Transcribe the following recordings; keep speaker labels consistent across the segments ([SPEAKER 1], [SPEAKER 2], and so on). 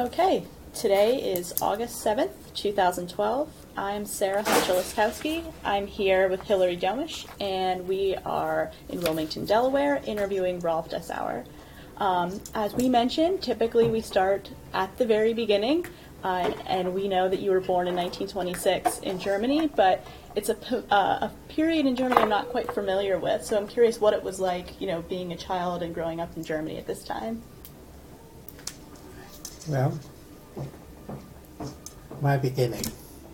[SPEAKER 1] Okay, today is August 7th, 2012. I'm Sarah Honchalaskowski. I'm here with Hillary Domish, and we are in Wilmington, Delaware, interviewing Rolf Dessauer. As we mentioned, typically we start at the very beginning, and we know that you were born in 1926 in Germany, but it's a period in Germany I'm not quite familiar with, so I'm curious what it was like, being a child and growing up in Germany at this time.
[SPEAKER 2] Well, my beginning.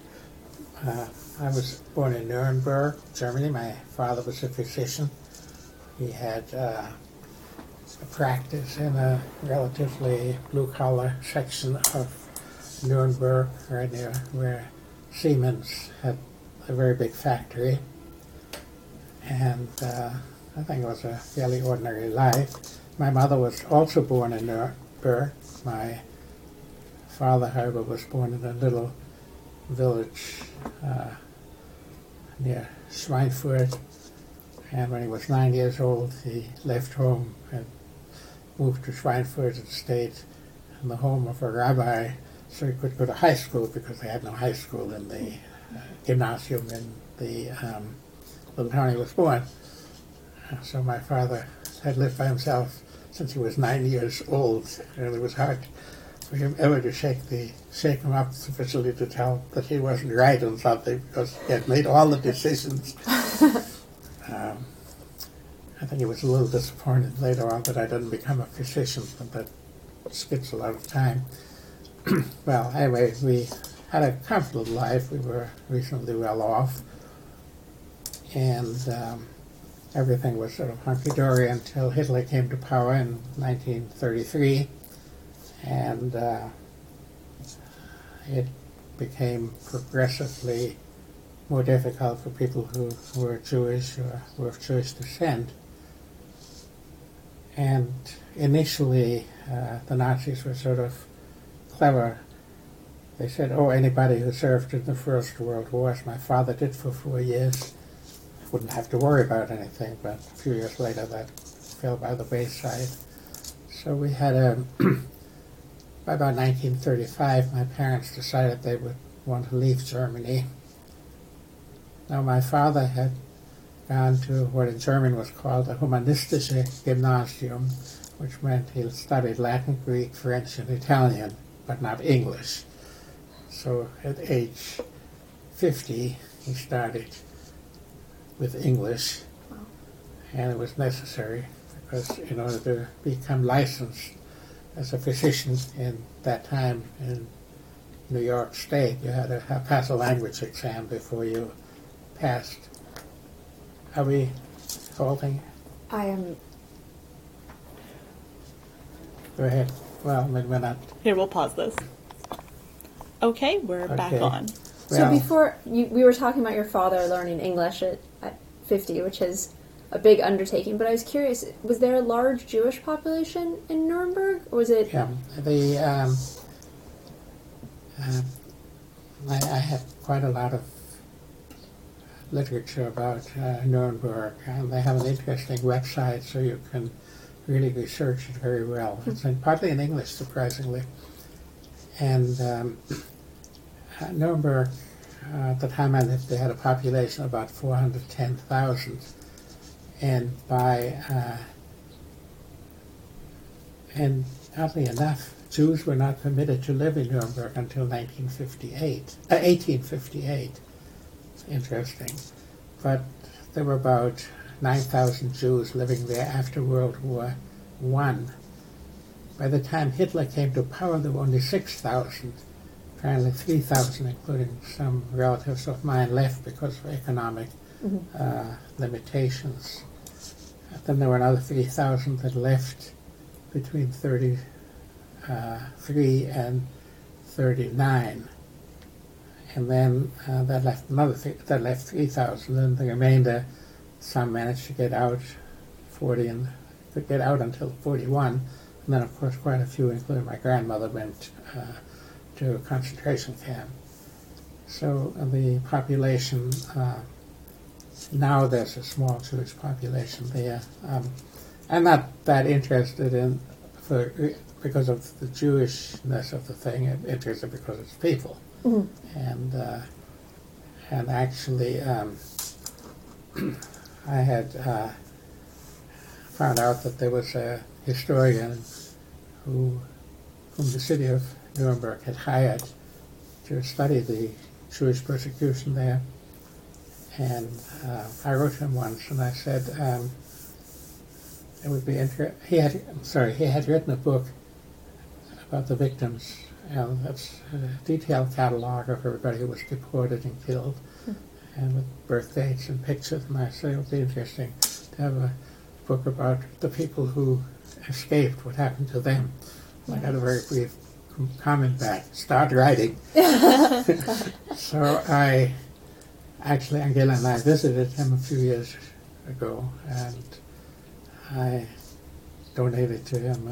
[SPEAKER 2] I was born in Nuremberg, Germany. My father was a physician. He had a practice in a relatively blue-collar section of Nuremberg, right near where Siemens had a very big factory. And I think it was a fairly ordinary life. My mother was also born in Nuremberg. My father, however, was born in a little village near Schweinfurt, and when he was 9 years old, he left home and moved to Schweinfurt and stayed in the home of a rabbi so he could go to high school, because they had no high school in the gymnasium in the little town he was born. So my father had lived by himself since he was 9 years old, and it was hard for him ever to shake him up sufficiently to tell that he wasn't right on something, because he had made all the decisions. I think he was a little disappointed later on that I didn't become a physician, but that skips a lot of time. Well, anyway, we had a comfortable life. We were reasonably well off, and everything was sort of hunky-dory until Hitler came to power in 1933. And it became progressively more difficult for people who were Jewish or were of Jewish descent. And initially, the Nazis were sort of clever. They said, anybody who served in the First World War, as my father did for 4 years, wouldn't have to worry about anything. But a few years later, that fell by the wayside. So we had by about 1935, my parents decided they would want to leave Germany. Now, my father had gone to what in German was called a humanistische Gymnasium, which meant he studied Latin, Greek, French, and Italian, but not English. So at age 50, he started with English, and it was necessary because in order to become licensed as a physician in that time in New York State, you had to pass a language exam before you passed. Are we holding?
[SPEAKER 3] I am.
[SPEAKER 2] Go ahead. Well, we're not.
[SPEAKER 1] Here, we'll pause this. Okay, we're back on.
[SPEAKER 3] So before, we were talking about your father learning English at 50, which is a big undertaking, but I was curious, was there a large Jewish population in Nuremberg, or was it...
[SPEAKER 2] Yeah, I have quite a lot of literature about Nuremberg, and they have an interesting website, so you can really research it very well. It's partly in English, surprisingly. And Nuremberg, at the time I lived, they had a population of about 410,000. And and oddly enough, Jews were not permitted to live in Nuremberg until 1858. It's interesting. But there were about 9,000 Jews living there after World War I. By the time Hitler came to power, there were only 6,000. Apparently 3,000, including some relatives of mine, left because of economic limitations. Then there were another 3,000 that left between 33 and 39, and then that left 3,000. And the remainder, some managed to get out 40 and could get out until 41, and then of course quite a few, including my grandmother, went to a concentration camp. So the population. Now there's a small Jewish population there. I'm not that interested in, for because of the Jewishness of the thing, interested because it's people. And actually, I had found out that there was a historian whom the city of Nuremberg had hired to study the Jewish persecution there. And I wrote him once, and I said it would be interesting. He had written a book about the victims, and that's a detailed catalog of everybody who was deported and killed, and with birth dates and pictures. And I said it would be interesting to have a book about the people who escaped, what happened to them. I got a very brief comment back, start writing. So Angela and I visited him a few years ago, and I donated to him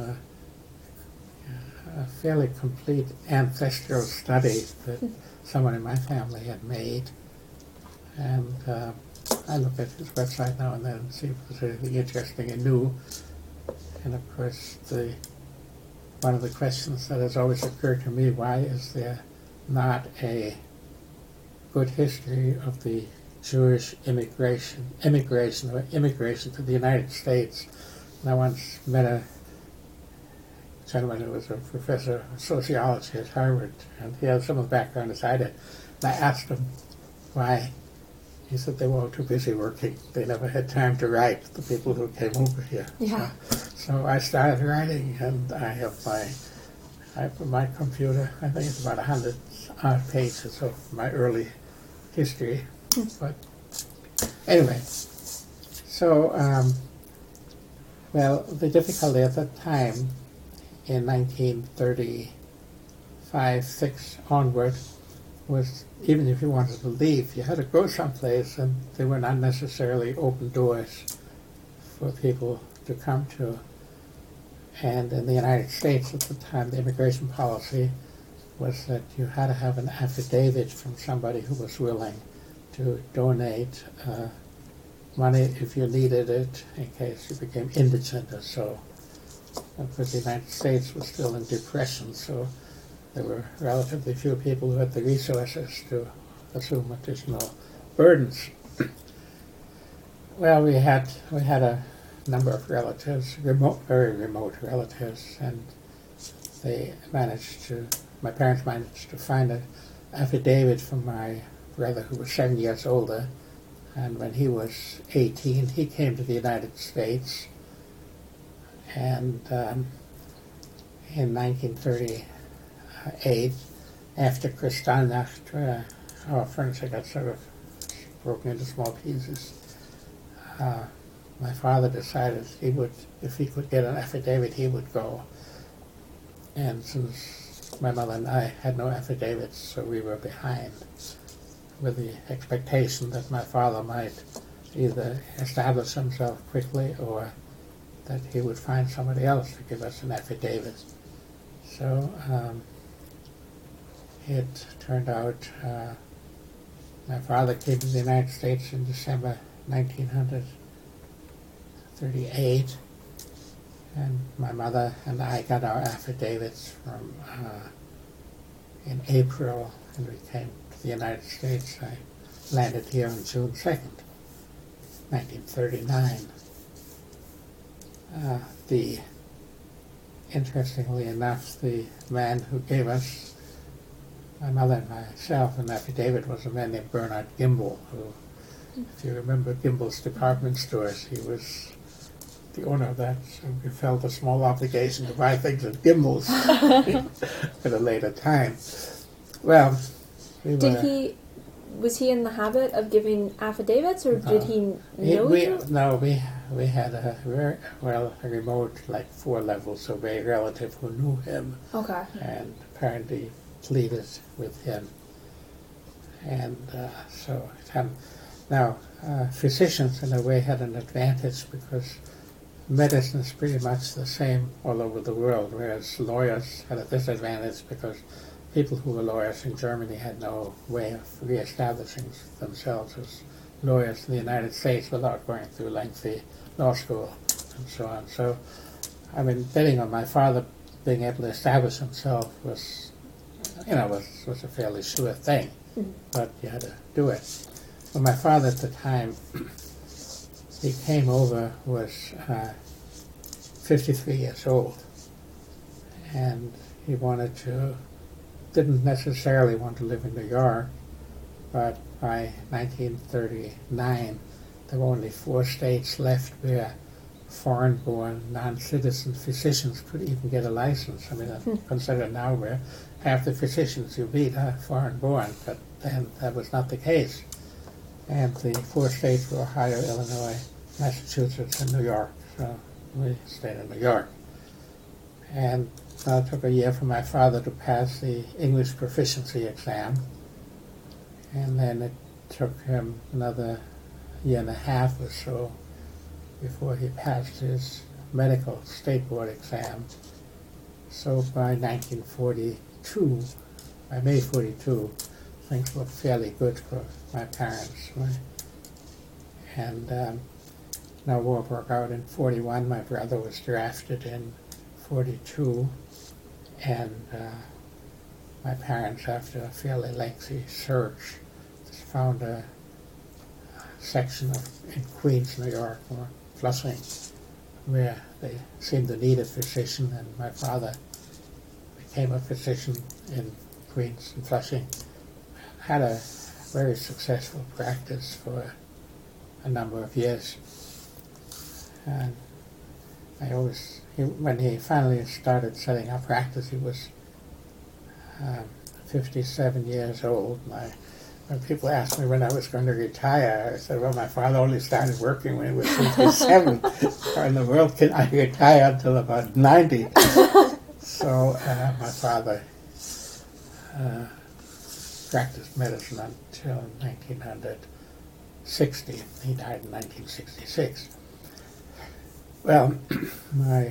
[SPEAKER 2] a fairly complete ancestral study that someone in my family had made. And I look at his website now and then and see if there's anything interesting and new. And of course, one of the questions that has always occurred to me, why is there not a good history of the Jewish immigration to the United States? And I once met a gentleman who was a professor of sociology at Harvard, and he had some of the background as I did. And I asked him why. He said they were all too busy working. They never had time to write, the people who came over here.
[SPEAKER 3] Yeah.
[SPEAKER 2] So I started writing, and I have my computer, I think it's about 100 odd pages of my early history. But anyway, so, well, the difficulty at that time, in 1935, 6 onward, was even if you wanted to leave, you had to go someplace, and there were not necessarily open doors for people to come to. And in the United States at the time, the immigration policy was that you had to have an affidavit from somebody who was willing to donate money if you needed it in case you became indigent or so. Because the United States was still in depression, so there were relatively few people who had the resources to assume additional burdens. Well, we had a number of relatives, very remote relatives, and my parents managed to find an affidavit from my brother who was 7 years older, and when he was 18, he came to the United States, and in 1938, after Kristallnacht, our furniture got sort of broken into small pieces. My father decided if he could get an affidavit, he would go. And since my mother and I had no affidavits, so we were behind, with the expectation that my father might either establish himself quickly or that he would find somebody else to give us an affidavit. So it turned out my father came to the United States in December 1938, and my mother and I got our affidavits in April, and we came to the United States. I landed here on June 2nd, 1939. Interestingly enough, the man who gave us, my mother and myself, an affidavit was a man named Bernard Gimbel, who, if you remember Gimbel's department stores, he was the owner of that, so we felt a small obligation to buy things at Gimbel's at a later time. Well,
[SPEAKER 3] was he in the habit of giving affidavits, or did he know you?
[SPEAKER 2] No, we had a remote, like 4 levels, so a relative who knew him.
[SPEAKER 3] Okay.
[SPEAKER 2] And apparently pleaded with him. And so it happened. Now, physicians in a way had an advantage because medicine is pretty much the same all over the world, whereas lawyers had a disadvantage because people who were lawyers in Germany had no way of reestablishing themselves as lawyers in the United States without going through lengthy law school and so on. So, I mean, betting on my father being able to establish himself was a fairly sure thing, but you had to do it. Well, my father at the time, he came over, was 53 years old, and he didn't necessarily want to live in New York, but by 1939, there were only 4 states left where foreign-born, non-citizen physicians could even get a license. I mean, consider now where half the physicians you meet are foreign-born, but then that was not the case. And the 4 states were Ohio, Illinois, Massachusetts, and New York. So we stayed in New York. And it took a year for my father to pass the English proficiency exam. And then it took him another year and a half or so before he passed his medical state board exam. So by 1942, by May 42, things looked fairly good for my parents. And now war broke out in 41. My brother was drafted in 42. And my parents, after a fairly lengthy search, found a section in Queens, New York, or Flushing, where they seemed to need a physician, and my father became a physician in Queens and Flushing. Had a very successful practice for a number of years. And when he finally started setting up practice, he was 57 years old. When people asked me when I was going to retire, I said, well, my father only started working when he was 57. How in the world can I retire until about 90? So my father practiced medicine until 1960. He died in 1966. Well, my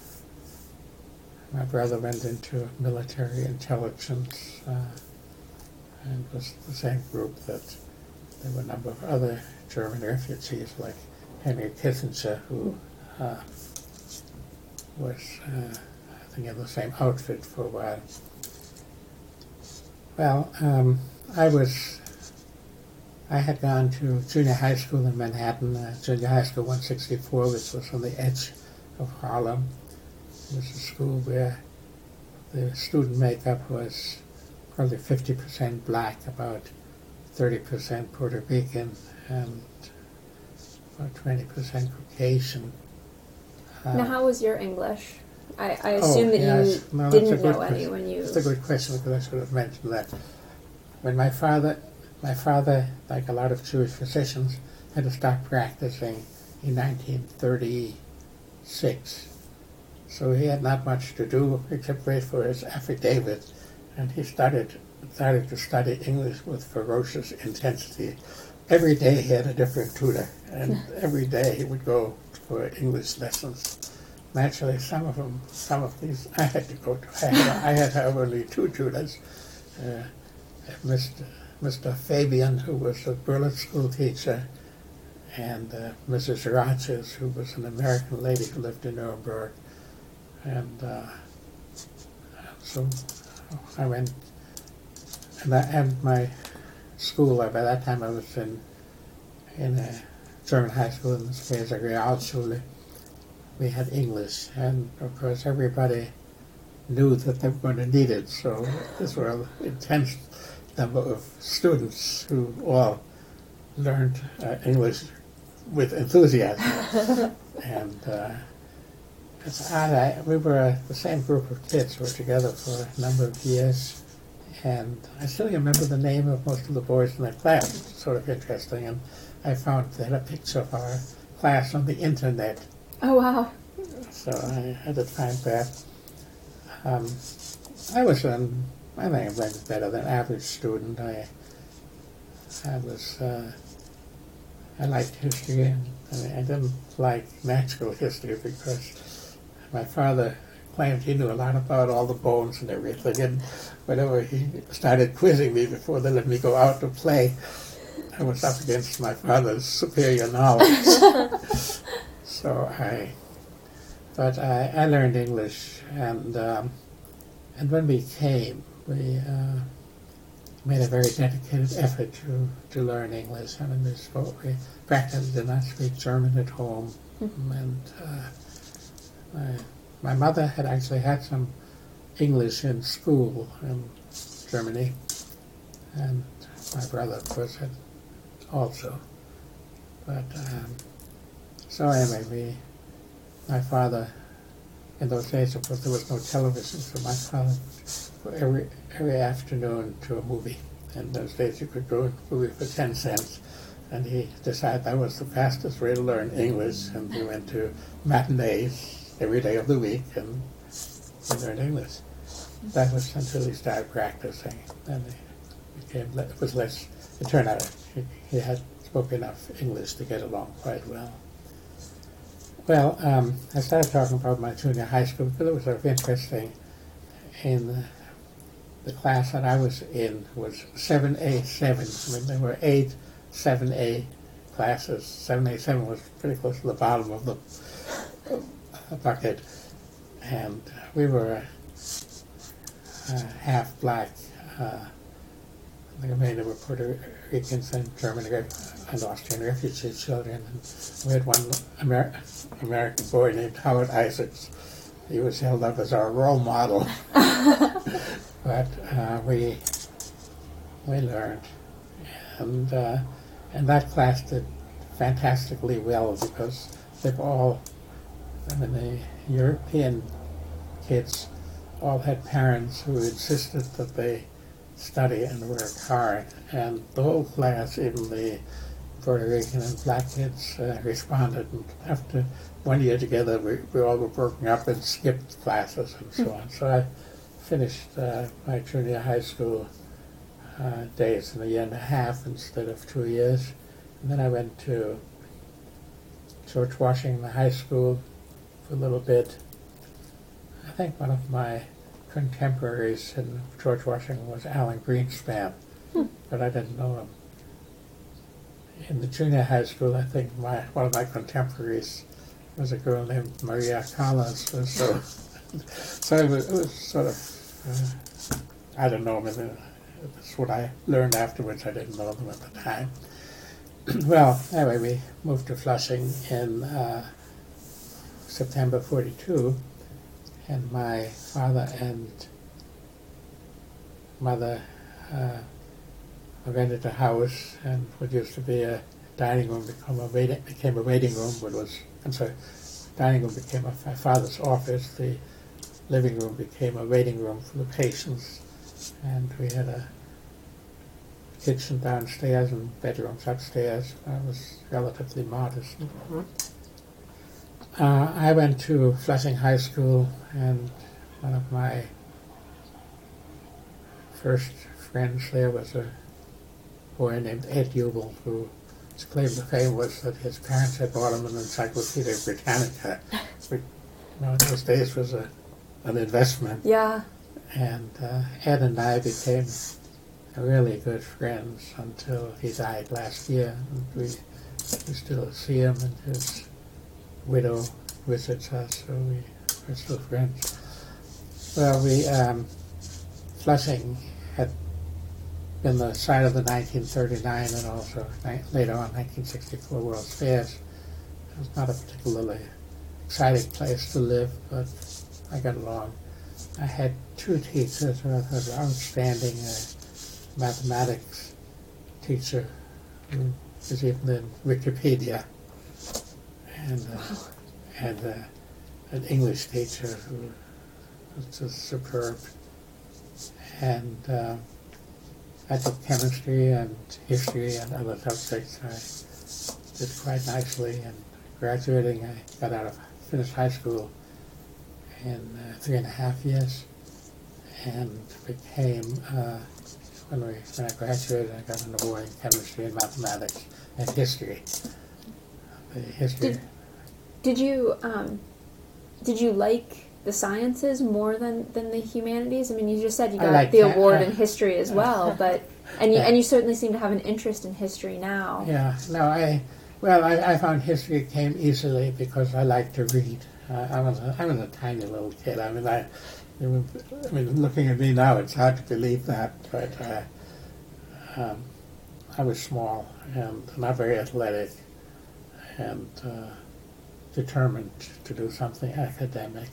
[SPEAKER 2] brother went into military intelligence, and was the same group that there were a number of other German refugees like Henry Kissinger, who was, I think, in the same outfit for a while. Well, I had gone to junior high school in Manhattan, junior high school 164, which was on the edge of Harlem. It was a school where the student makeup was probably 50% black, about 30% Puerto Rican, and about 20% Caucasian.
[SPEAKER 3] Now, how was your English? I assume that you didn't know any when you...
[SPEAKER 2] That's a good question, because I should have mentioned that. When my father, like a lot of Jewish physicians, had to stop practicing in 1936. So he had not much to do except wait for his affidavit, and he started to study English with ferocious intensity. Every day he had a different tutor, and every day he would go for English lessons. Naturally, some of these I had to go to. I had only 2 tutors, Mr. Fabian, who was a Berlin school teacher, and Mrs. Rogers, who was an American lady who lived in Nuremberg. And so I went, and my school, by that time I was in a German high school, in this case a Realschule. We had English, and of course everybody knew that they were going to need it, so this was an intense number of students who all learned English with enthusiasm. And it's odd, we were the same group of kids who were together for a number of years, and I still remember the name of most of the boys in the class. It's sort of interesting, and I found they had a picture of our class on the internet.
[SPEAKER 3] Oh, wow.
[SPEAKER 2] So I had to find that. I think I went better than average student. I liked history, and I didn't like natural history because my father claimed he knew a lot about all the bones and everything, and whenever he started quizzing me before they let me go out to play, I was up against my father's superior knowledge. So but I learned English, and when we came, we made a very dedicated effort to learn English. I mean, we practically did not speak German at home, and my mother had actually had some English in school in Germany, and my brother, of course, had also. But so anyway, my father, in those days, of course, there was no television, so my father, every afternoon to a movie. In those days, you could go to a movie for 10 cents, and he decided that was the fastest way to learn English, and we went to matinees every day of the week, and we learned English. That was until he started practicing, and it turned out he had spoke enough English to get along quite well. Well, I started talking about my junior high school because it was sort of interesting. In the class that I was in was 7A7. I mean, there were 8 7A classes. 7A7 was pretty close to the bottom of the bucket. And we were half black. The remainder were Puerto Ricans and German and Austrian refugee children. And we had one American boy named Howard Isaacs. He was held up as our role model. But we learned. And that class did fantastically well because they've all, I mean, the European kids all had parents who insisted that they study and work hard, and the whole class, even the Puerto Rican and black kids, responded. And after 1 year together, we all were broken up and skipped classes and so on. So I finished my junior high school days in a year and a half instead of 2 years. And then I went to George Washington High School for a little bit. I think one of my contemporaries in George Washington was Alan Greenspan, but I didn't know him. In the junior high school, I think one of my contemporaries was a girl named Maria Collins. So it was sort of, I don't know, I mean, that's what I learned afterwards. I didn't know them at the time. Well, anyway, we moved to Flushing in September 42. And my father and mother rented a house, and what used to be a dining room became a waiting room. Dining room became my father's office. The living room became a waiting room for the patients, and we had a kitchen downstairs and bedrooms upstairs. I was relatively modest. I went to Flushing High School, and one of my first friends there was a boy named Ed Hubel, whose claim to fame was that his parents had bought him an Encyclopedia Britannica, which in those days was an investment.
[SPEAKER 3] Yeah.
[SPEAKER 2] And Ed and I became really good friends until he died last year. And we still see him, and his widow visits us, so we're still friends. Well, Flushing had been the site of the 1939 and also later on 1964 World's Fairs. It was not a particularly exciting place to live, but I got along. I had 2 teachers who were outstanding. Mathematics teacher who is even in Wikipedia, and an English teacher who was just superb. And I took chemistry and history and other subjects. I did quite nicely, and graduating, I finished high school in 3.5 years, and became, when I graduated, I got an award in chemistry and mathematics and history. The history.
[SPEAKER 3] Did you like the sciences more than the humanities? I mean, you just said you got the award in history as well, but and you certainly seem to have an interest in history now.
[SPEAKER 2] Yeah, no, I found history came easily because I like to read. I was a tiny little kid. I mean, looking at me now, it's hard to believe that, but I was small and not very athletic and determined to do something academic.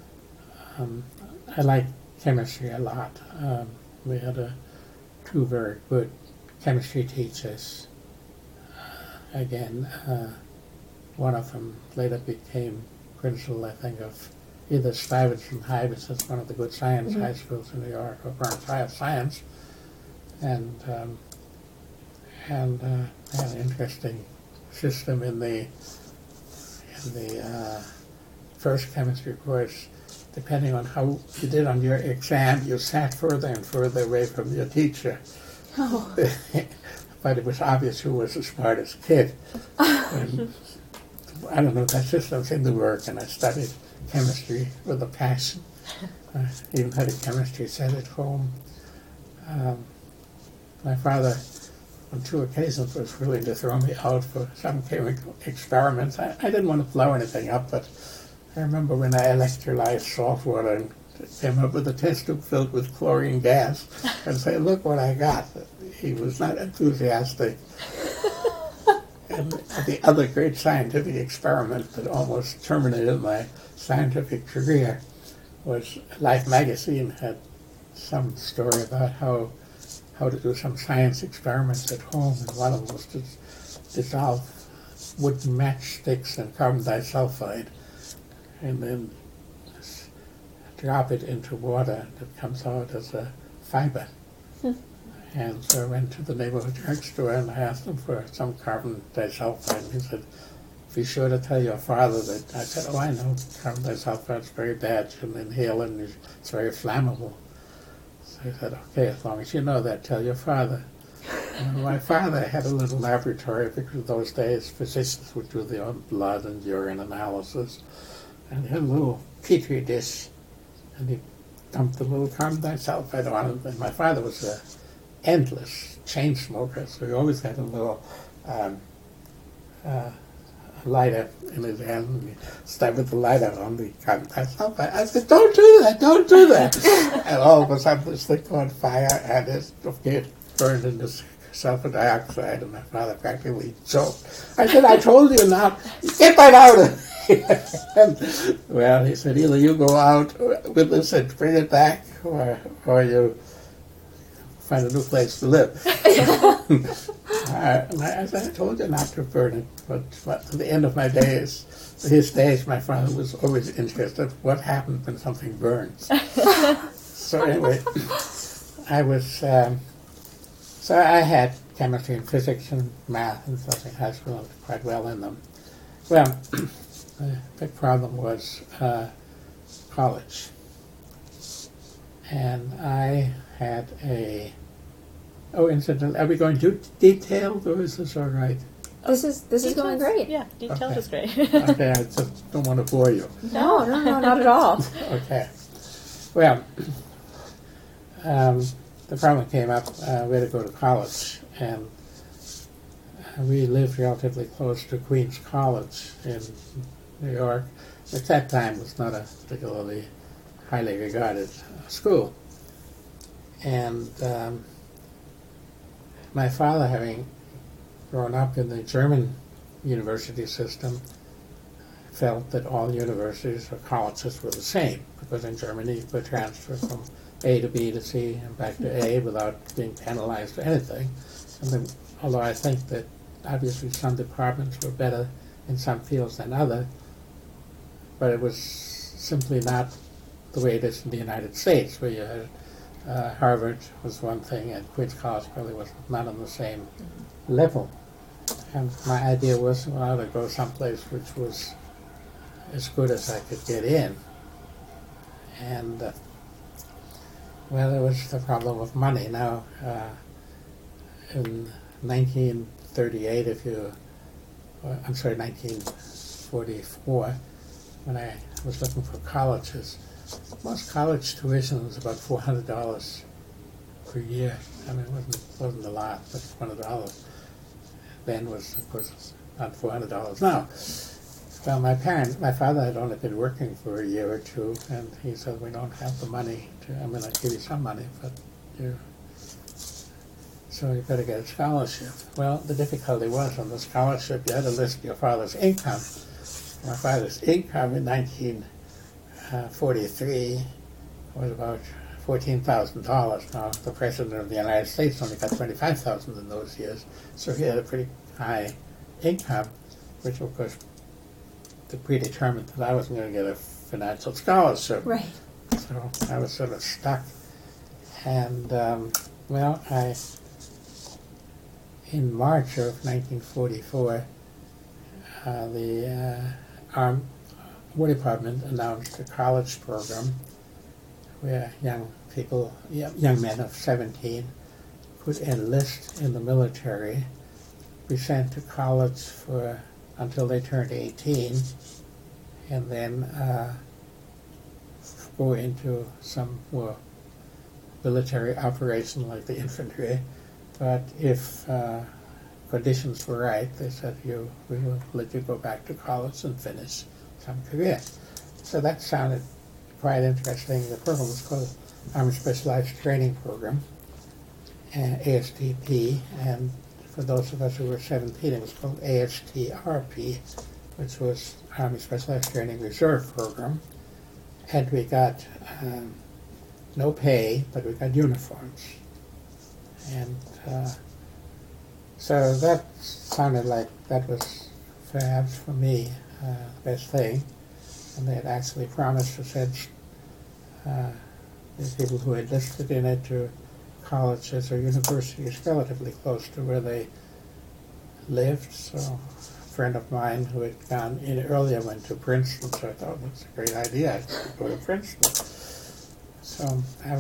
[SPEAKER 2] I liked chemistry a lot. We had two very good chemistry teachers. Again, one of them later became principal, I think, of either Stuyvesant High, which is one of the good science high schools in New York, or Burns Science, and had an interesting system in the first chemistry course. Depending on how you did on your exam, you sat further and further away from your teacher.
[SPEAKER 3] Oh.
[SPEAKER 2] But it was obvious who was the smartest kid. And I don't know, that system seemed to work, and I studied chemistry with a passion. I even had a chemistry set at home. My father, on two occasions, was willing to throw me out for some chemical experiments. I didn't want to blow anything up, but I remember when I electrolyzed salt water and came up with a test tube filled with chlorine gas and said, "Look what I got." He was not enthusiastic. And the other great scientific experiment that almost terminated my scientific career was Life magazine had some story about how to do some science experiments at home, and one of them was to dissolve wooden matchsticks in carbon disulfide and then drop it into water that comes out as a fiber. And so I went to the neighborhood drugstore and I asked him for some carbon disulfide. And he said, "Be sure to tell your father that." I said, "Oh, I know carbon disulfide is very bad. You shouldn't inhale it, and it's very flammable." So he said, "Okay, as long as you know that, tell your father." And my father had a little laboratory, because in those days physicians would do their own blood and urine analysis. And he had a little petri dish, and he dumped a little carbon disulfide on it. And my father was a endless chain smoker, so he always had a little lighter in his hand, and he started the lighter on the carbon disulfide. I said, "Don't do that, don't do that." And all of a sudden this thing caught fire, and it burned into sulfur dioxide, and my father practically choked. I said, "I told you not, get that out of here." And, well, he said, "Either you go out with this and bring it back, or you find a new place to live." And I said, "I told you not to burn it." But at the end of my days, his days, my father was always interested what happens when something burns. So anyway, so I had chemistry and physics and math and stuff in high school. I did quite well in them. Well, the big problem was college. And I had incidentally, are we going to detailed, or is this all right?
[SPEAKER 3] This is going great.
[SPEAKER 1] Yeah, detailed
[SPEAKER 2] Okay.
[SPEAKER 1] is great.
[SPEAKER 2] Okay, I just don't want to bore you.
[SPEAKER 3] No, not at all.
[SPEAKER 2] Okay. Well, the problem came up, we had to go to college, and we lived relatively close to Queens College in New York. At that time, it was not a particularly highly regarded school. And my father, having grown up in the German university system, felt that all universities or colleges were the same, because in Germany you could transfer from A to B to C and back to A without being penalized or anything. And then, although I think that obviously some departments were better in some fields than others, but it was simply not the way it is in the United States, where you had Harvard was one thing and Queens College probably was not on the same level. And my idea was, well, I would go someplace which was as good as I could get in. And, well, there was the problem of money. Now, in 1938, 1944, when I was looking for colleges, most college tuition was about $400 per year. I mean, it wasn't a lot, but $400 then was, of course, not $400 now. Well, my father had only been working for a year or two, and he said, we don't have the money I'll give you some money, but so you better get a scholarship. Well, the difficulty was on the scholarship, you had to list your father's income. My father's income in 1943 was about $14,000. Now, the President of the United States only got $25,000 in those years, so he had a pretty high income, which of course predetermined that I wasn't going to get a financial scholarship.
[SPEAKER 3] Right.
[SPEAKER 2] So I was sort of stuck. And, in March of 1944, the War Department announced a college program where young men of 17 could enlist in the military, be sent to college until they turned 18, and then go into some more military operation like the infantry. But if conditions were right, they said, we will let you go back to college and finish some career. So that sounded quite interesting. The program was called Army Specialized Training Program, ASTP, and for those of us who were 17, it was called ASTRP, which was Army Specialized Training Reserve Program. And we got no pay, but we got uniforms. And so that sounded like that was perhaps for me the best thing. And they had actually promised to send the people who enlisted in it to colleges or universities relatively close to where they lived. So a friend of mine who had gone in earlier went to Princeton, so I thought, that's a great idea, I could go to Princeton. So I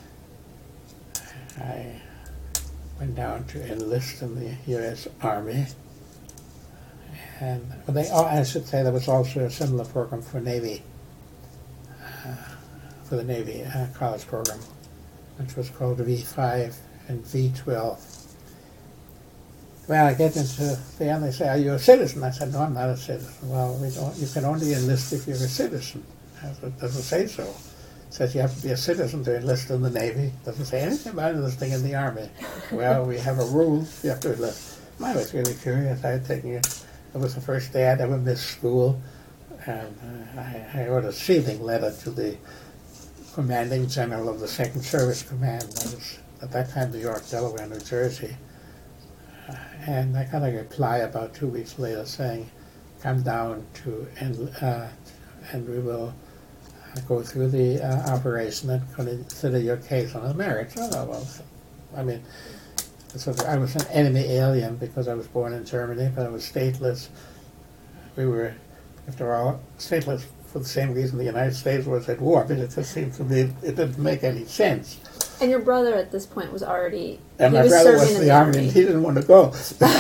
[SPEAKER 2] went down to enlist in the U.S. Army. And I should say there was also a similar program for Navy, for the Navy college program, which was called V5 and V12. Well, I get into the end, they say, are you a citizen? I said, no, I'm not a citizen. Well, you can only enlist if you're a citizen. It doesn't say so. It says you have to be a citizen to enlist in the Navy. It doesn't say anything about enlisting in the Army. Well, we have a rule, you have to enlist. I was really curious. I had taken it. It was the first day I'd ever missed school. And I wrote a sealing letter to the commanding general of the Second Service Command. That was, at that time, New York, Delaware, New Jersey. And I got a reply about 2 weeks later saying, come down and we will go through the operation and consider your case on the merits. Oh, well, I mean, so I was an enemy alien because I was born in Germany, but I was stateless. We were, after all, stateless for the same reason the United States was at war, but it just seemed to me it didn't make any sense.
[SPEAKER 3] And your brother at this point was already...
[SPEAKER 2] And my brother was in the Army, and he didn't want to go.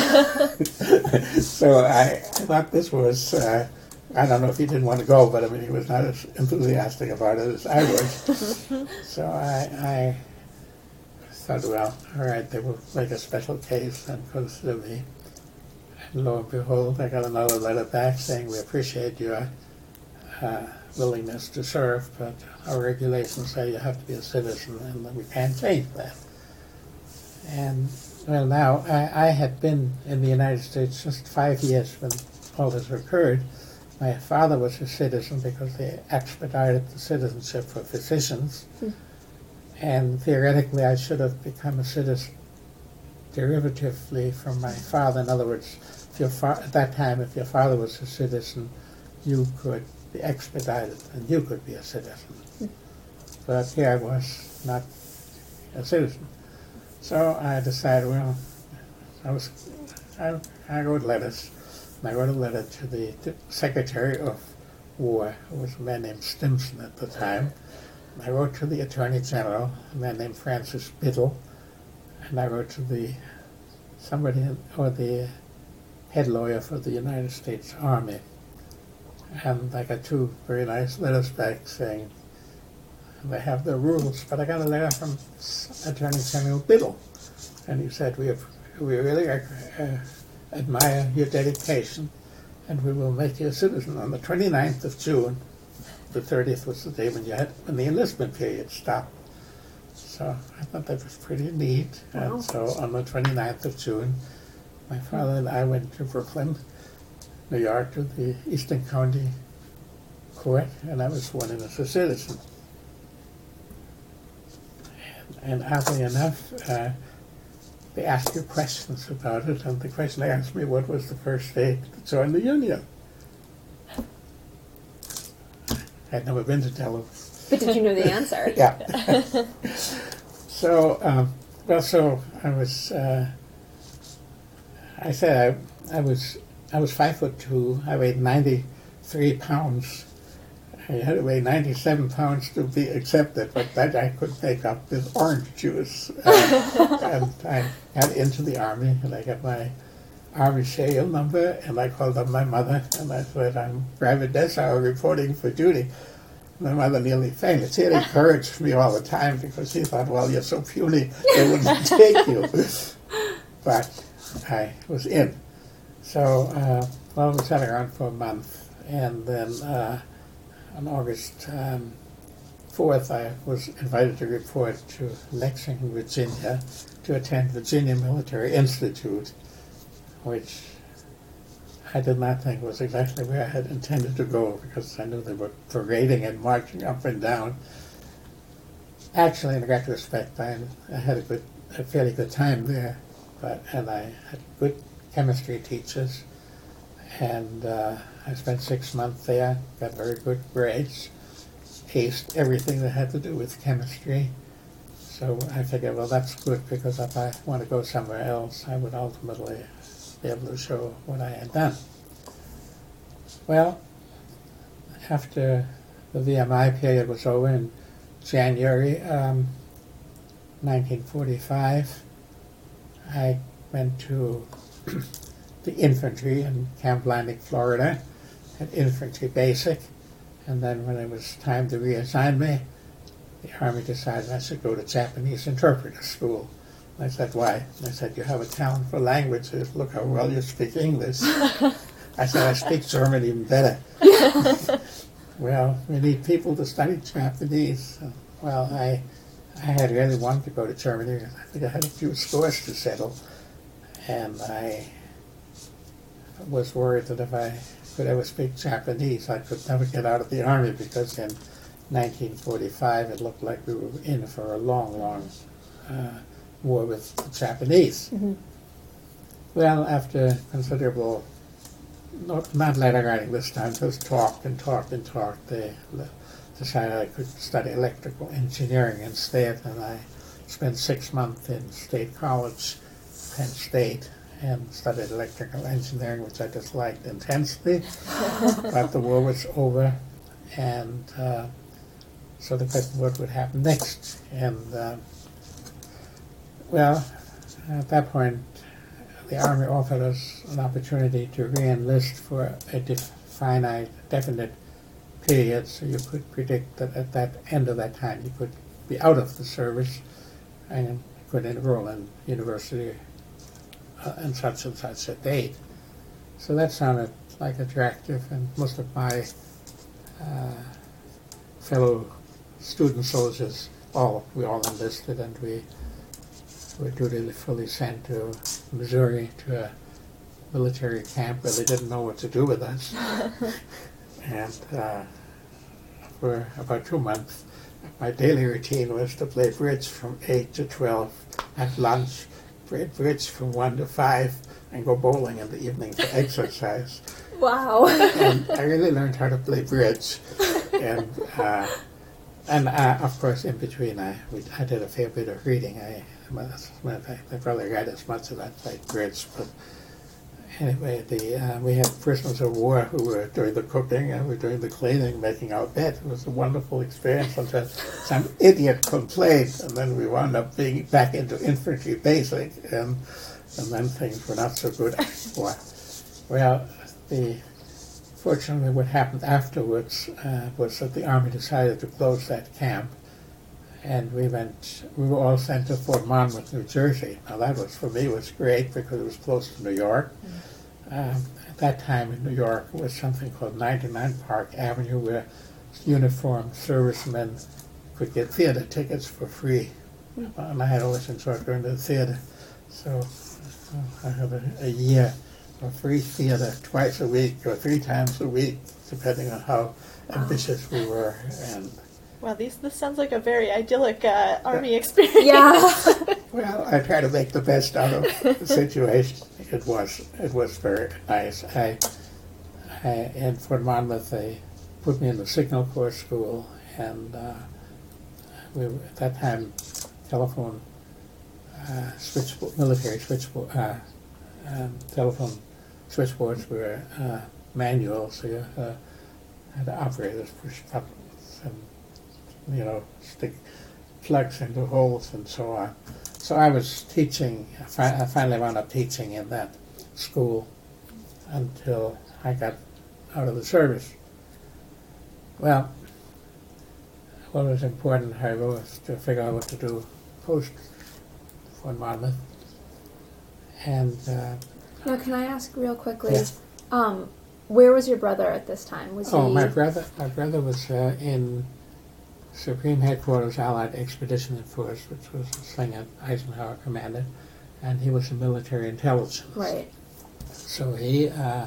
[SPEAKER 2] So I thought this was... I don't know if he didn't want to go, but I mean, he was not as enthusiastic about it as I was. So I thought, well, all right, they will make a special case and consider me. And lo and behold, I got another letter back saying, we appreciate your willingness to serve, but our regulations say you have to be a citizen, and we can't change that. And, well, now, I had been in the United States just 5 years when all this occurred. My father was a citizen because they expedited the citizenship for physicians. And theoretically, I should have become a citizen derivatively from my father. In other words, at that time, if your father was a citizen, you could be expedited and you could be a citizen. But here I was not a citizen. So I decided, well, I wrote letters. And I wrote a letter to the Secretary of War, who was a man named Stimson at the time. And I wrote to the Attorney General, a man named Francis Biddle. And I wrote to the head lawyer for the United States Army. And I got 2 very nice letters back saying they have their rules. But I got a letter from Attorney General Biddle, and he said, we really admire your dedication, and we will make you a citizen on the 29th of June. The 30th was the day when the enlistment period stopped. So I thought that was pretty neat.
[SPEAKER 3] Wow.
[SPEAKER 2] And so on the 29th of June, my father and I went to Brooklyn, New York, to the Eastern County Court, and I was sworn in as a citizen. And oddly enough, they asked you questions about it, and the question they asked me, what was the first state to join the Union? I'd never been to Delaware.
[SPEAKER 3] But did you know the answer?
[SPEAKER 2] Yeah. So I was. I said I was 5'2". I weighed 93 pounds. I had to weigh 97 pounds to be accepted, but that I could make up with orange juice. And I got into the Army, and I got my Army serial number, and I called up my mother, and I said, I'm Private Dessau reporting for duty. My mother nearly fainted. She had encouraged me all the time because she thought, well, you're so puny, they wouldn't take you. But I was in. So, we sat around for a month, and then on August 4th, I was invited to report to Lexington, Virginia, to attend Virginia Military Institute, which I did not think was exactly where I had intended to go, because I knew they were parading and marching up and down. Actually, in retrospect, I had a fairly good time there, and I had good chemistry teachers, and I spent 6 months there, got very good grades, aced everything that had to do with chemistry. So I figured, well, that's good, because if I want to go somewhere else, I would ultimately be able to show what I had done. Well, after the VMI period was over in January 1945, I went to the infantry in Camp Blandick, Florida, at infantry basic, and then when it was time to reassign me, the Army decided I should go to Japanese interpreter school. I said, why? And I said, you have a talent for languages. Look how well you speak English. I said, I speak German even better. Well, we need people to study Japanese. Well, I had really wanted to go to Germany. I think I had a few scores to settle. And I was worried that if I could ever speak Japanese, I could never get out of the Army, because in 1945 it looked like we were in for a long, long war with the Japanese.
[SPEAKER 3] Mm-hmm.
[SPEAKER 2] Well, after considerable, not letter writing this time, just talked and talked and talked, they decided I could study electrical engineering instead, and I spent 6 months in State College, Penn State, and studied electrical engineering, which I disliked intensely. But the war was over, and so the question, what would happen next? And well, at that point, the Army offered us an opportunity to re-enlist for a definite period, so you could predict that at that end of that time you could be out of the service and could enroll in university and such a date. So that sounded like attractive, and most of my fellow student soldiers, we all enlisted, and we were dutifully sent to Missouri to a military camp where they didn't know what to do with us. And for about 2 months, my daily routine was to play bridge from 8 to 12 at lunch, play bridge from 1 to 5, and go bowling in the evening for exercise.
[SPEAKER 3] Wow.
[SPEAKER 2] And I really learned how to play bridge. And of course, in between, I did a fair bit of reading. I probably read as much as I played bridge. But anyway, we had prisoners of war who were doing the cooking and we were doing the cleaning, making our bed. It was a wonderful experience until some idiot complained, and then we wound up being back into infantry basic, and then things were not so good anymore. Well, fortunately, what happened afterwards was that the Army decided to close that camp, and we were all sent to Fort Monmouth, New Jersey. Now that was, for me, was great because it was close to New York. at that time in New York was something called 99 Park Avenue, where uniformed servicemen could get theater tickets for free. And I had always enjoyed going to the theater. So I had a year of free theater twice a week or 3 times a week, depending on how ambitious we were. And
[SPEAKER 1] Wow, this sounds like a very idyllic Army experience.
[SPEAKER 3] Yeah.
[SPEAKER 2] well, I try to make the best out of the situation. It was very nice. In Fort Monmouth, they put me in the Signal Corps school, and at that time, telephone military switchboard, telephone switchboards were manual, so you had the operators push buttons and stick plugs into holes and so on. So I was teaching. I finally wound up teaching in that school until I got out of the service. Well, what was important, however, was to figure out what to do post Fort Monmouth. And
[SPEAKER 3] Now, can I ask real quickly?
[SPEAKER 2] Yeah.
[SPEAKER 3] Where was your brother at this time? Was he?
[SPEAKER 2] my brother was in Supreme Headquarters Allied Expeditionary Force, which was the thing that Eisenhower commanded, and he was in military intelligence.
[SPEAKER 3] Right.
[SPEAKER 2] So he,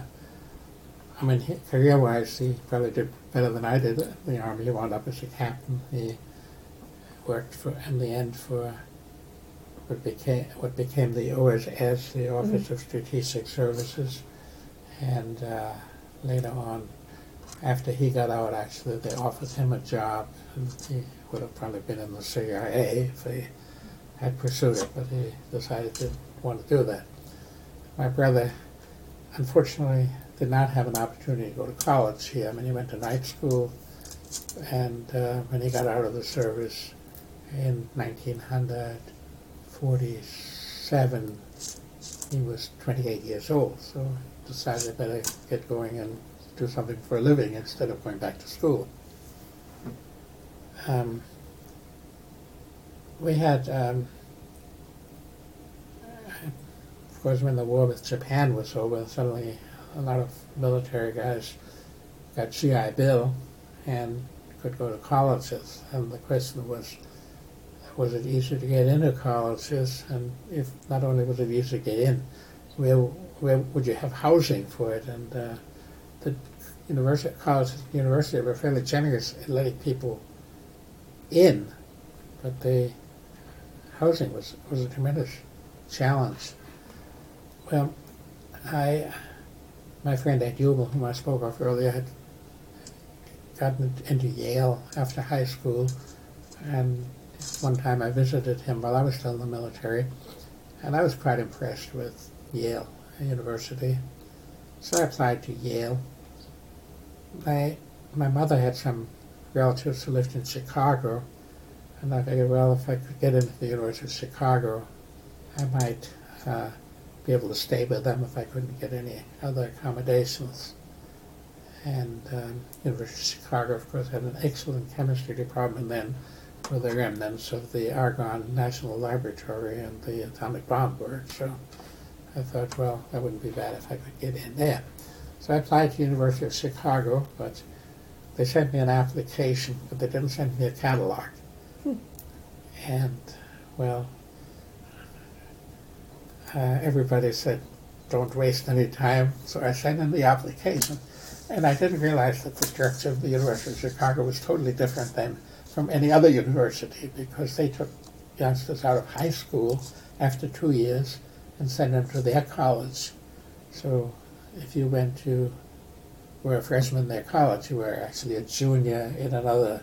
[SPEAKER 2] career-wise, he probably did better than I did in the Army. He wound up as a captain. He worked in the end for what became the OSS, the Office of Strategic Services, and later on, after he got out, actually, they offered him a job, and he would have probably been in the CIA if he had pursued it, but he decided he didn't want to do that. My brother, unfortunately, did not have an opportunity to go to college here. He went to night school, and when he got out of the service in 1947, he was 28 years old, so he decided I better get going and do something for a living instead of going back to school. We had, of course, when the war with Japan was over, suddenly a lot of military guys got GI Bill and could go to colleges. And the question was it easy to get into colleges? And if not only was it easy to get in, where would you have housing for it? And the university were fairly generous in letting people in, but the housing was a tremendous challenge. Well, my friend Ed Hubel, whom I spoke of earlier, had gotten into Yale after high school, and one time I visited him while I was still in the military, and I was quite impressed with Yale University. So I applied to Yale. My mother had some relatives who lived in Chicago, and I figured, well, if I could get into the University of Chicago, I might be able to stay with them if I couldn't get any other accommodations. And University of Chicago, of course, had an excellent chemistry department then, with the remnants of the Argonne National Laboratory and the atomic bomb work. So I thought, well, that wouldn't be bad if I could get in there. So I applied to the University of Chicago, but they sent me an application, but they didn't send me a catalog. And, well, everybody said, don't waste any time. So I sent in the application, and I didn't realize that the structure of the University of Chicago was totally different than from any other university, because they took youngsters out of high school after 2 years and sent them to their college. So if you were a freshman in their college, you were actually a junior in a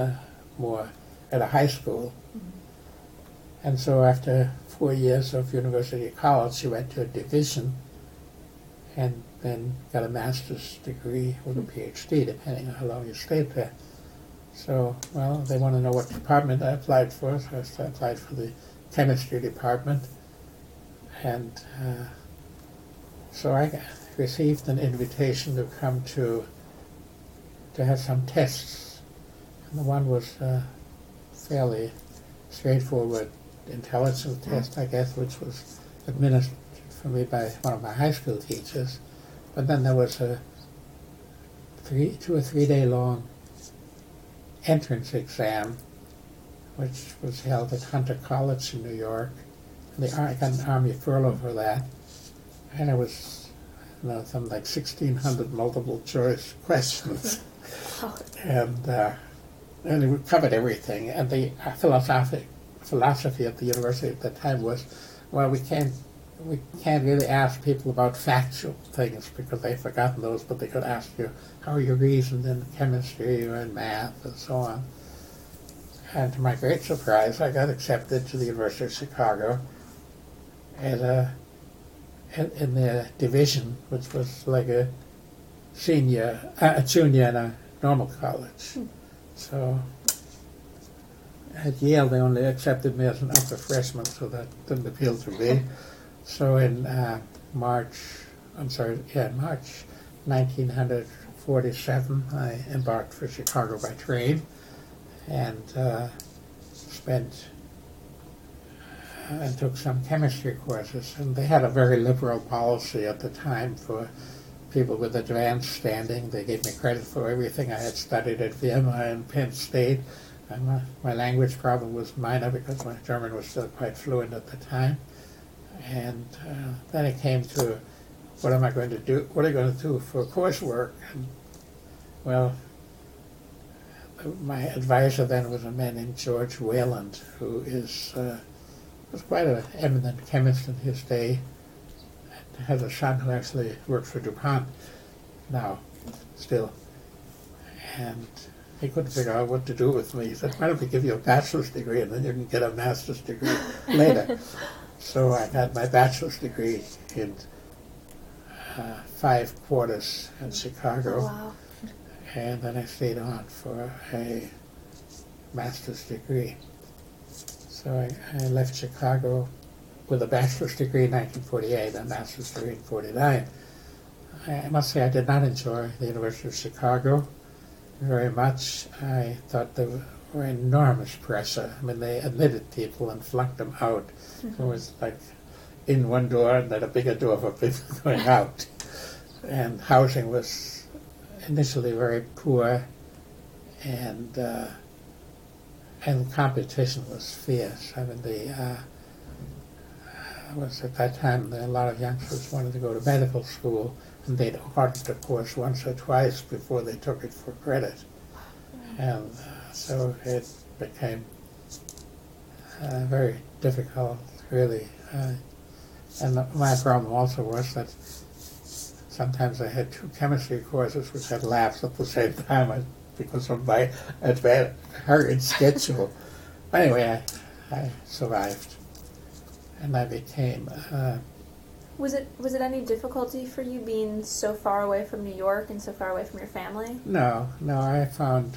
[SPEAKER 2] high school. Mm-hmm. And so after 4 years of university college, you went to a division and then got a master's degree with a PhD, depending on how long you stayed there. So, well, they want to know what department I applied for, so I applied for the chemistry department. And so I received an invitation to come to have some tests. And the one was fairly straightforward intelligence test, I guess, which was administered for me by one of my high school teachers. But then there was a 2 or 3 day long entrance exam, which was held at Hunter College in New York. And I got an Army furlough for that. And it was, something like 1,600 multiple choice questions. And we covered everything. And the philosophy at the university at the time was, well, we can't really ask people about factual things because they've forgotten those, but they could ask you how you reasoned in chemistry or in math and so on. And to my great surprise, I got accepted to the University of Chicago in their division, which was like a junior in a normal college. So at Yale, they only accepted me as an upper freshman, so that didn't appeal to me. So in March 1947, I embarked for Chicago by train and took some chemistry courses. And they had a very liberal policy at the time for people with advanced standing. They gave me credit for everything I had studied at Vienna and Penn State. And my language problem was minor because my German was still quite fluent at the time. And then it came to, what am I going to do? What are you going to do for coursework? And, well, my advisor then was a man named George Wayland, who was quite an eminent chemist in his day. And has a son who actually works for DuPont now, still. And he couldn't figure out what to do with me. He said, why don't we give you a bachelor's degree and then you can get a master's degree later. So I got my bachelor's degree in 5 quarters in Chicago.
[SPEAKER 3] Oh, wow.
[SPEAKER 2] And then I stayed on for a master's degree. So I left Chicago with a bachelor's degree in 1948 and a master's degree in 1949. I must say I did not enjoy the University of Chicago very much. I thought there were enormous pressure. I mean, they admitted people and flunked them out. Mm-hmm. It was like in one door and then a bigger door for people going out. And housing was initially very poor, and the competition was fierce. I mean, was at that time a lot of youngsters wanted to go to medical school, and they'd audit the course once or twice before they took it for credit. And so it became very difficult, really. And my problem also was that sometimes I had 2 chemistry courses which had labs at the same time because of my hurried schedule. Anyway, I survived, and I became...
[SPEAKER 3] Was it any difficulty for you being so far away from New York and so far away from your family?
[SPEAKER 2] No, I found...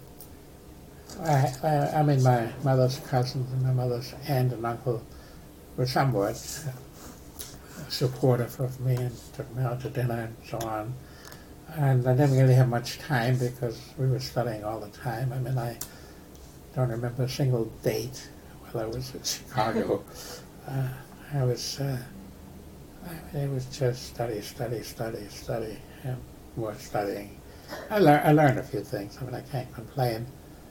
[SPEAKER 2] I mean, my mother's cousins and my mother's aunt and uncle were somewhat supportive of me and took me out to dinner and so on. And I didn't really have much time because we were studying all the time. I mean, I don't remember a single date while I was in Chicago. It was just study, and more studying. I learned a few things. I mean, I can't complain.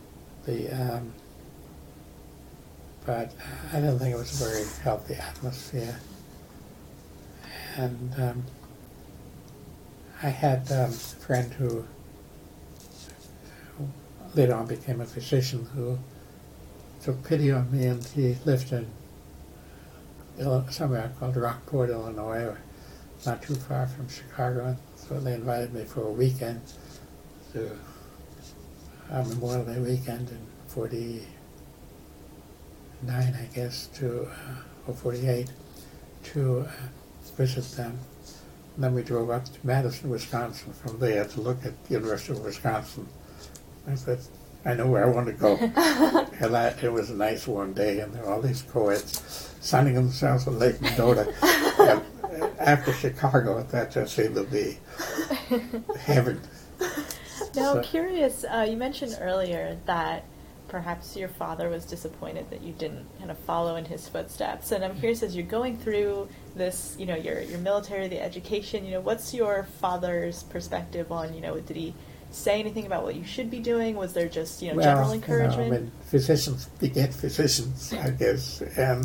[SPEAKER 2] But I don't think it was a very healthy atmosphere. And I had a friend who later on became a physician who took pity on me, and he lived in somewhere called Rockport, Illinois, or not too far from Chicago. And so they invited me for a weekend, to Memorial Day weekend in 49, I guess, or 48, to visit them. And then we drove up to Madison, Wisconsin from there to look at the University of Wisconsin. I said, I know where I want to go. And it was a nice warm day, and there were all these co-eds sunning themselves on Lake Mendota. And after Chicago, that just seemed to be heaven.
[SPEAKER 1] Now, I'm curious, you mentioned earlier that perhaps your father was disappointed that you didn't kind of follow in his footsteps. And I'm curious, as you're going through this, you know, your military, the education, you know, what's your father's perspective on, you know, did he say anything about what you should be doing? Was there just, you know, general encouragement?
[SPEAKER 2] You know, I mean, physicians beget physicians, I guess. And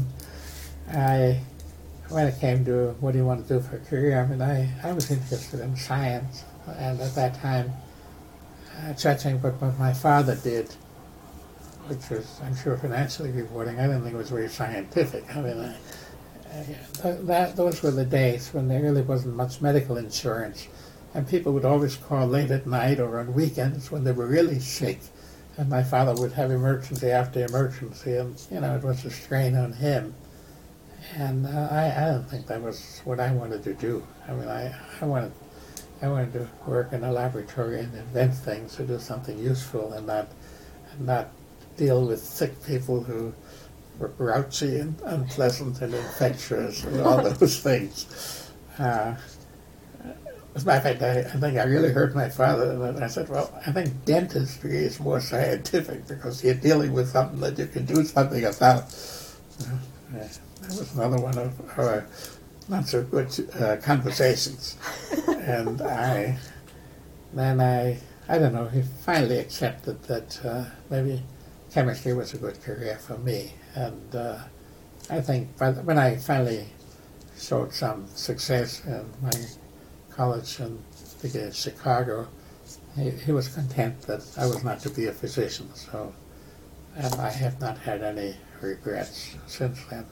[SPEAKER 2] when it came to what do you want to do for a career, I mean, I was interested in science. And at that time, judging what my father did, which was, I'm sure, financially rewarding, I didn't think it was very scientific. I mean, those were the days when there really wasn't much medical insurance. And people would always call late at night or on weekends when they were really sick. And my father would have emergency after emergency, and, you know, it was a strain on him. And I don't think that was what I wanted to do. I mean, I wanted to work in a laboratory and invent things, to do something useful, and not deal with sick people who were grouchy and unpleasant and infectious and all those things. As a matter of fact, I think I really hurt my father, and I said, well, I think dentistry is more scientific because you're dealing with something that you can do something about. That was another one of our not so good conversations. And I don't know, he finally accepted that maybe chemistry was a good career for me. And I think when I finally showed some success in my college and began in Chicago, he was content that I was not to be a physician. So, and I have not had any regrets since then.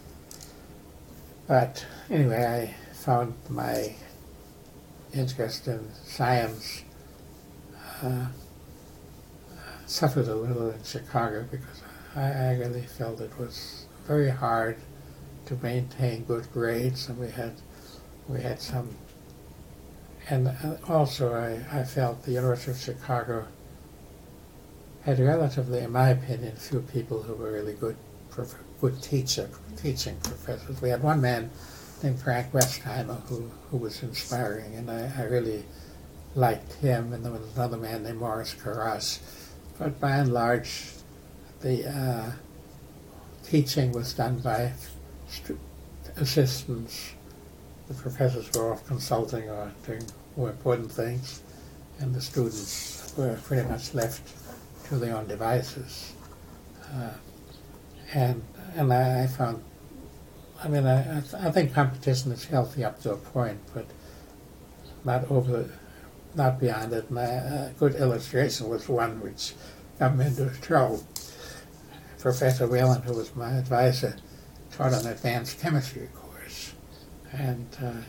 [SPEAKER 2] But anyway, I found my interest in science suffered a little in Chicago because I really felt it was very hard to maintain good grades, and we had some, and also I felt the University of Chicago had relatively, in my opinion, few people who were really good teaching professors. We had one man named Frank Westheimer who was inspiring, and I really liked him, and there was another man named Morris Karras. But by and large, the teaching was done by assistants. The professors were off consulting or doing more important things, and the students were pretty much left to their own devices. And I found, I mean, I think competition is healthy up to a point, but not beyond it. And a good illustration was one which got me into trouble. Professor Whalen, who was my advisor, taught an advanced chemistry course. And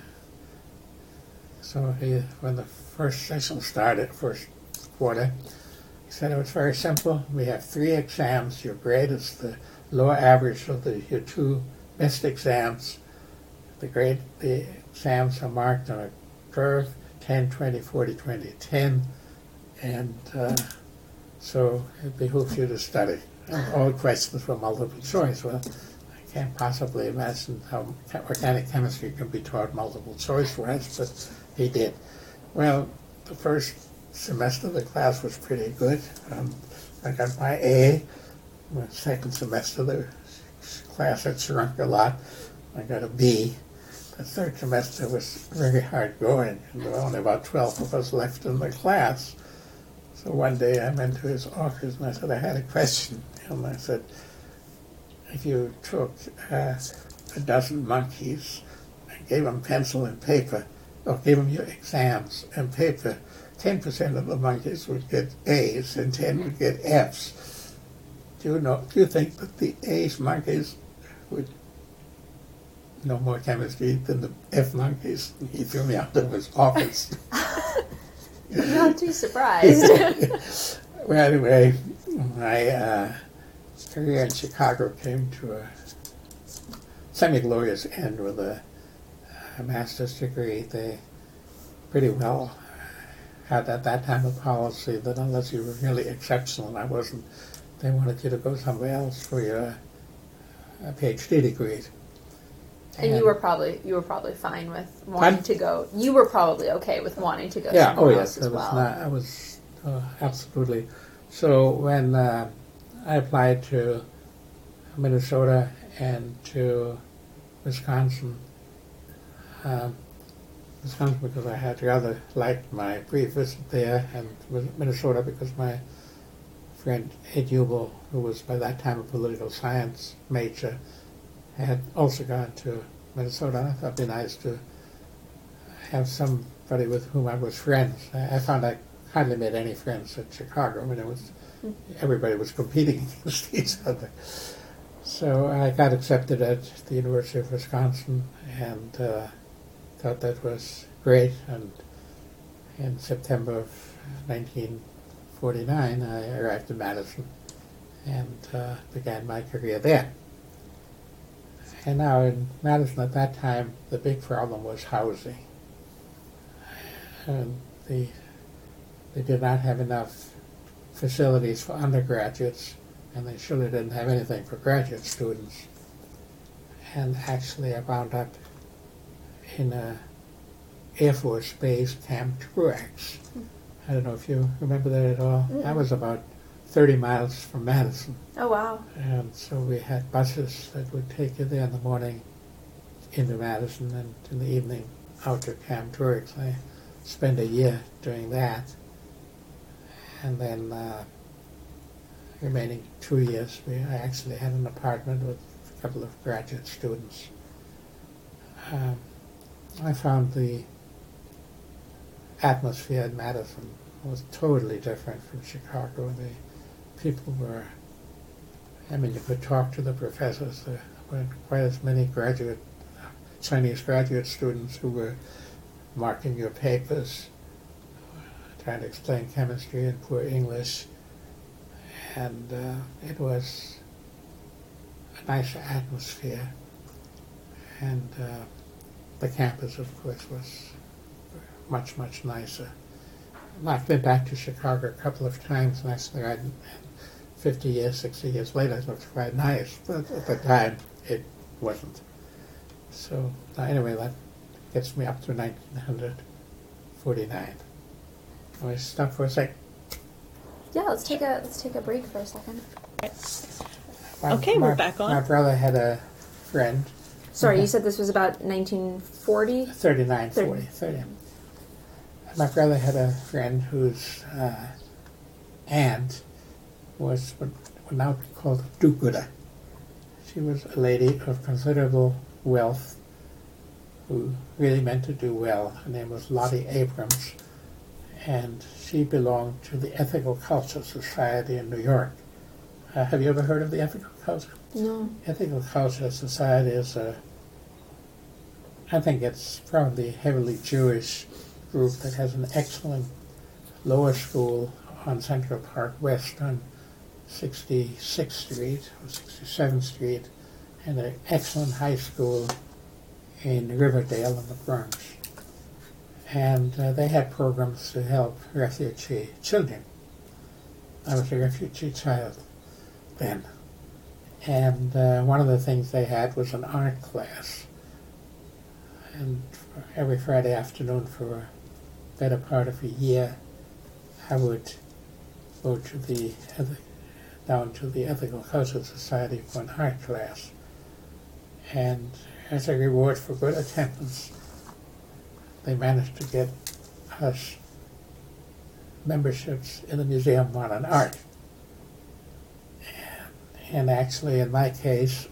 [SPEAKER 2] so when the first session started, first quarter, he said it was very simple. We have 3 exams. Your grade is the lower average of your 2 best exams. The exams are marked on a curve, 10, 20, 40, 20, 10. And so it behooves you to study. And all questions were multiple choice. Well, I can't possibly imagine how organic chemistry can be taught multiple choice wise, but he did. Well, the first semester the class was pretty good. I got my A. The second semester the class had shrunk a lot. I got a B. The third semester was very hard going, and there were only about 12 of us left in the class. So one day I went to his office and I said, I had a question. And I said, if you took a dozen monkeys and gave them pencil and paper, or gave them your exams and paper, 10% of the monkeys would get A's and 10 would get F's. Do you think that the A's monkeys would know more chemistry than the F monkeys? He threw me out of his office.
[SPEAKER 3] You're not too surprised.
[SPEAKER 2] Well, anyway, my career in Chicago came to a semi-glorious end with a master's degree. They pretty well had at that time a policy that unless you were really exceptional, and I wasn't, they wanted you to go somewhere else for your PhD degree.
[SPEAKER 3] And you were probably fine with wanting to go. You were probably okay with wanting to go somewhere else as well.
[SPEAKER 2] I was absolutely. So when I applied to Minnesota and to Wisconsin. Wisconsin because I had rather liked my brief visit there, and Minnesota because my friend Ed Ubel, who was by that time a political science major, had also gone to Minnesota. And I thought it'd be nice to have somebody with whom I was friends. I found I hardly made any friends at Chicago. I mean, everybody was competing against each other. So I got accepted at the University of Wisconsin and thought that was great. And in September of 1949, I arrived in Madison and began my career there. And now in Madison at that time, the big problem was housing. And they did not have enough facilities for undergraduates, and they surely didn't have anything for graduate students. And actually I wound up in a Air Force base, Camp Truax. I don't know if you remember that at all.
[SPEAKER 3] Mm-mm.
[SPEAKER 2] That was about 30 miles from Madison.
[SPEAKER 3] Oh, wow.
[SPEAKER 2] And so we had buses that would take you there in the morning into Madison and in the evening out to Camp Truax. I spent a year doing that. And then remaining 2 years, I actually had an apartment with a couple of graduate students. I found the atmosphere in Madison was totally different from Chicago. The people were, I mean, you could talk to the professors. There weren't quite as many Chinese graduate students who were marking your papers, trying to explain chemistry in poor English. And it was a nice atmosphere. And the campus, of course, was much, much nicer. I've been back to Chicago a couple of times, and actually 50 years, 60 years later, it looks quite nice. But at the time, it wasn't. So anyway, that gets me up to 1949. Can we stop for a sec?
[SPEAKER 3] Yeah, let's take a break for a second.
[SPEAKER 1] Okay, we're back on.
[SPEAKER 2] My brother had a friend.
[SPEAKER 3] Sorry, you said this was about 1940?
[SPEAKER 2] 30. My brother had a friend whose aunt was what would now be called do-gooder. She was a lady of considerable wealth who really meant to do well. Her name was Lottie Abrams, and she belonged to the Ethical Culture Society in New York. Have you ever heard of the Ethical Culture?
[SPEAKER 3] No.
[SPEAKER 2] Ethical Culture Society is I think it's probably a heavily Jewish group that has an excellent lower school on Central Park West on 66th Street or 67th Street, and an excellent high school in Riverdale in the Bronx. And they had programs to help refugee children. I was a refugee child then. And one of the things they had was an art class. And every Friday afternoon for a better part of a year, I would go to down to the Ethical Culture Society for an art class. And as a reward for good attendance, they managed to get us memberships in the Museum of Modern Art. And actually, in my case,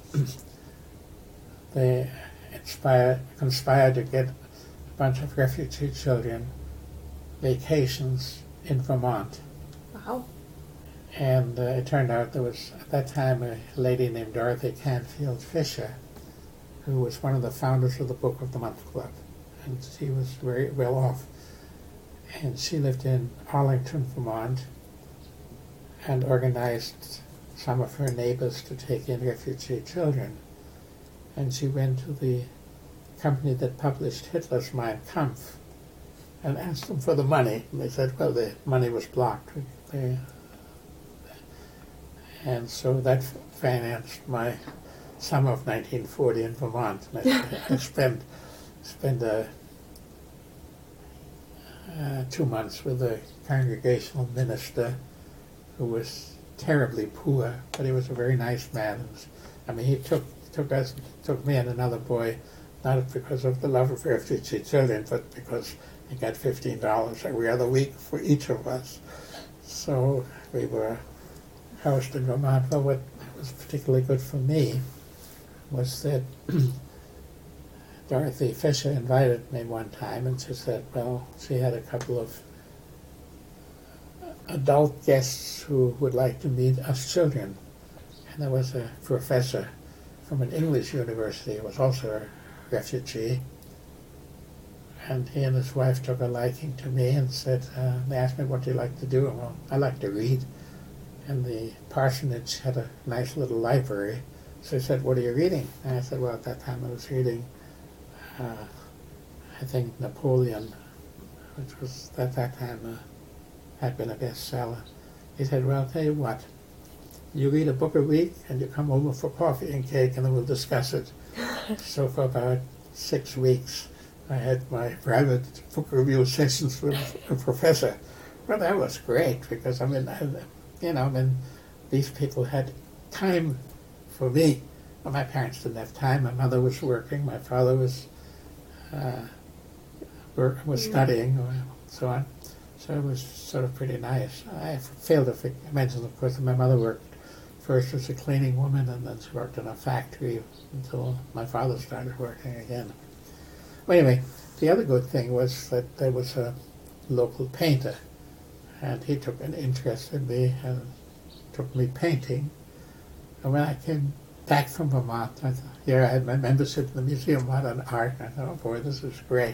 [SPEAKER 2] they conspired to get a bunch of refugee children vacations in Vermont.
[SPEAKER 3] Wow.
[SPEAKER 2] And it turned out there was, at that time, a lady named Dorothy Canfield Fisher, who was one of the founders of the Book of the Month Club. And she was very well off. And she lived in Arlington, Vermont, and organized some of her neighbors to take in refugee children. And she went to the company that published Hitler's Mein Kampf and asked them for the money. And they said, well, the money was blocked. And so that financed my summer of 1940 in Vermont. And I spent 2 months with a congregational minister who was terribly poor, but he was a very nice man. I mean, he took me and another boy, not because of the love of refugee children, but because he got $15 every other week for each of us. So we were housed in Vermont. But what was particularly good for me was that Dorothy Fisher invited me one time, and she said, well, she had a couple of adult guests who would like to meet us children. And there was a professor from an English university who was also a refugee. And he and his wife took a liking to me and said, they asked me, what do you like to do? Well, I like to read. And the parsonage had a nice little library. So he said, what are you reading? And I said, well, at that time I was reading, I think, Napoleon, which was at that time had been a bestseller. He said, well, I'll tell you what, you read a book a week and you come over for coffee and cake and then we'll discuss it. So for about 6 weeks, I had my private book review sessions with a professor. Well, that was great because, I mean, these people had time for me. Well, my parents didn't have time. My mother was working. My father was studying, or so on. So it was sort of pretty nice. I failed to mention, of course, that my mother worked first as a cleaning woman, and then she worked in a factory until my father started working again. Well, anyway, the other good thing was that there was a local painter, and he took an interest in me and took me painting. And when I came back from Vermont, I had my membership in the Museum of Modern Art, and I thought, oh boy, this is great.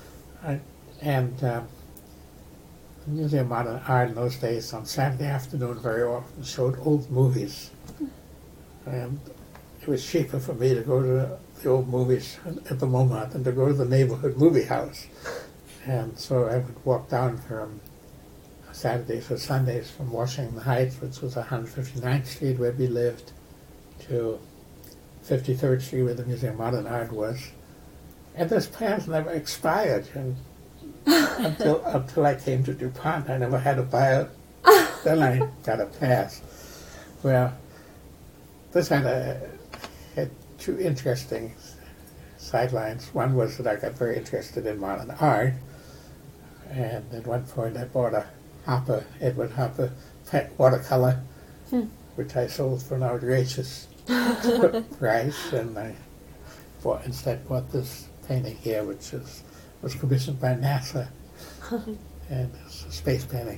[SPEAKER 2] The Museum of Modern Art in those days on Saturday afternoon very often showed old movies. And it was cheaper for me to go to the old movies at the MoMA than to go to the neighborhood movie house. And so I would walk down from Saturdays or Sundays from Washington Heights, which was 159th Street where we lived, to 53rd Street where the Museum of Modern Art was. And those plans never expired. And until I came to DuPont, I never had to buy it. Then I got a pass. Well, this had two interesting sidelines. One was that I got very interested in modern art, and at one point I bought a Edward Hopper pet watercolor, which I sold for an outrageous price, and I instead bought this painting here, which was commissioned by NASA, and it's a space painting.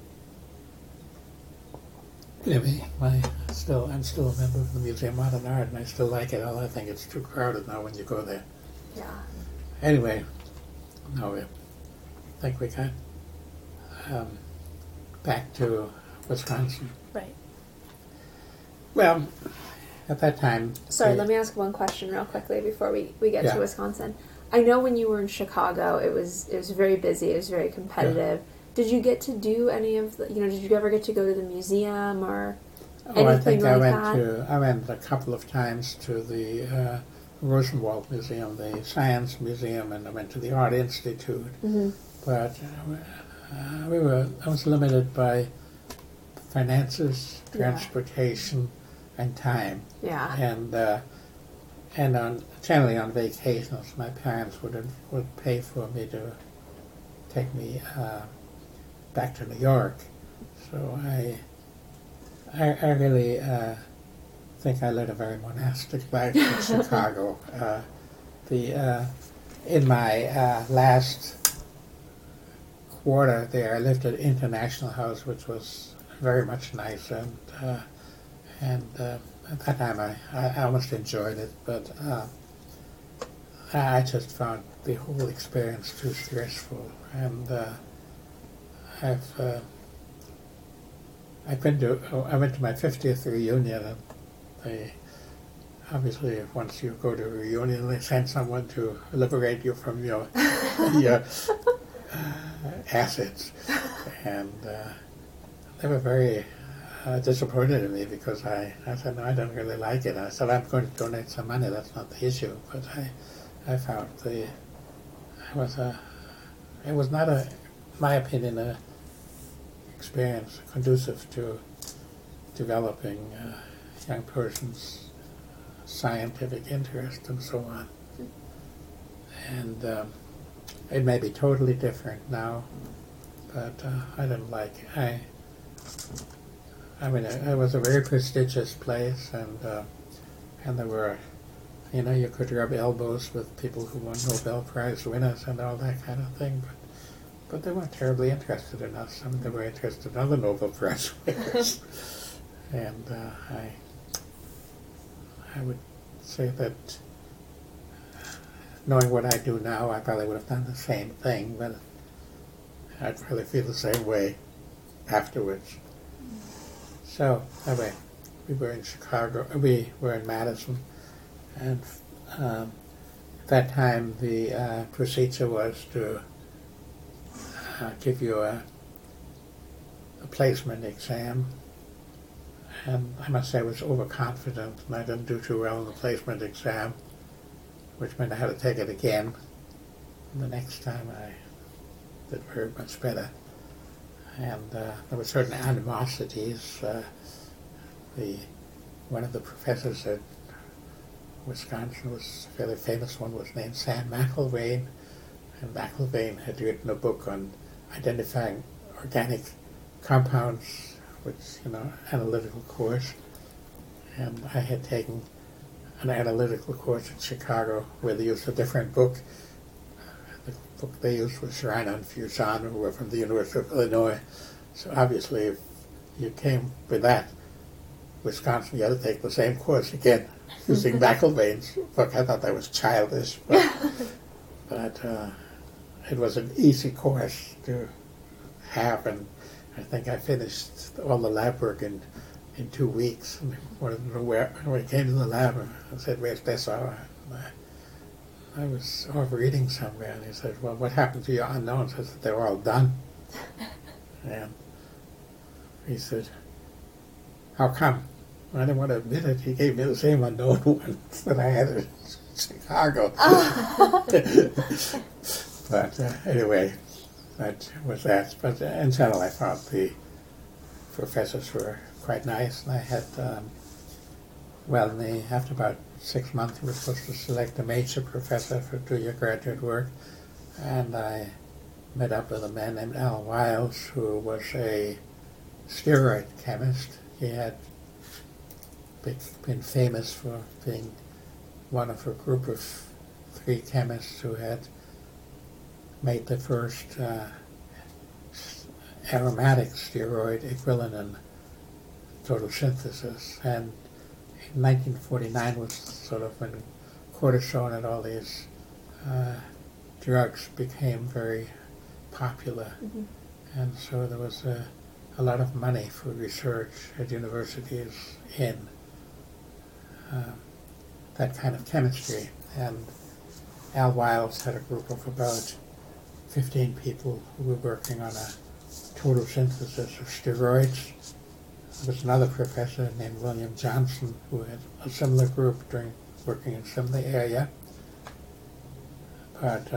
[SPEAKER 2] Anyway, I'm still a member of the Museum of Modern Art, and I still like it, although I think it's too crowded now when you go there.
[SPEAKER 3] Yeah.
[SPEAKER 2] Anyway, no, I think we got back to Wisconsin.
[SPEAKER 1] Right.
[SPEAKER 2] Well, at that time...
[SPEAKER 3] Sorry, let me ask one question real quickly before we get
[SPEAKER 2] Yeah.
[SPEAKER 3] to Wisconsin. I know when you were in Chicago, it was very busy, it was very competitive. Yeah. Did you get to do any of the, did you ever get to go to the museum or anything
[SPEAKER 2] I think
[SPEAKER 3] like
[SPEAKER 2] I went a couple of times to the Rosenwald Museum, the Science Museum, and I went to the Art Institute. Mm-hmm. But I was limited by finances, transportation, and time.
[SPEAKER 3] Yeah.
[SPEAKER 2] And generally on vacations, my parents would pay for me to take me back to New York. So I really think I led a very monastic life in Chicago. In my last quarter there, I lived at International House, which was very much nicer, and at that time I almost enjoyed it, but I just found the whole experience too stressful, and I went to my 50th reunion, and they obviously, once you go to a reunion, they send someone to liberate you from your assets, and they were very disappointed in me because I said, no, I don't really like it. I said, I'm going to donate some money, that's not the issue, but I found it was not, in my opinion, a experience conducive to developing a young person's scientific interest and so on. And it may be totally different now, but I didn't like it. I mean, it was a very prestigious place, and there were, you could rub elbows with people who won Nobel Prize winners and all that kind of thing, but they weren't terribly interested in us. I mean, they were interested in other Nobel Prize winners. And I would say that knowing what I do now, I probably would have done the same thing, but I'd probably feel the same way afterwards. So, anyway, we were in Chicago, we were in Madison, and at that time the procedure was to give you a placement exam, and I must say I was overconfident and I didn't do too well in the placement exam, which meant I had to take it again. And the next time I did very much better. And there were certain animosities. One of the professors at Wisconsin was a fairly famous one, was named Sam McIlvaine, and McIlvaine had written a book on identifying organic compounds, which, analytical course. And I had taken an analytical course in Chicago where they used a different book. The book they used was Schreiner and Fuson, who were from the University of Illinois. So obviously, if you came with that, Wisconsin, you had to take the same course again, using McIlvaine's book. I thought that was childish, but it was an easy course to have, and I think I finished all the lab work in 2 weeks. And wanted to know when I came to the lab, I said, "Where's Dessau?" I was off reading somewhere, and he said, "Well, what happened to your unknowns?" I said, "They were all done." And he said, "How come?" I didn't want to admit it. He gave me the same unknown ones that I had in Chicago. But anyway, that was that. But in general, I thought the professors were quite nice, and I had, after about 6 months, we were supposed to select a major professor to do your graduate work, and I met up with a man named Al Wiles, who was a steroid chemist. He had been famous for being one of a group of 3 chemists who had made the first aromatic steroid, equivalent total synthesis. And in 1949 was sort of when cortisone and all these drugs became very popular. Mm-hmm. And so there was a lot of money for research at universities in that kind of chemistry. And Al Wiles had a group of about 15 people who were working on a total synthesis of steroids. There was another professor named William Johnson who had a similar group working in a similar area. But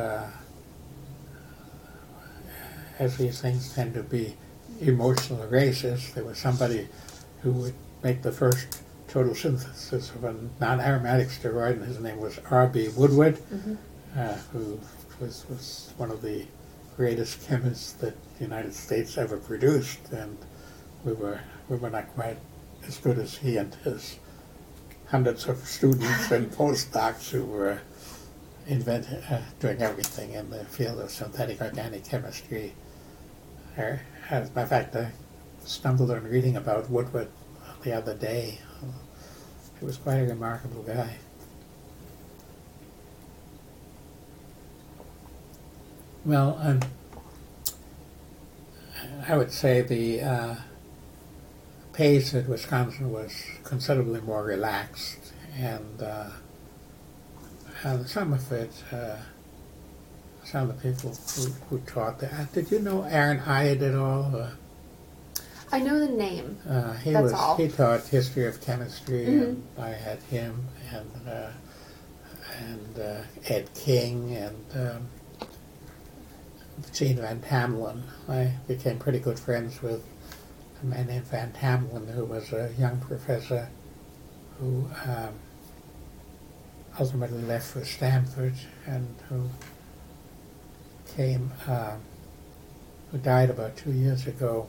[SPEAKER 2] as these things tend to be emotional races, there was somebody who would make the first total synthesis of a non-aromatic steroid, and his name was R.B. Woodward, mm-hmm. Who was one of the greatest chemists that the United States ever produced, and we were not quite as good as he and his hundreds of students and postdocs who were doing everything in the field of synthetic organic chemistry. As a matter of fact, I stumbled on reading about Woodward the other day. He was quite a remarkable guy. Well, I would say the pace at Wisconsin was considerably more relaxed, and some of it, some of the people who taught there. Did you know Aaron Hyatt at all?
[SPEAKER 3] I know the name.
[SPEAKER 2] He taught history of chemistry, mm-hmm. and I had him and Ed King and Gene Van Tamlin. I became pretty good friends with a man named Van Tamlin, who was a young professor who ultimately left for Stanford and who who died about 2 years ago.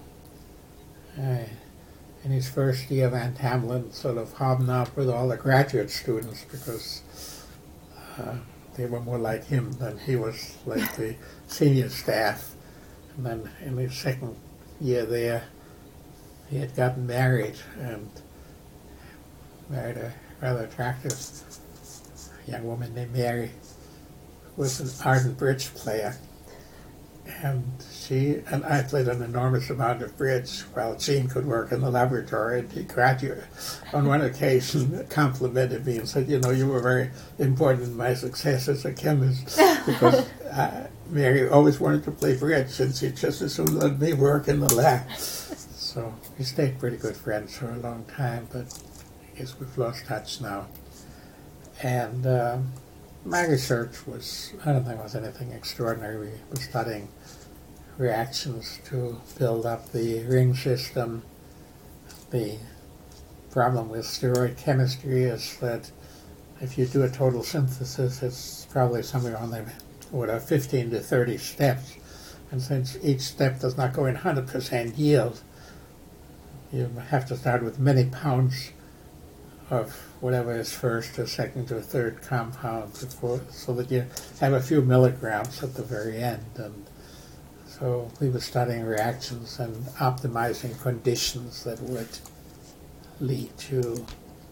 [SPEAKER 2] In his first year, Van Tamlin sort of hobnobbed with all the graduate students because they were more like him than he was like the senior staff. And then in his second year there, he had gotten married and married a rather attractive young woman named Mary, who was an ardent bridge player. And she and I played an enormous amount of bridge while Jean could work in the laboratory. And he graduated. On one occasion, complimented me and said, "You know, you were very important in my success as a chemist because Mary always wanted to play bridge, and she just as soon let me work in the lab." So we stayed pretty good friends for a long time, but I guess we've lost touch now. And my research was, I don't think it was anything extraordinary. We were studying reactions to build up the ring system. The problem with steroid chemistry is that if you do a total synthesis, it's probably somewhere on the 15 to 30 steps. And since each step does not go in 100% yield, you have to start with many pounds of whatever is first or second or third compound before, so that you have a few milligrams at the very end. And so we were studying reactions and optimizing conditions that would lead to,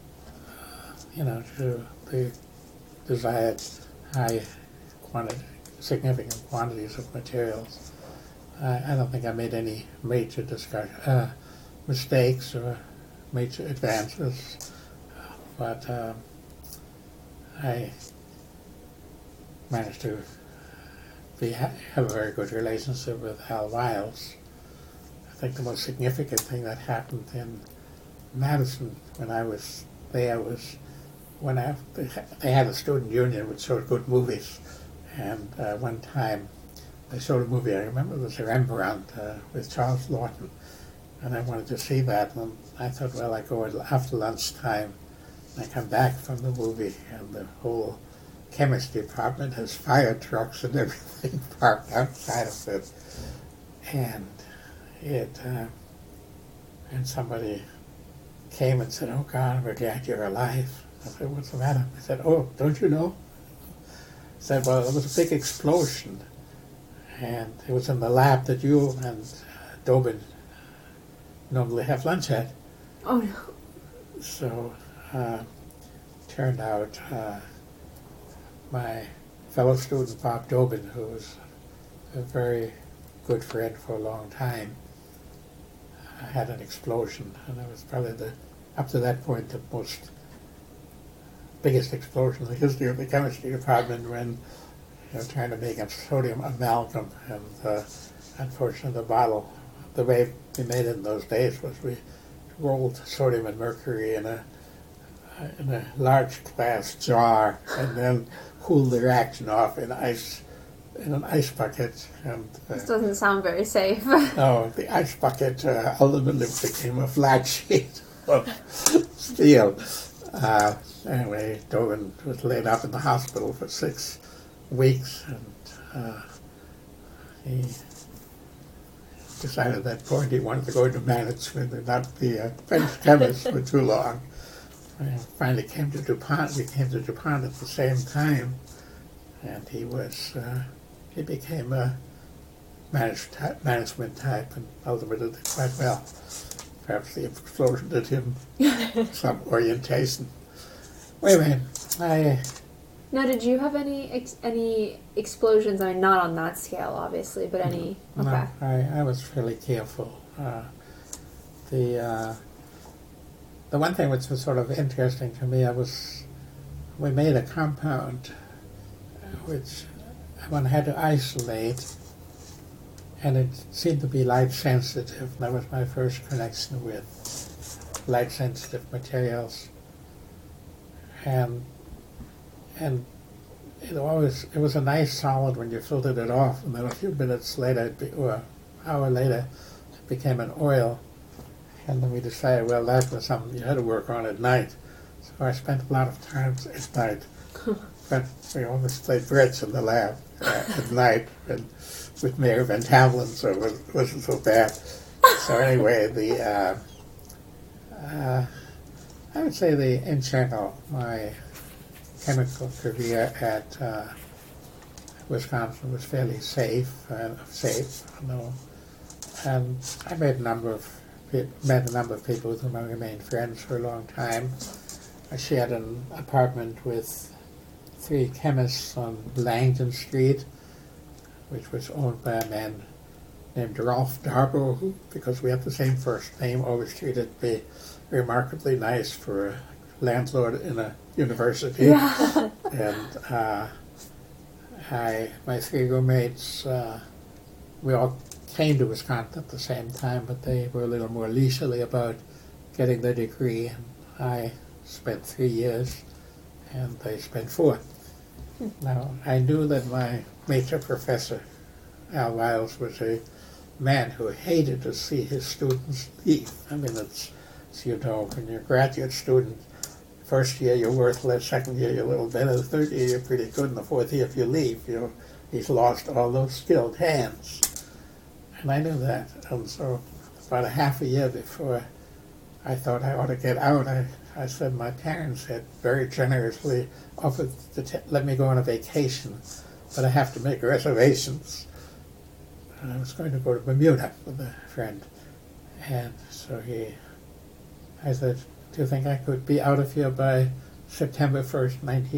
[SPEAKER 2] to the desired high quantity, significant quantities of materials. I don't think I made any major mistakes or major advances. But I managed to have a very good relationship with Hal Wiles. I think the most significant thing that happened in Madison when I was there was when they had a student union which showed good movies. And one time they showed a movie, I remember it was Rembrandt with Charles Lawton. And I wanted to see that. And I thought, well, I go after lunchtime. I come back from the movie, and the whole chemistry department has fire trucks and everything parked outside of it. And and somebody came and said, "Oh God, we're glad you're alive." I said, "What's the matter?" I said, "Oh, don't you know?" I said, "Well, there was a big explosion, and it was in the lab that you and Dobin normally have lunch at."
[SPEAKER 3] Oh no!
[SPEAKER 2] So. Turned out my fellow student Bob Dobin, who was a very good friend for a long time, had an explosion, and it was probably up to that point the biggest explosion in the history of the chemistry department when trying to make a sodium amalgam, and unfortunately the way we made it in those days was we rolled sodium and mercury in a large glass jar and then cooled the reaction off in an ice bucket. And
[SPEAKER 3] this doesn't sound very safe.
[SPEAKER 2] No, the ice bucket ultimately became a flat sheet of steel. Anyway, Dobin was laid up in the hospital for 6 weeks, and he decided at that point he wanted to go into management and not be a French chemist for too long. And finally came to DuPont. We came to DuPont at the same time, and he became a management type and ultimately did quite well. Perhaps the explosion did him some orientation. Wait a minute.
[SPEAKER 3] Now, did you have any explosions? I mean, not on that scale, obviously, but any.
[SPEAKER 2] No,
[SPEAKER 3] okay.
[SPEAKER 2] I was fairly careful. The one thing which was sort of interesting to me, we made a compound which one had to isolate, and it seemed to be light sensitive. That was my first connection with light sensitive materials, and it was a nice solid when you filtered it off, and then a few minutes later, or an hour later, it became an oil. And then we decided, well, that was something you had to work on at night. So I spent a lot of times at night. But we always played bridge in the lab at night and with Mayor Van Tamlin, so it wasn't so bad. So anyway, I would say in general, my chemical career at Wisconsin was fairly safe, you know. And I met a number of people with whom I remained friends for a long time. I shared an apartment with 3 chemists on Langdon Street, which was owned by a man named Rolf Darbo, who, because we had the same first name, always treated me remarkably nice for a landlord in a university.
[SPEAKER 3] Yeah.
[SPEAKER 2] And my 3 roommates, we all came to Wisconsin at the same time, but they were a little more leisurely about getting their degree. And I spent 3 years, and they spent 4. Now, I knew that my major professor, Al Wiles, was a man who hated to see his students leave. I mean, it's you know, when you're a graduate student, first year you're worthless, second year you're a little better, the third year you're pretty good, and the fourth year if you leave, he's lost all those skilled hands. And I knew that. And so about a half a year before I thought I ought to get out, I said my parents had very generously offered to let me go on a vacation, but I have to make reservations. And I was going to go to Bermuda with a friend. And so I said, do you think I could be out of here by September 1st,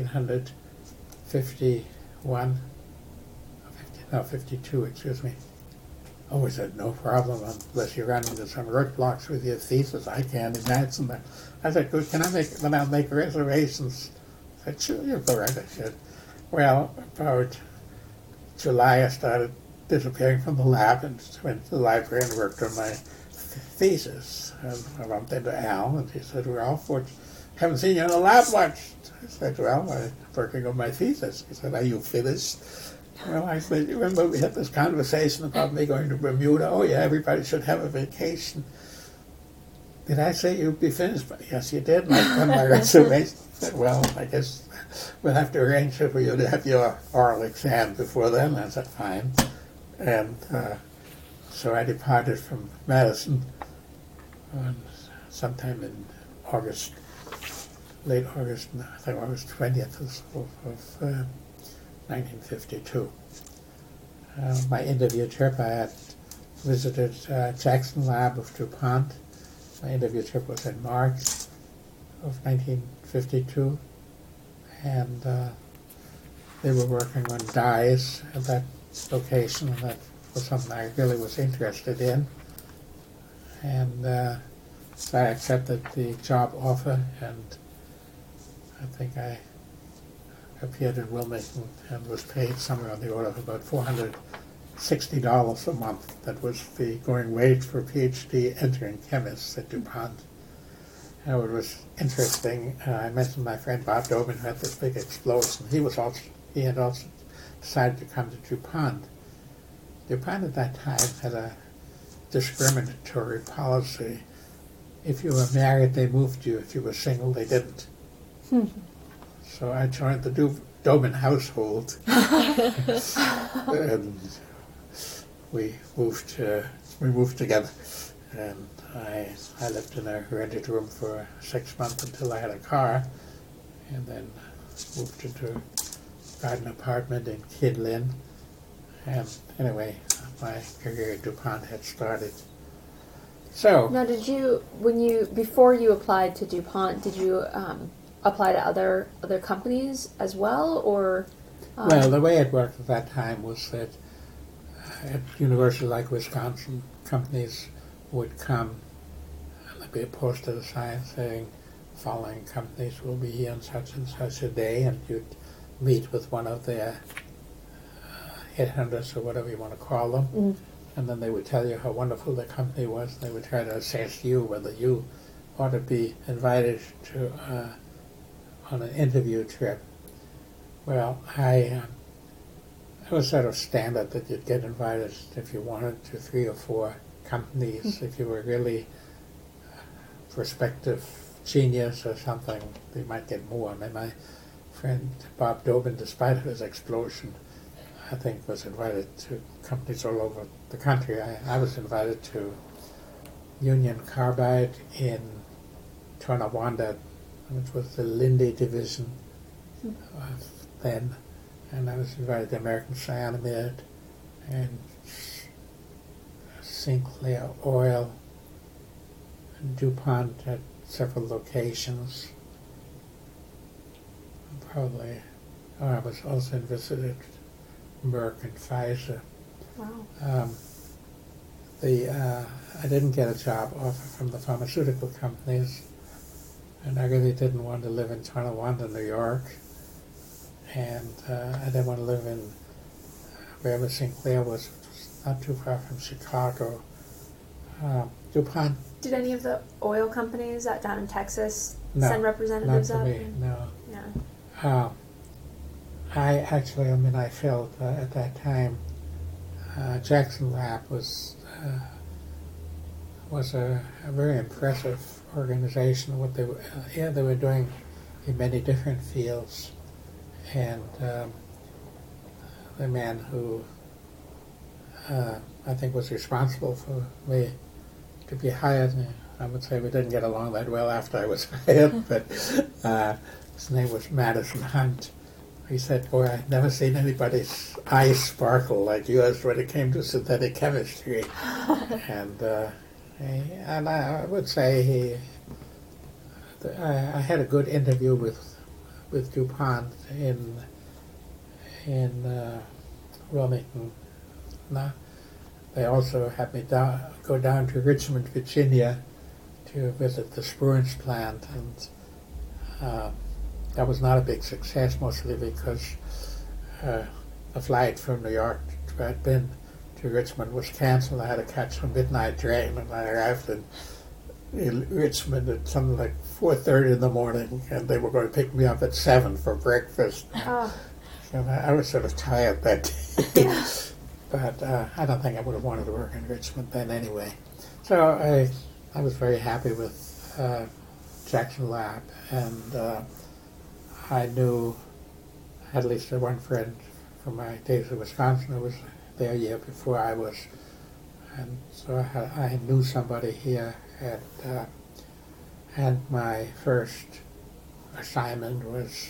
[SPEAKER 2] 1951? No, 52, excuse me. Oh, he said, no problem, unless you run into some roadblocks with your thesis. I can't imagine that. I said, good, then I'll make reservations. I said, sure, you'll go right. I said, well, about July I started disappearing from the lab and went to the library and worked on my thesis. And I bumped into Al, and he said, Ralph, haven't seen you in the lab much. I said, well, I'm working on my thesis. He said, are you finished? Well, I said, you remember we had this conversation about me going to Bermuda? Oh, yeah, everybody should have a vacation. Did I say you'd be finished? But yes, you did. On my reservation. I said, well, I guess we'll have to arrange for you to have your oral exam before then. I said, fine. And so I departed from Madison sometime in August, late August, I think August 20th of 1952. My interview trip, I had visited Jackson Lab of DuPont. My interview trip was in March of 1952, and they were working on dyes at that location, and that was something I really was interested in. And so I accepted the job offer, and I think I appeared in Wilmington and was paid somewhere on the order of about $460 a month. That was the going wage for PhD entering chemists at DuPont. And it was interesting. I mentioned my friend Bob Dobin, who had this big explosion. He had also decided to come to DuPont. DuPont at that time had a discriminatory policy. If you were married, they moved you. If you were single, they didn't. So I joined the Dobin household, and we moved together. And I lived in a rented room for 6 months until I had a car, and then moved into a garden apartment in Kid Lynn. And anyway, my career at DuPont had started. So
[SPEAKER 3] now, before you applied to DuPont, did you apply to other companies as well, or?
[SPEAKER 2] Well, the way it worked at that time was that at universities like Wisconsin, companies would come, and there'd be a poster sign saying, following companies will be here on such and such a day, and you'd meet with one of their headhunters or whatever you want to call them, and then they would tell you how wonderful the company was, and they would try to assess you whether you ought to be invited to on an interview trip. Well, it was sort of standard that you'd get invited if you wanted to 3 or 4 companies if you were really prospective genius or something, they might get more. I mean, my friend Bob Dobin, despite his explosion, I think was invited to companies all over the country. I was invited to Union Carbide in Tonawanda, which was the Lindy division then, and I was invited to American Cyanamid and Sinclair Oil and DuPont at several locations. Probably, I was also visited Merck and Pfizer.
[SPEAKER 3] Wow.
[SPEAKER 2] I didn't get a job offer from the pharmaceutical companies, and I really didn't want to live in Tonawanda, New York, and I didn't want to live in wherever Sinclair was, which was not too far from Chicago. DuPont.
[SPEAKER 3] Did any of the oil companies down in Texas
[SPEAKER 2] No,
[SPEAKER 3] send representatives
[SPEAKER 2] not
[SPEAKER 3] up?
[SPEAKER 2] to me, no.
[SPEAKER 3] Yeah.
[SPEAKER 2] I felt at that time Jackson Lab was a very impressive organization. What they were doing in many different fields, and the man who I think was responsible for me to be hired, I would say we didn't get along that well after I was hired, but his name was Madison Hunt. He said, "Boy, I've never seen anybody's eyes sparkle like yours when it came to synthetic chemistry." And I would say I had a good interview with DuPont in Wilmington. Now, they also had me go down to Richmond, Virginia, to visit the Spruance plant, and that was not a big success, mostly because the flight from New York where I'd been to Richmond was canceled. I had to catch a midnight train, and I arrived in Richmond at something like 4:30 in the morning, and they were going to pick me up at 7 for breakfast.
[SPEAKER 3] Oh.
[SPEAKER 2] So I was sort of tired that day. But I don't think I would have wanted to work in Richmond then anyway. So I was very happy with Jackson Lab, and I knew at least one friend from my days in Wisconsin who was there a year before I was, and so I knew somebody here, and my first assignment was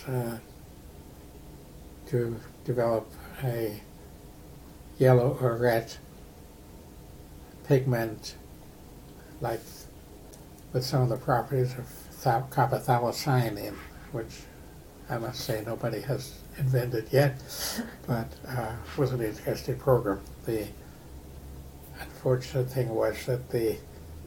[SPEAKER 2] to develop a yellow or red pigment, like with some of the properties of copper phthalocyanine, which I must say nobody has invented yet, but was an interesting program. The unfortunate thing was that the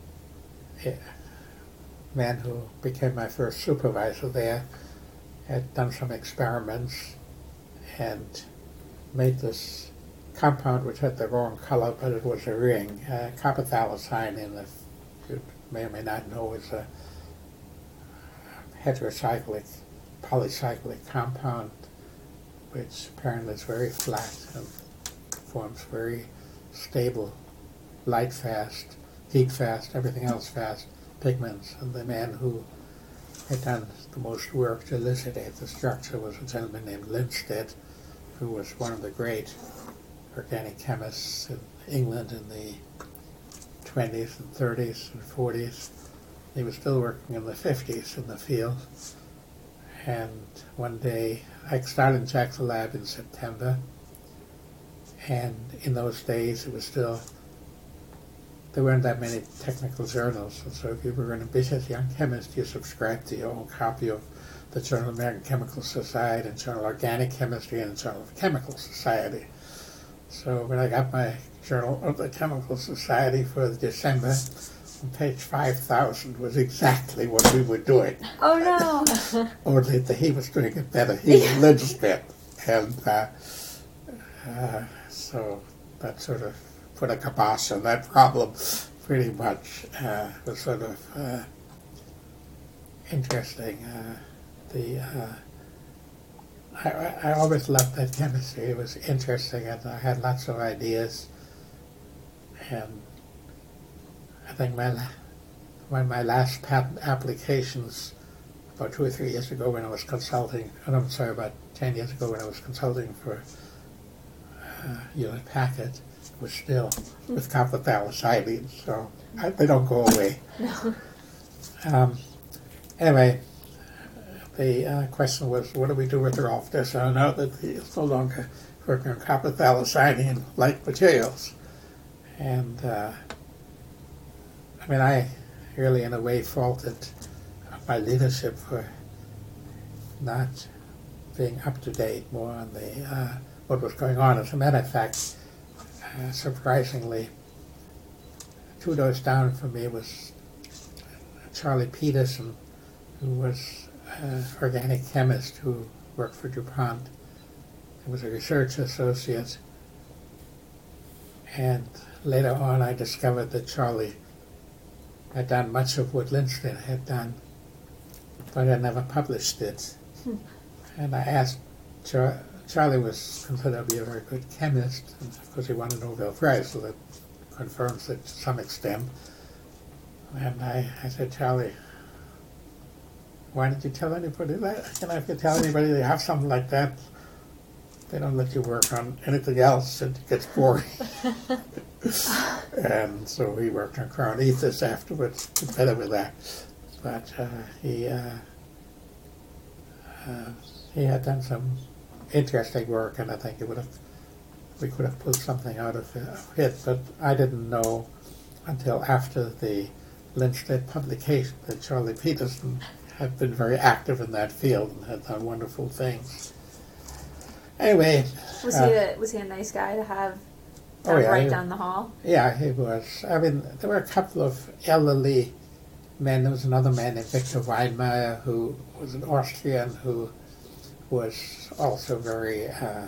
[SPEAKER 2] man who became my first supervisor there had done some experiments and made this compound which had the wrong color, but it was a ring. Copper phthalocyanine, if you may or may not know, is a heterocyclic, polycyclic compound which apparently is very flat and forms very stable, light fast, heat fast, everything else fast pigments. And the man who had done the most work to elucidate the structure was a gentleman named Lindstedt, who was one of the great organic chemists in England in the 20s and 30s and 40s. He was still working in the 50s in the field. And one day, I started in Jackson Lab in September, and in those days it was still, there weren't that many technical journals, and so if you were an ambitious young chemist, you subscribed to your own copy of the Journal of American Chemical Society and Journal of Organic Chemistry and the Journal of Chemical Society. So when I got my Journal of the Chemical Society for December, on page 5,000 was exactly what we were doing.
[SPEAKER 3] Oh no!
[SPEAKER 2] Only that he was doing it better. He was Lindstedt. And so that sort of put a kibosh on that problem pretty much. Was sort of interesting. I always loved that chemistry. It was interesting, and I had lots of ideas. And I think when my last patent applications, about 2 or 3 years ago when I was consulting, I'm sorry, about 10 years ago when I was consulting for Hewlett Packard, was still with carpethalocybine, so they don't go away.
[SPEAKER 3] No.
[SPEAKER 2] Anyway, the question was, what do we do with Rolf Dessau now that he is no longer working on carpethalocybine-like materials? And I really, in a way, faulted my leadership for not being up to date more on the what was going on. As a matter of fact, surprisingly, 2 doors down from me was Charlie Peterson, who was an organic chemist who worked for DuPont. He was a research associate. And later on, I discovered that Charlie had done much of what Lindstedt had done, but had never published it. And I asked, Charlie was considered to be a very good chemist, and of course he won a Nobel Prize, so that confirms it to some extent. And I said, Charlie, why did you tell anybody that? If you tell anybody they have something like that, they don't let you work on anything else, and it gets boring. And so he worked on Crown Ethos afterwards, together with that. But he had done some interesting work, and I think we could have pulled something out of it. But I didn't know until after the Lindstedt publication that Charlie Peterson had been very active in that field and had done wonderful things. Anyway,
[SPEAKER 3] was he a nice guy to have right down the hall?
[SPEAKER 2] Yeah, he was. There were a couple of elderly men. There was another man named Victor Weinmeier, who was an Austrian, who was also very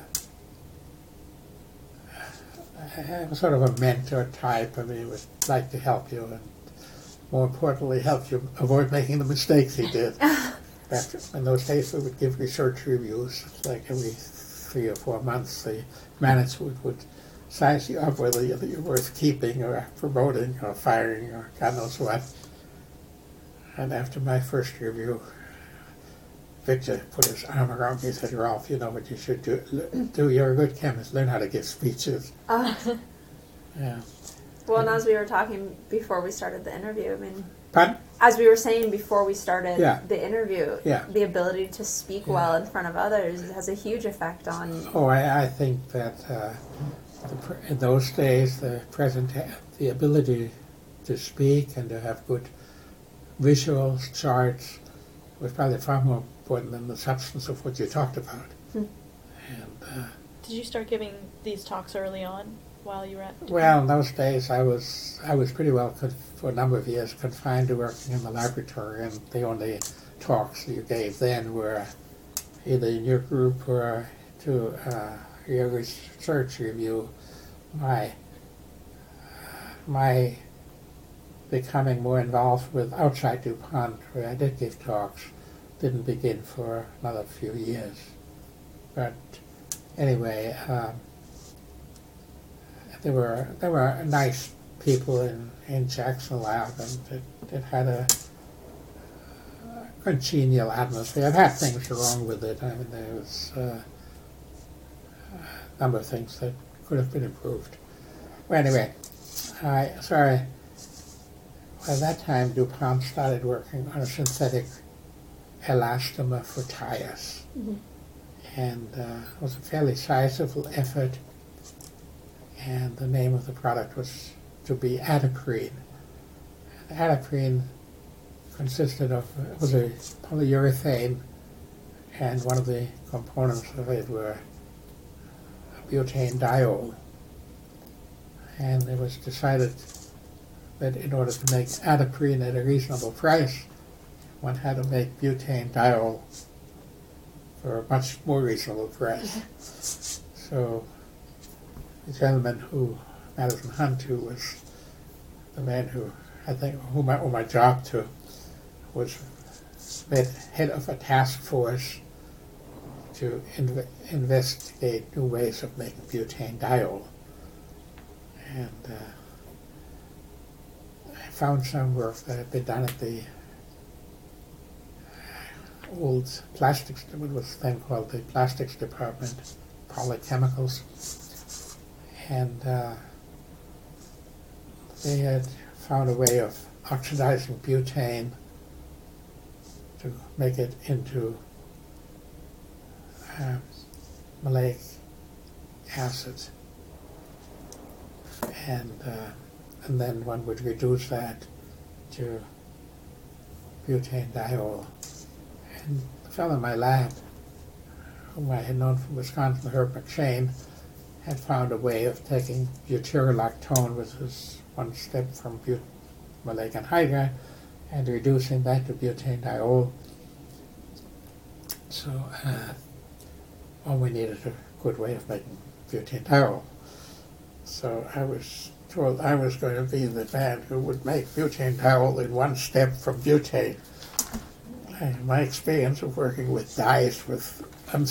[SPEAKER 2] sort of a mentor type. He would like to help you, and more importantly, help you avoid making the mistakes he did. In those days, we would give research reviews, like every 3 or 4 months. The management would size you up whether you're worth keeping or promoting or firing or God knows what. And after my first review, Victor put his arm around me and said, Rolf, you know what you should do. You're a good chemist. Learn how to give speeches. Yeah.
[SPEAKER 3] Well, and as we were talking before we started the interview,
[SPEAKER 2] Pardon?
[SPEAKER 3] As we were saying before we started the interview,
[SPEAKER 2] yeah,
[SPEAKER 3] the ability to speak well in front of others has a huge effect on...
[SPEAKER 2] Oh, I think that in those days, the ability to speak and to have good visuals, charts, was probably far more important than the substance of what you talked about. And
[SPEAKER 1] did you start giving these talks early on while you were at...
[SPEAKER 2] Well, in those days, I was pretty well, for a number of years, confined to working in the laboratory, and the only talks you gave then were either in your group or to your research review. My becoming more involved with outside DuPont, where I did give talks, didn't begin for another few years. But anyway, there were nice people in Jackson Lab, and it had a congenial atmosphere. It had things wrong with it. There was a number of things that could have been improved. Well, anyway, by that time, DuPont started working on a synthetic elastomer for tires. Mm-hmm. And it was a fairly sizable effort, and the name of the product was to be Adaprene. And Adaprene consisted of, it was a polyurethane, and one of the components of it were butanediol. And it was decided that in order to make Adaprene at a reasonable price, one had to make butanediol for a much more reasonable price. So the gentleman who, Madison Hunt, who was the man who I think whom I owe my job to, was made head of a task force to investigate new ways of making butanediol. And found some work that had been done at the old plastics, it was then called the plastics department, polychemicals, and they had found a way of oxidizing butane to make it into maleic acid, and then one would reduce that to butadiol. And the fellow in my lab, whom I had known from Wisconsin, Herb McShane, had found a way of taking butyrolactone, which is one step from maleic anhydride, and reducing that to butadiol. So all we needed a good way of making butadiol. So I was told I was going to be the man who would make butadiol in one step from butane. And my experience of working with dyes with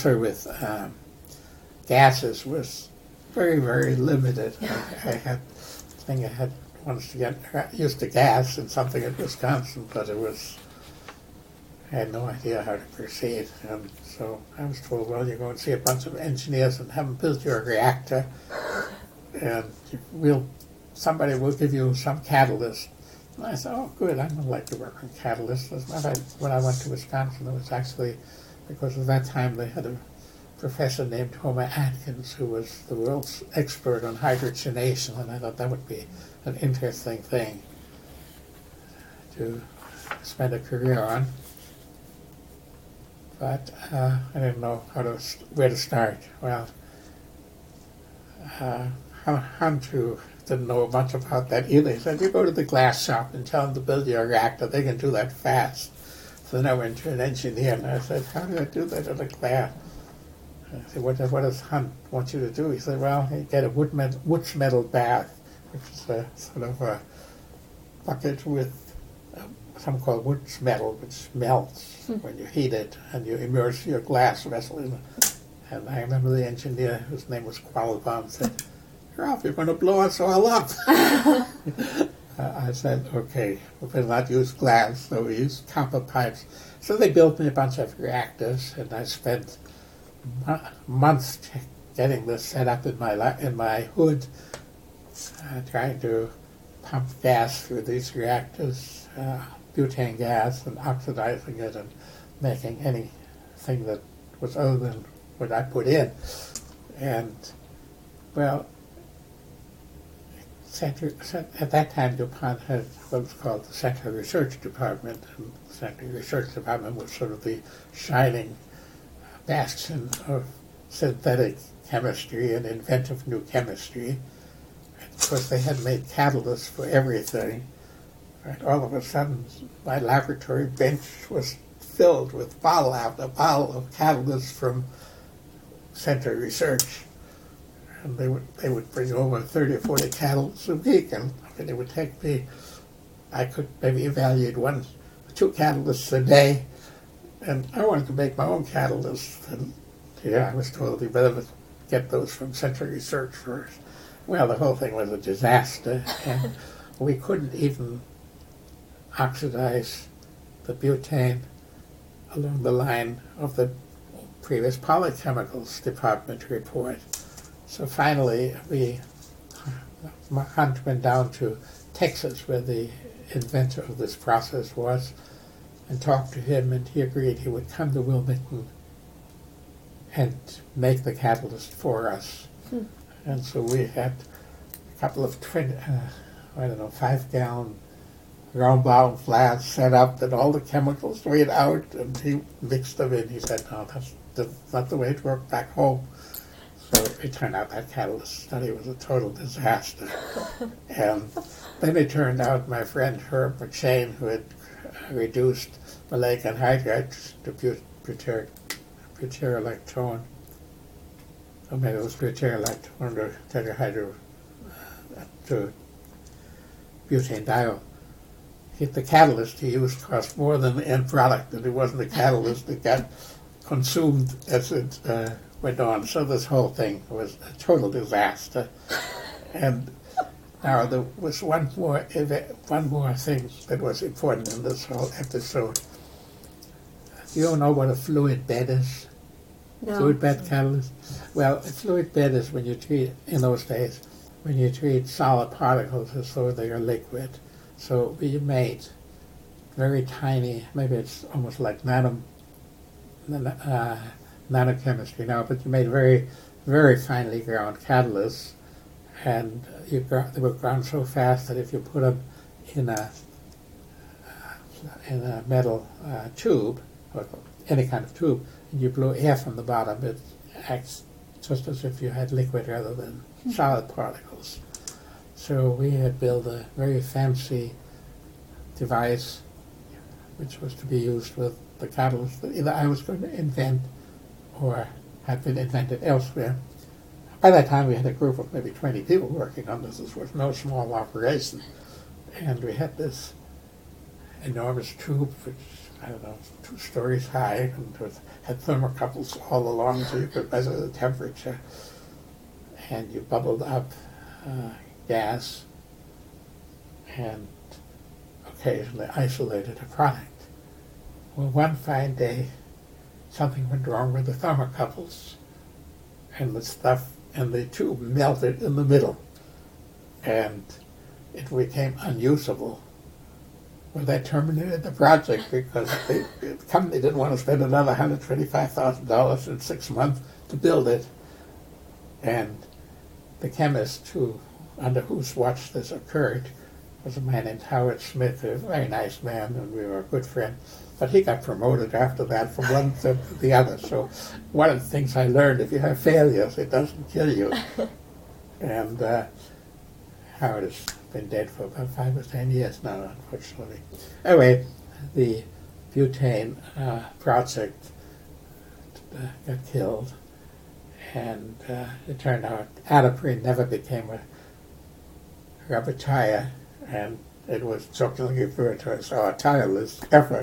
[SPEAKER 2] gases was very, very limited. I had once to get used to gas in something at Wisconsin, but I had no idea how to proceed. And so I was told, well, you go and see a bunch of engineers and have them build your reactor, and somebody will give you some catalyst. And I said, oh, good, I don't like to work on catalysts. When I went to Wisconsin, it was actually because at that time they had a professor named Homer Atkins who was the world's expert on hydrogenation, and I thought that would be an interesting thing to spend a career on. But I didn't know where to start. Well, Hunter didn't know much about that either. He said, you go to the glass shop and tell them to build your reactor. They can do that fast. So then I went to an engineer, and I said, how do I do that in a glass? I said, what does Hunt want you to do? He said, well, you get a wood's metal bath, which is a sort of a bucket with something called wood's metal, which melts when you heat it, and you immerse your glass vessel in it. And I remember the engineer, whose name was Qualbaum, said, Ralph, you're going to blow us all up. I said, okay, we better not use glass, so we used copper pipes. So they built me a bunch of reactors, and I spent months getting this set up in my hood, trying to pump gas through these reactors, butane gas, and oxidizing it and making anything that was other than what I put in. And, well, at that time DuPont had what was called the Central Research Department, and the Central Research Department was sort of the shining bastion of synthetic chemistry and inventive new chemistry. And of course, they had made catalysts for everything. And all of a sudden, my laboratory bench was filled with bottle after bottle of catalysts from Central Research. And they would bring over 30 or 40 catalysts a week, and it would take me, I could maybe evaluate 1 or 2 catalysts a day. And I wanted to make my own catalysts, and I was told you better get those from Central Research first. Well, the whole thing was a disaster, and we couldn't even oxidize the butane along the line of the previous polychemicals department report. So finally, Hunt went down to Texas, where the inventor of this process was, and talked to him, and he agreed he would come to Wilmington and make the catalyst for us. And so we had a couple of 5-gallon round-bound flasks set up, and all the chemicals weighed out, and he mixed them in. He said, no, that's not the way it worked back home. So it turned out that catalyst study was a total disaster. And then it turned out my friend Herb McShane, who had reduced maleic anhydride to butyrolactone, or maybe it was butyrolactone or tetrahydro to butadiol. The catalyst he used cost more than the end product, and it wasn't the catalyst that got consumed as it went on. So this whole thing was a total disaster. And Now, there was one more thing that was important in this whole episode. You don't know what a fluid bed is?
[SPEAKER 3] No.
[SPEAKER 2] Fluid bed catalyst? Well, a fluid bed is when you treat, in those days, when you treat solid particles as though they are liquid. So we made very tiny, maybe it's almost like nanochemistry now, but you made very, very finely ground catalysts, and they were ground so fast that if you put them in a metal tube, or any kind of tube, and you blow air from the bottom, it acts just as if you had liquid rather than solid particles. So we had built a very fancy device which was to be used with the catalyst that either I was going to invent or had been invented elsewhere. By that time we had a group of maybe 20 people working on this. This was no small operation. And we had this enormous tube, which, I don't know, 2 stories high, and had thermocouples all along so you could measure the temperature. And you bubbled up gas and occasionally isolated a product. Well, one fine day, something went wrong with the thermocouples, and the stuff in the tube melted in the middle, and it became unusable. Well, they terminated the project because the company didn't want to spend another $125,000 in 6 months to build it. And the chemist under whose watch this occurred was a man named Howard Smith, a very nice man, and we were a good friend. But he got promoted after that from one to the other. So one of the things I learned, if you have failures, it doesn't kill you. And Howard has been dead for about 5 or 10 years now, unfortunately. Anyway, the butane project got killed, and it turned out Adiprene never became a rubber tire, and it was jokingly referred to as our tireless effort.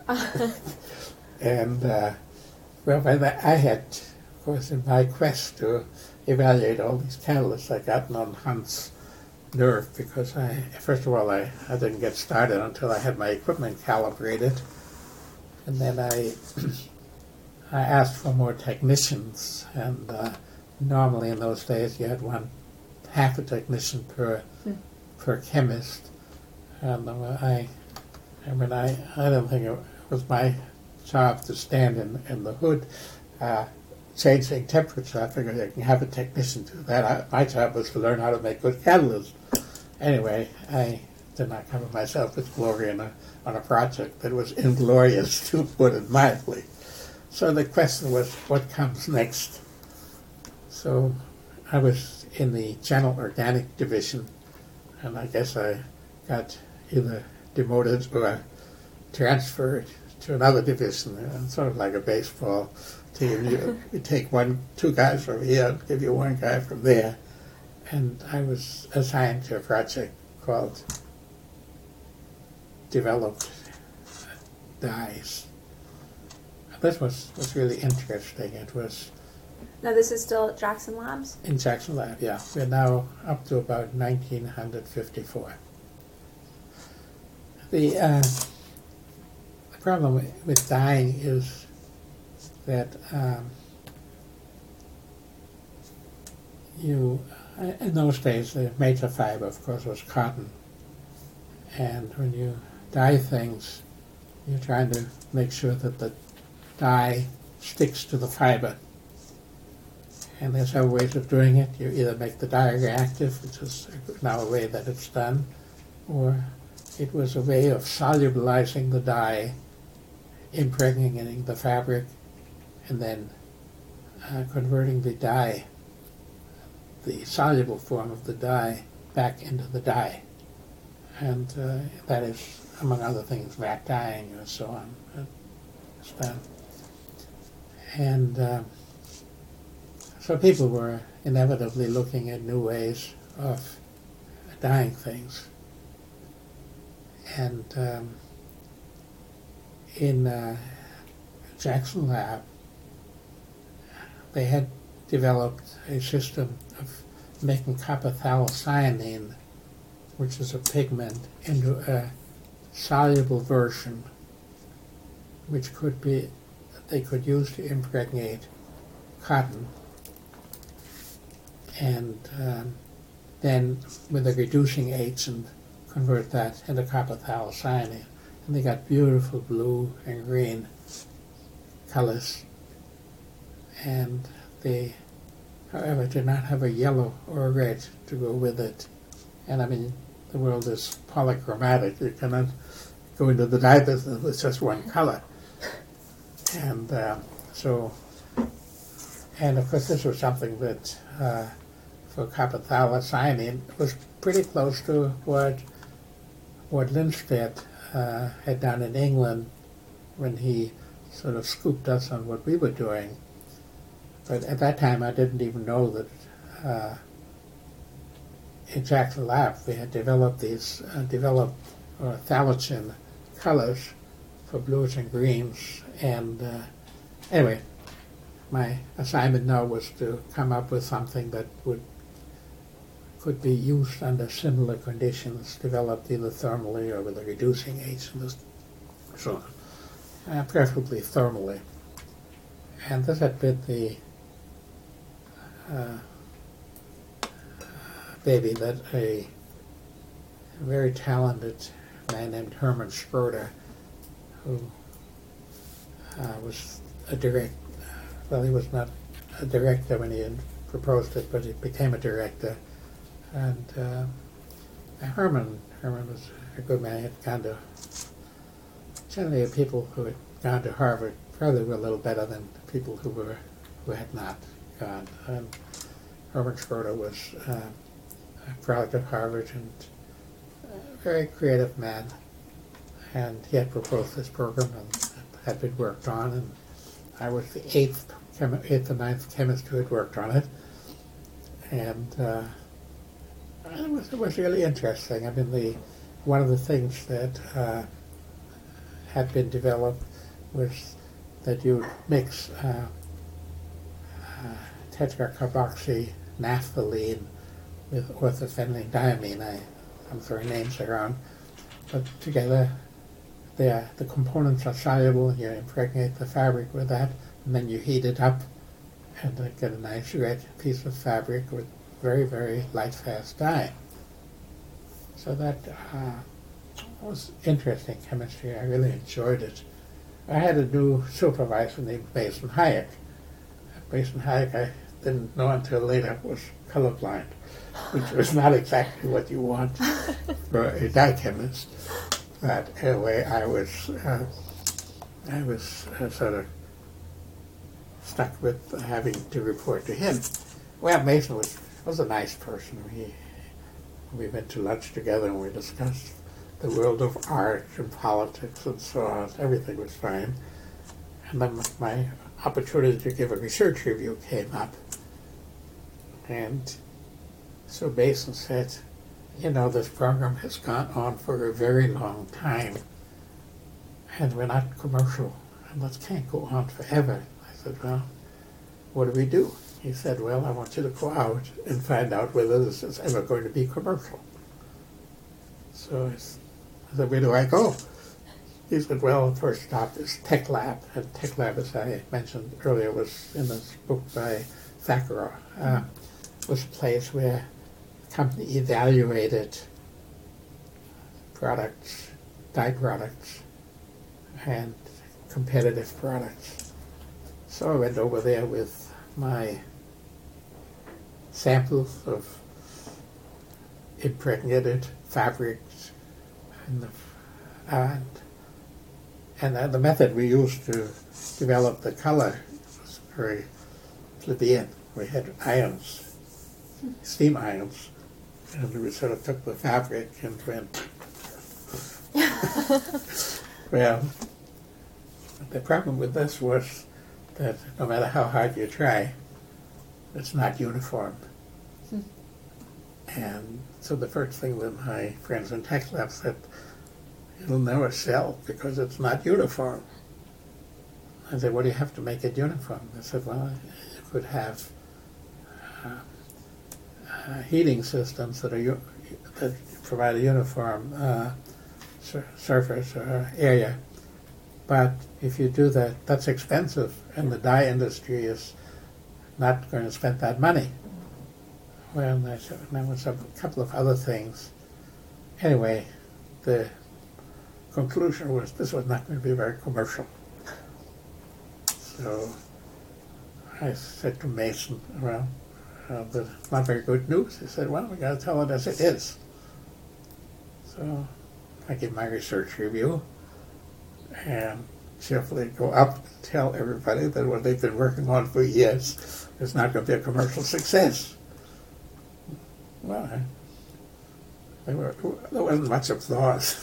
[SPEAKER 2] And well, I had, of course, in my quest to evaluate all these catalysts, I gotten on Hunt's nerve because first of all, I didn't get started until I had my equipment calibrated, and then I asked for more technicians, and normally in those days you had half a technician per chemist, and I don't think it was my job to stand in the hood changing temperature. I figured I can have a technician do that. My job was to learn how to make good catalysts. Anyway, I did not cover myself with glory on a project that was inglorious, to put it mildly. So the question was, what comes next? So I was in the General Organic Division, and I guess I got either demoted or transferred to another division, sort of like a baseball team. You take 2 guys from here and give you 1 guy from there. And I was assigned to a project called Developed Dyes. This was really interesting. It was...
[SPEAKER 3] Now this is still at Jackson Labs?
[SPEAKER 2] In Jackson Lab, yeah. We're now up to about 1954. The problem with dyeing is that in those days, the major fiber, of course, was cotton. And when you dye things, you're trying to make sure that the dye sticks to the fiber. And there's several ways of doing it. You either make the dye reactive, which is now a way that it's done, or it was a way of solubilizing the dye, impregnating the fabric, and then converting the dye, the soluble form of the dye, back into the dye. And that is, among other things, vat dyeing and so on. It's done. And so people were inevitably looking at new ways of dyeing things. And in Jackson Lab, they had developed a system of making copper phthalocyanine which is a pigment, into a soluble version, which they could use to impregnate cotton, and then with a reducing agent convert that into copper phthalocyanate. And they got beautiful blue and green colors. And they, however, did not have a yellow or a red to go with it. And I mean, the world is polychromatic. You cannot go into the dye business with just one color. And and of course this was something that for copper phthalocyanate was pretty close to what Lindstedt had done in England when he sort of scooped us on what we were doing. But at that time I didn't even know that in Jackson Lab we had developed phthalogen colors for blues and greens. And anyway, my assignment now was to come up with something that could be used under similar conditions, developed either thermally or with a reducing agent, so on, preferably thermally. And this had been the baby that a very talented man named Hermann Schroeder, who was a director. Well, he was not a director when he had proposed it, but he became a director. And Herman was a good man. He had gone to, generally people who had gone to Harvard probably were a little better than people who had not gone. And Herman Schroeder was a product of Harvard and a very creative man. And he had proposed this program and had been worked on, and I was the eighth or ninth chemist who had worked on it. And it was really interesting. I mean, one of the things that had been developed was that you mix tetracarboxy naphthalene with orthophenyldiamine. I'm sorry, names are wrong, but together the components are soluble, and you impregnate the fabric with that, and then you heat it up and get a nice red piece of fabric with very, very light, fast dye. So that was interesting chemistry. I really enjoyed it. I had a new supervisor named Mason Hayek. Mason Hayek, I didn't know until later, was colorblind, which was not exactly what you want for a dye chemist. But anyway, I was sort of stuck with having to report to him. Well, Mason was a nice person. We went to lunch together and we discussed the world of art and politics and so on. Everything was fine. And then my opportunity to give a research review came up. And so Mason said, you know, this program has gone on for a very long time, and we're not commercial, and that can't go on forever. I said, well, what do we do? He said, well, I want you to go out and find out whether this is ever going to be commercial. So I said, where do I go? He said, well, the first stop is Tech Lab. And Tech Lab, as I mentioned earlier, was in this book by Thackara, was a place where the company evaluated products, dye products, and competitive products. So I went over there with my samples of impregnated fabrics and the method we used to develop the color was very plebeian. We had ions, steam ions, and we sort of took the fabric and went. Well, the problem with this was that no matter how hard you try, it's not uniform. And so the first thing that my friends in Tech Lab said, it'll never sell because it's not uniform. I said, what do you have to make it uniform? They said, well, you could have heating systems that are that provide a uniform surface or area. But if you do that, that's expensive, and the dye industry is not going to spend that money. Well, there was a couple of other things. Anyway, the conclusion was this was not going to be very commercial. So I said to Mason, well, that's not very good news. He said, well, we got to tell it as it is. So I give my research review and cheerfully go up and tell everybody that what they've been working on for years is not going to be a commercial success. Well, there wasn't much applause.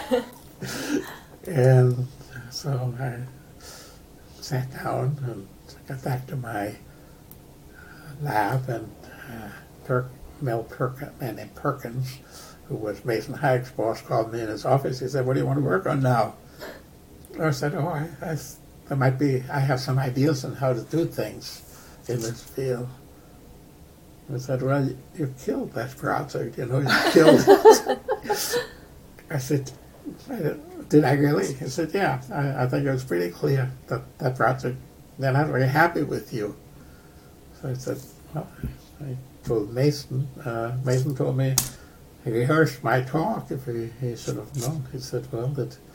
[SPEAKER 2] And so I sat down and got back to my lab, and Mel Perkins, who was Mason Hayek's boss, called me in his office. He said, what do you want to work on now? I said, I have some ideas on how to do things in this field. I said, well, you killed that project, you killed it. I said, did I really? He said, yeah, I think it was pretty clear that that project, they're not very happy with you. So I said, well, I told Mason. Mason told me he rehearsed my talk if he should have known. He said, well,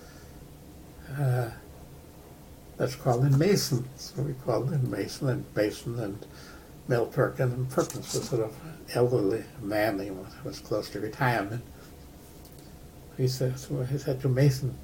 [SPEAKER 2] let's call in Mason. So we called in Mason and Mel Perkins. And Perkins was sort of an elderly man. He was close to retirement. He said to Mason,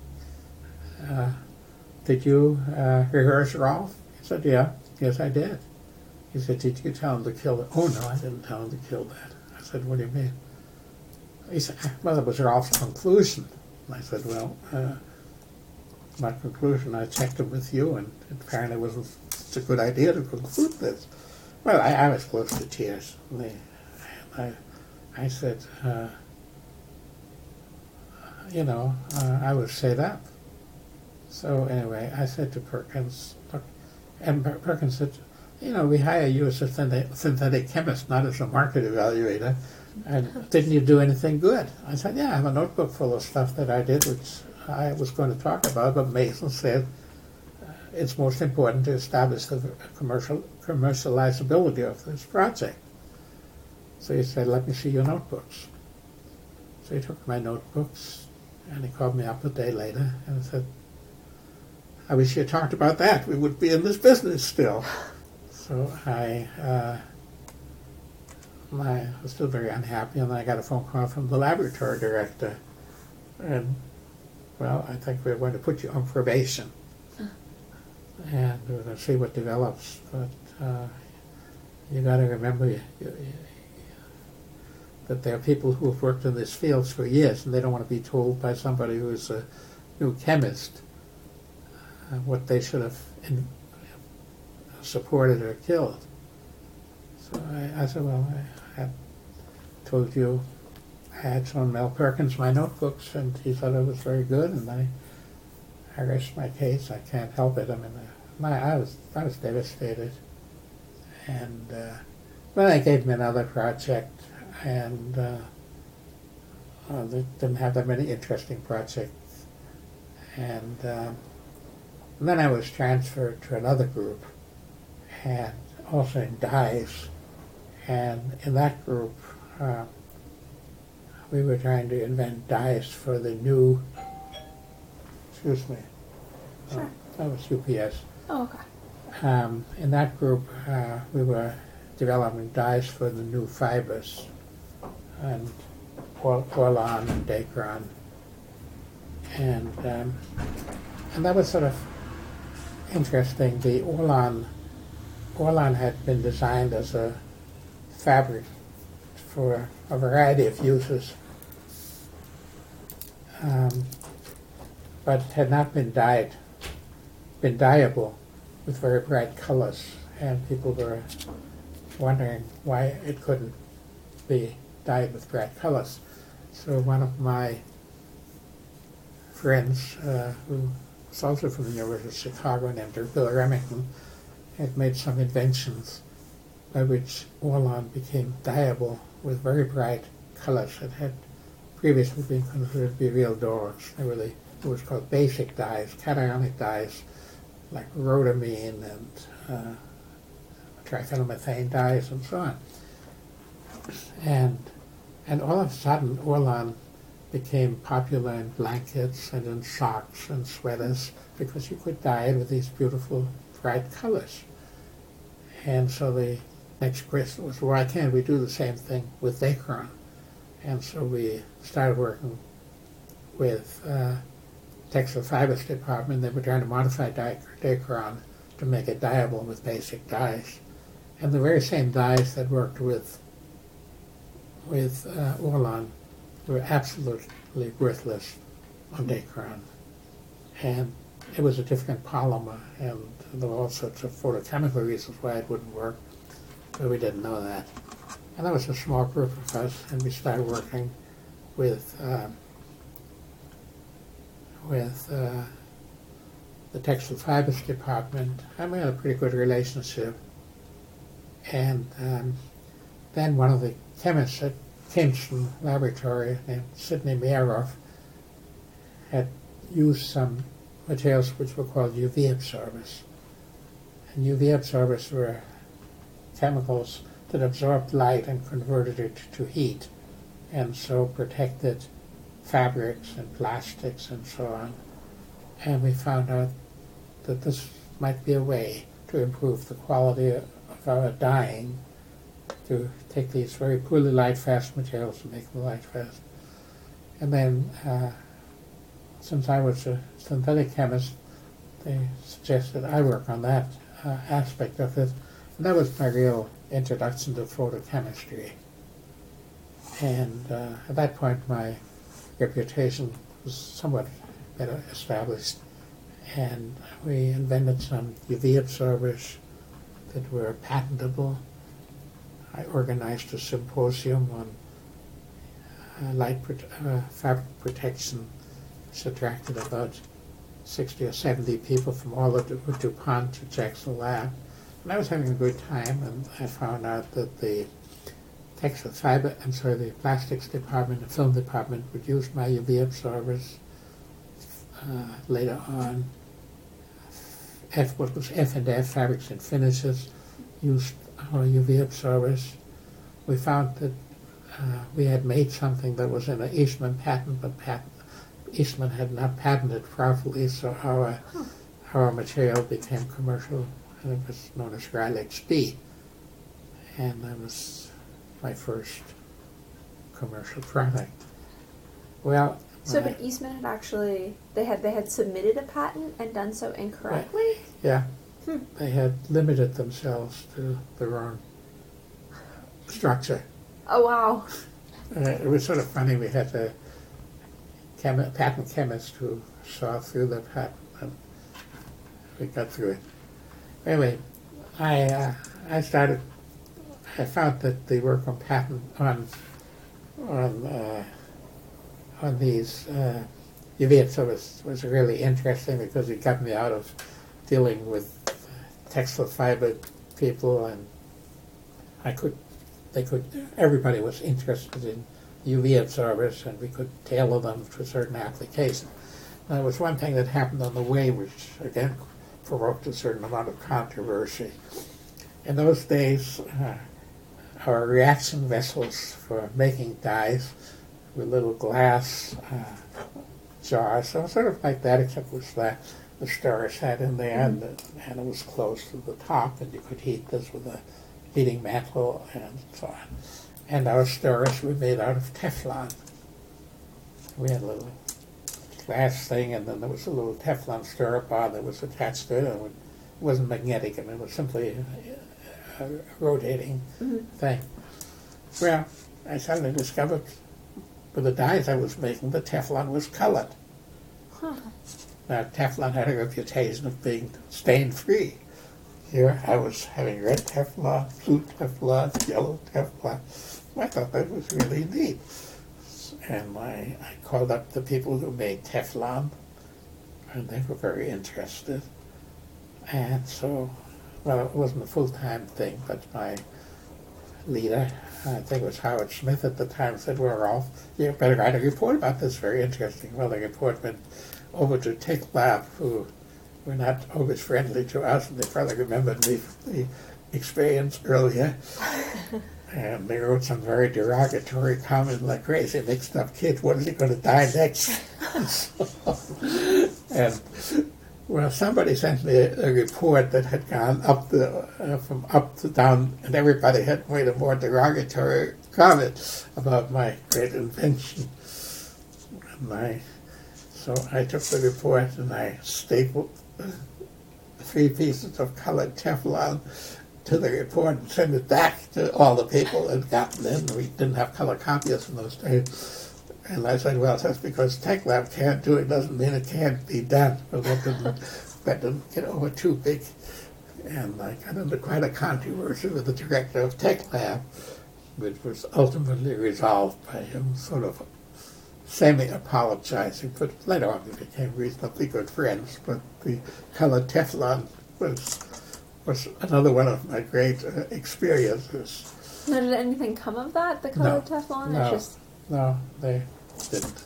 [SPEAKER 2] did you rehearse Rolf? He said, yeah. Yes, I did. He said, did you tell him to kill it? Oh, no, I didn't tell him to kill that. I said, what do you mean? He said, well, it was Rolf's conclusion. And I said, well, my conclusion, I checked it with you, and apparently it wasn't such a good idea to conclude this. Well, I was close to tears. I said, I was set up. So anyway, I said to Perkins, look, and Perkins said, we hire you as a synthetic chemist, not as a market evaluator. And didn't you do anything good? I said, yeah, I have a notebook full of stuff that I did, which I was going to talk about, but Mason said it's most important to establish the commercializability of this project. So he said, let me see your notebooks. So he took my notebooks, and he called me up a day later and said, I wish you had talked about that. We would be in this business still. So I was still very unhappy, and then I got a phone call from the laboratory director. And, well, I think we're going to put you on probation. And we're going to see what develops. But you got to remember that there are people who have worked in this field for years, and they don't want to be told by somebody who's a new chemist what they should have supported or killed. So I said, well, I had told you I had shown Mel Perkins my notebooks, and he thought it was very good, and I rest my case. I can't help it. I mean, I was devastated. And then they gave me another project, and they didn't have that many interesting projects. And then I was transferred to another group, and also in dyes. And in that group, we were trying to invent dyes for the new, excuse me,
[SPEAKER 3] Sure.
[SPEAKER 2] That was UPS.
[SPEAKER 3] Oh, okay.
[SPEAKER 2] In that group, we were developing dyes for the new fibers, and Orlan and Dacron. And that was sort of interesting. The Orlan had been designed as a fabric for a variety of uses, but had not been dyeable with very bright colors, and people were wondering why it couldn't be dyed with bright colors. So one of my friends, who was also from the University of Chicago, named Bill Remington, had made some inventions by which Orlan became dyeable with very bright colors that had previously been considered to be real dorks. They were it was called basic dyes, cationic dyes, like rhodamine and triphenylmethane dyes and so on. And all of a sudden, Orlan became popular in blankets and in socks and sweaters because you could dye it with these beautiful, bright colors. And so the next question was, why can't we do the same thing with Dacron? And so we started working with Textile Fibers Department. They were trying to modify Dacron to make it dyeable with basic dyes. And the very same dyes that worked with Orlan were absolutely worthless on Dacron. And it was a different polymer, and there were all sorts of photochemical reasons why it wouldn't work, but we didn't know that. And that was a small group of us, and we started working with the Textile Fibers Department, and we had a pretty good relationship. And then one of the chemists at Kingston Laboratory, named Sidney Mearoff, had used some materials which were called UV absorbers. And UV absorbers were chemicals that absorbed light and converted it to heat, and so protected fabrics and plastics and so on. And we found out that this might be a way to improve the quality of our dyeing, to take these very poorly light-fast materials and make them light-fast. And then, since I was a synthetic chemist, they suggested I work on that aspect of it. And that was my real introduction to photochemistry. And at that point, my reputation was somewhat better established. And we invented some UV absorbers that were patentable. I organized a symposium on fabric protection, which attracted about 60 or 70 people from all of DuPont to Jackson Lab. And I was having a good time, and I found out that the the plastics department, the film department would use my UV absorbers. Later on, what was F&F, Fabrics and Finishes, used our UV absorbers. We found that we had made something that was in an Eastman patent, but Eastman had not patented properly, so our material became commercial, and it was known as Rylex D. And that was my first commercial product. Well,
[SPEAKER 3] so but Eastman had actually they had submitted a patent and done so incorrectly?
[SPEAKER 2] Yeah. They had limited themselves to their own structure.
[SPEAKER 3] Oh, wow.
[SPEAKER 2] It was sort of funny. We had a patent chemist who saw through the patent, and we got through it. Anyway, I found that the work on these UV absorbers was really interesting because it got me out of dealing with textile fiber people, and everybody was interested in UV absorbers, and we could tailor them to a certain application. Now, there was one thing that happened on the way which, again, provoked a certain amount of controversy. In those days, our reaction vessels for making dyes were little glass jars, so sort of like that, except it was the stirrers had in there, and it was close to the top, and you could heat this with a heating mantle and so on. And our stirrers were made out of Teflon. We had a little glass thing, and then there was a little Teflon stirrer bar that was attached to it, and it wasn't magnetic, and it was simply a rotating thing. Well, I suddenly discovered with the dyes I was making, the Teflon was colored. Now, Teflon had a reputation of being stain-free. Here I was having red Teflon, blue Teflon, yellow Teflon. I thought that was really neat. And I called up the people who made Teflon, and they were very interested. And so, well, it wasn't a full-time thing, but my leader, I think it was Howard Smith at the time, said, well, Rolf, you better write a report about this. Very interesting. Well, the report went over to Tech Lab, who were not always friendly to us, and they probably remembered me from the experience earlier. And they wrote some very derogatory comment like, crazy mixed up kid, when is he going to die next? And, well, somebody sent me a report that had gone up from up to down, and everybody had made a more derogatory comment about my great invention. So I took the report and I stapled 3 pieces of colored Teflon to the report and sent it back to all the people that had gotten in. We didn't have color copiers in those days. And I said, well, just because Tech Lab can't do it doesn't mean it can't be done. But that didn't get over too big. And I got into quite a controversy with the director of Tech Lab, which was ultimately resolved by him sort of semi-apologizing. But later on we became reasonably good friends. But the colored Teflon was another one of my great experiences.
[SPEAKER 3] Now, did anything come of that, the colored Teflon?
[SPEAKER 2] No, they didn't.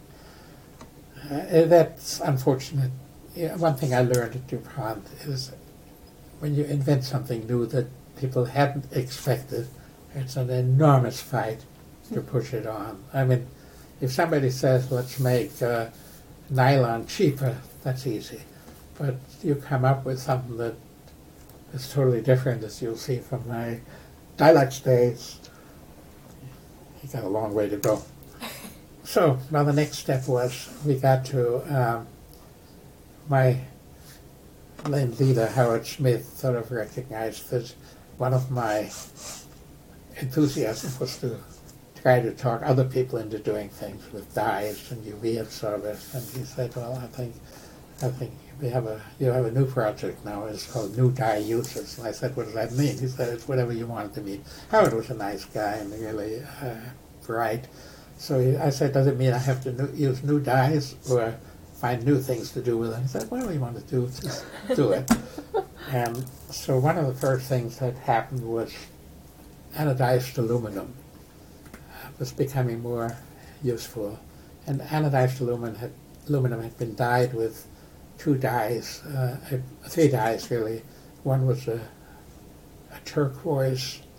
[SPEAKER 2] That's unfortunate. One thing I learned at DuPont is when you invent something new that people hadn't expected, it's an enormous fight to push it on. I mean, if somebody says, let's make nylon cheaper, that's easy. But you come up with something that is totally different, as you'll see from my Dialux days. You got a long way to go. So, well, the next step was we got to my lane leader, Howard Smith, sort of recognized that one of my enthusiasms was to try to talk other people into doing things with dyes and UV absorbers. And he said, well, I think you have a new project now. It's called New Dye Uses. And I said, what does that mean? He said, it's whatever you want it to mean. Howard was a nice guy and really bright. So I said, does it mean I have to use new dyes or find new things to do with it? He said, whatever you want to do, just do it. And so one of the first things that happened was anodized aluminum was becoming more useful. And anodized aluminum had been dyed with 2 dyes, 3 dyes really. One was a turquoise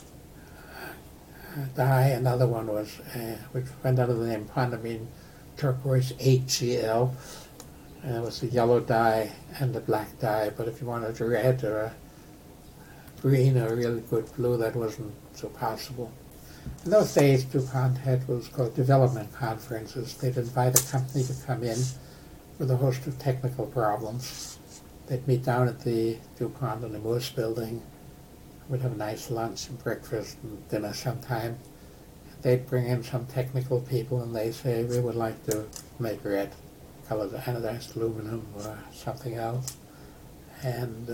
[SPEAKER 2] dye, another one was, which went under the name Pondamine turquoise HCl. And it was a yellow dye and a black dye, but if you wanted a red or a green or a really good blue, that wasn't so possible. In those days, DuPont had what was called development conferences. They'd invite a company to come in with a host of technical problems. They'd meet down at the DuPont in the Moose building. We'd have a nice lunch and breakfast and dinner sometime. They'd bring in some technical people and they say, we would like to make red, colored anodized aluminum or something else. And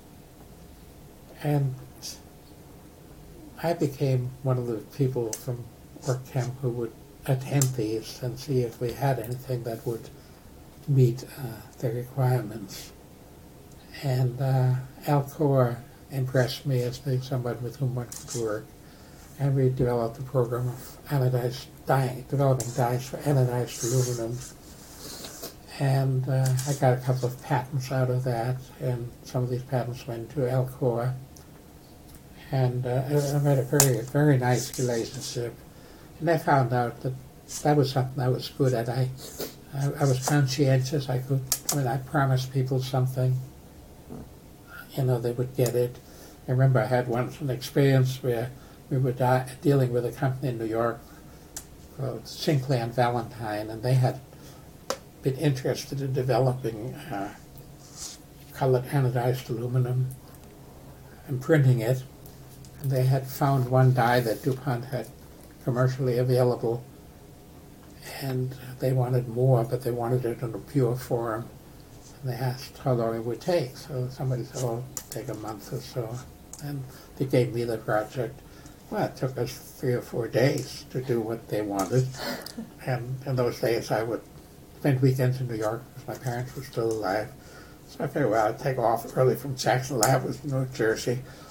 [SPEAKER 2] I became one of the people from work camp who would attend these and see if we had anything that would meet the requirements. And Alcoa impressed me as being someone with whom one could work. And we developed a program of anodized dye, developing dyes for anodized aluminum. And I got a couple of patents out of that, and some of these patents went to Alcoa. And I had a very, very nice relationship. And I found out that that was something I was good at. I was conscientious. When I promised people something, they would get it. I remember I had once an experience where we were dealing with a company in New York called Sinclair and Valentine, and they had been interested in developing colored anodized aluminum and printing it. And they had found one dye that DuPont had commercially available, and they wanted more, but they wanted it in a pure form. And they asked how long it would take. So somebody said, oh, it'll take a month or so. And they gave me the project. Well, it took us 3 or 4 days to do what they wanted. And in those days, I would spend weekends in New York because my parents were still alive. So I figured, well, I'd take off early from Jackson Lab, New Jersey,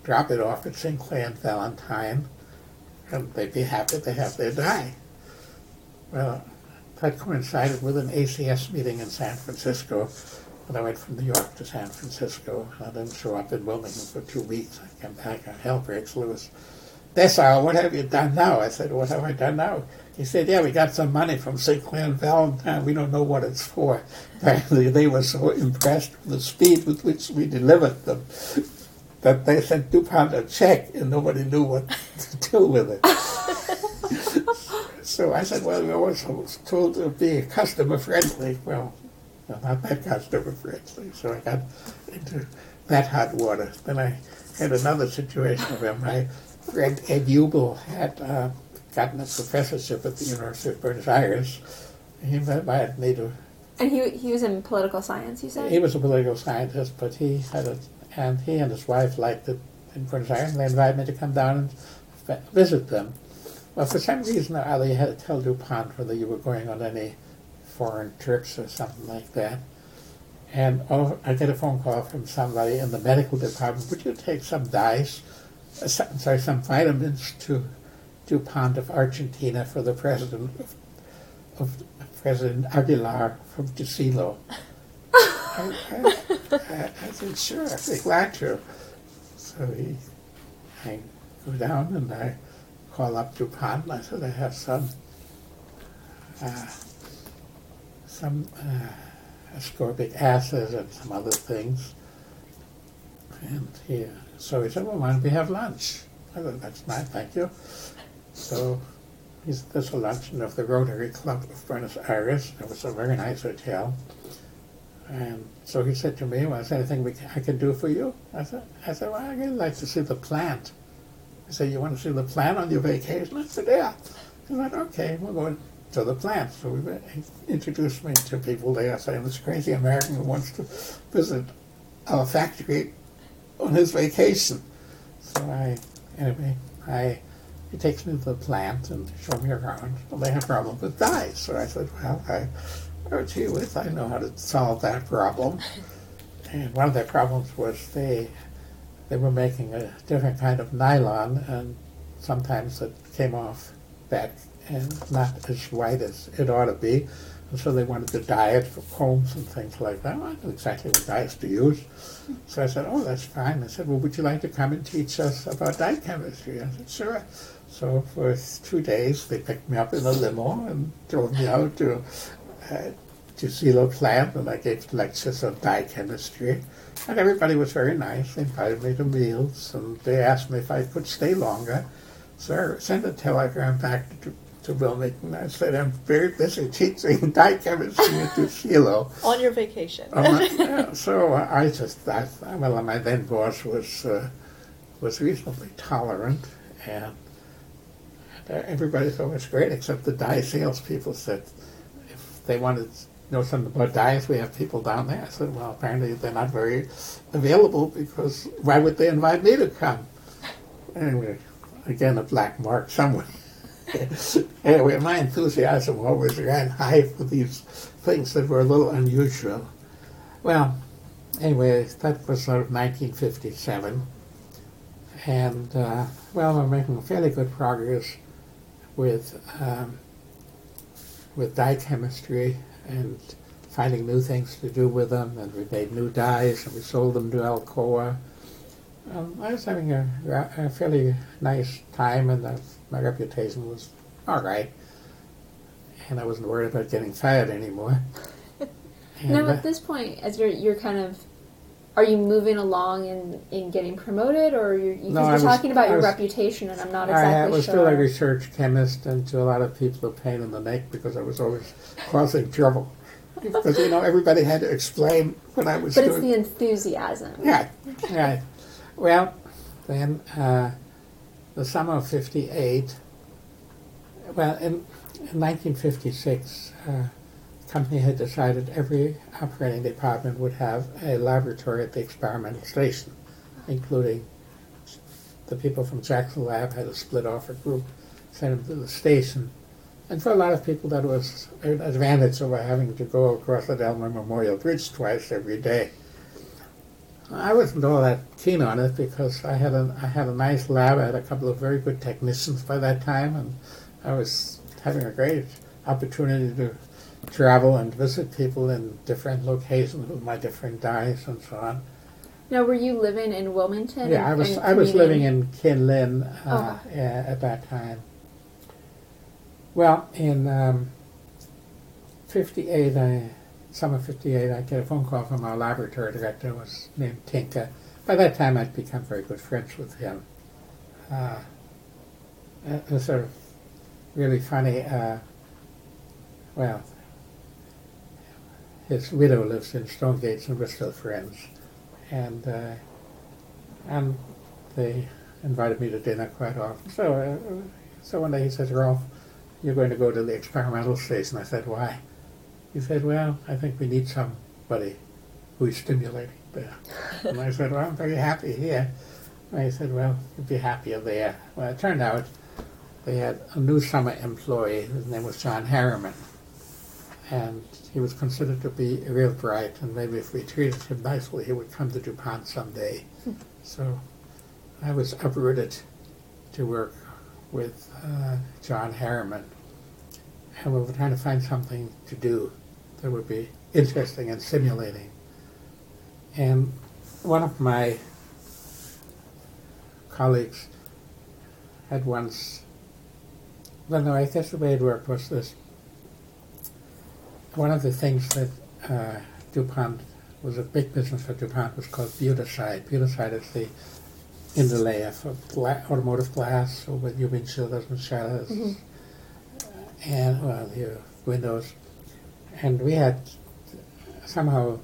[SPEAKER 2] drop it off at Sinclair and Valentine, and they'd be happy to have their dye. Well, that coincided with an ACS meeting in San Francisco. When I went from New York to San Francisco, I didn't show up in Wilmington for 2 weeks. I came back, hell breaks loose. Desile, what have you done now? I said, what have I done now? He said, yeah, we got some money from Sinclair and Valentine. We don't know what it's for. Apparently, they were so impressed with the speed with which we delivered them that they sent DuPont a check and nobody knew what to do with it. So I said, well, we always told to be customer friendly. Well, not that customer friendly. So I got into that hot water. Then I had another situation where my friend Ed Ubel had gotten a professorship at the University of Buenos Aires. He invited me to.
[SPEAKER 3] And he was in political science, you said?
[SPEAKER 2] He was a political scientist, but he and his wife liked it in Buenos Aires, and they invited me to come down and visit them. Well, for some reason or other, you had to tell DuPont whether you were going on any foreign trips or something like that. And I get a phone call from somebody in the medical department. Would you take some dyes, some vitamins to DuPont of Argentina for the president of President Aguilar from Tusilo? I said, sure, I'd be glad to. So I go down and I call up DuPont and I said, I have some ascorbic acid and some other things. And so he said, well, why don't we have lunch? I said, that's fine, thank you. So there's a luncheon of the Rotary Club of Buenos Aires. It was a very nice hotel. And so he said to me, well, is there anything I can do for you? I said, well, I'd really like to see the plant. He said, you want to see the plant on your vacation? I said, yeah. He said, okay, we're going to the plant. So he introduced me to people there, saying, this crazy American who wants to visit our factory on his vacation. So he takes me to the plant and shows me around. Well, they have problems with dyes. So I said, well, gee whiz, I know how to solve that problem. And one of their problems was they were making a different kind of nylon, and sometimes it came off back and not as white as it ought to be. And so they wanted to dye it for combs and things like that. Well, I knew exactly what dyes to use. So I said, oh, that's fine. I said, well, would you like to come and teach us about dye chemistry? I said, sure. So for 2 days, they picked me up in a limo and drove me out to Silo plant, and I gave lectures on dye chemistry. And everybody was very nice. They invited me to meals, and they asked me if I could stay longer. So I sent a telegram back to Wilmington. I said, I'm very busy teaching dye chemistry at Silo.
[SPEAKER 1] On your vacation.
[SPEAKER 2] So I just thought, well, my then boss was reasonably tolerant, and everybody thought it was great, except the dye salespeople said if they wanted know something about dyes, we have people down there. I said, well, apparently they're not very available, because why would they invite me to come? Anyway, again, a black mark somewhere. Anyway, my enthusiasm always ran high for these things that were a little unusual. Well, anyway, that was sort of 1957. And, well, we're making fairly good progress with dye chemistry and finding new things to do with them, and we made new dyes, and we sold them to Alcoa. I was having a fairly nice time, and my reputation was all right, and I wasn't worried about getting fired anymore.
[SPEAKER 3] Now, at this point, as you're kind of, are you moving along in getting promoted, or you're talking about your reputation, and I'm not exactly sure.
[SPEAKER 2] I was still a research chemist, and to a lot of people a pain in the neck, because I was always causing trouble. Because, everybody had to explain what I was doing.
[SPEAKER 3] But it's the enthusiasm.
[SPEAKER 2] Yeah, right. Well, then, the summer of 58, well, in 1956, the company had decided every operating department would have a laboratory at the experimental station, including the people from Jackson Lab had to split off a group, send them to the station. And for a lot of people, that was an advantage over having to go across the Delmar Memorial Bridge twice every day. I wasn't all that keen on it because I had a nice lab. I had a couple of very good technicians by that time, and I was having a great opportunity to travel and visit people in different locations with my different dyes and so on.
[SPEAKER 3] Now, were you living in Wilmington?
[SPEAKER 2] Yeah, I was living in Kinlin at that time. Well, in summer '58, I get a phone call from our laboratory director, who was named Tinka. By that time, I'd become very good friends with him. It was sort of really funny. Well, his widow lives in Stonegates, and we're still friends. And they invited me to dinner quite often. So one day he says, "Rolf, you're going to go to the experimental station." I said, "Why?" He said, "Well, I think we need somebody who is stimulating there." And I said, "Well, I'm very happy here." And he said, "Well, you'd be happier there." Well, it turned out they had a new summer employee. His name was John Harriman. And he was considered to be real bright, and maybe if we treated him nicely, he would come to DuPont someday. So I was uprooted to work with John Harriman, and we were trying to find something to do that would be interesting and stimulating. And one of my colleagues had once, well, no, I guess the way it worked was this. One of the things that DuPont was a big business for DuPont was called Butacide. Butacide is the interlayer for automotive glass, so with your windshield and shutters, and well, your windows. And we had somehow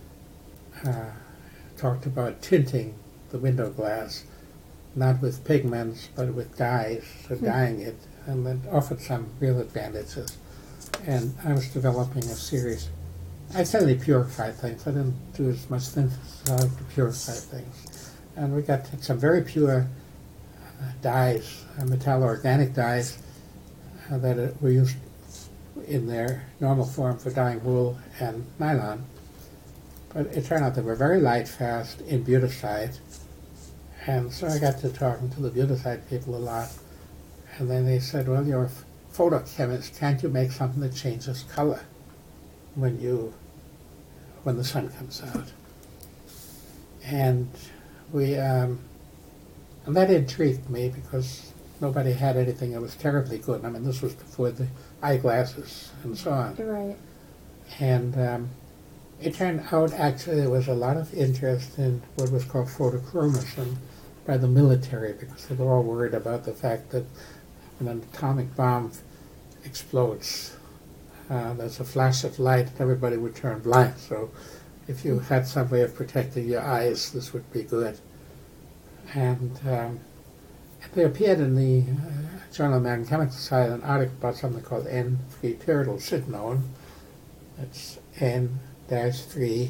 [SPEAKER 2] talked about tinting the window glass, not with pigments, but with dyes, so dyeing it, and it offered some real advantages. And I was developing a series. I certainly purified things. I didn't do as much synthesis as I like to purify things. And we got some very pure dyes, metallo-organic dyes that were used in their normal form for dyeing wool and nylon. But it turned out they were very light fast in Butacide. And so I got to talking to the Butacide people a lot. And then they said, "Well, you're a photochemist, can't you make something that changes color when the sun comes out?" And and that intrigued me because nobody had anything that was terribly good. I mean, this was before the eyeglasses and so on.
[SPEAKER 3] Right.
[SPEAKER 2] And it turned out actually there was a lot of interest in what was called photochromism by the military, because they were all worried about the fact that when an atomic bomb explodes, there's a flash of light, and everybody would turn blind. So if you had some way of protecting your eyes, this would be good. And they appeared in the Journal of American Chemical Society an article about something called N3-pyridyl-cydnone. That's N-3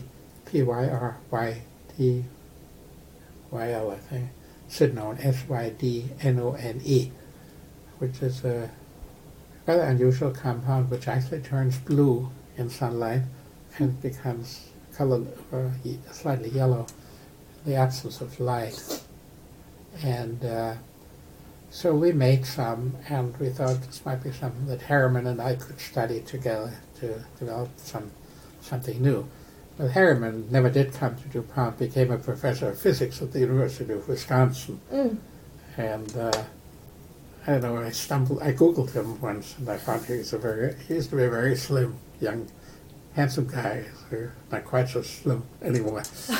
[SPEAKER 2] Pyrydyl, I think, cydnone, Sydnone, which is a rather unusual compound which actually turns blue in sunlight and becomes colored or slightly yellow in the absence of light. And so we made some, and we thought this might be something that Harriman and I could study together to develop something new. But Harriman never did come to DuPont, became a professor of physics at the University of Wisconsin. And I don't know, I Googled him once, and I found he used to be a very slim, young, handsome guy. So not quite so slim anymore.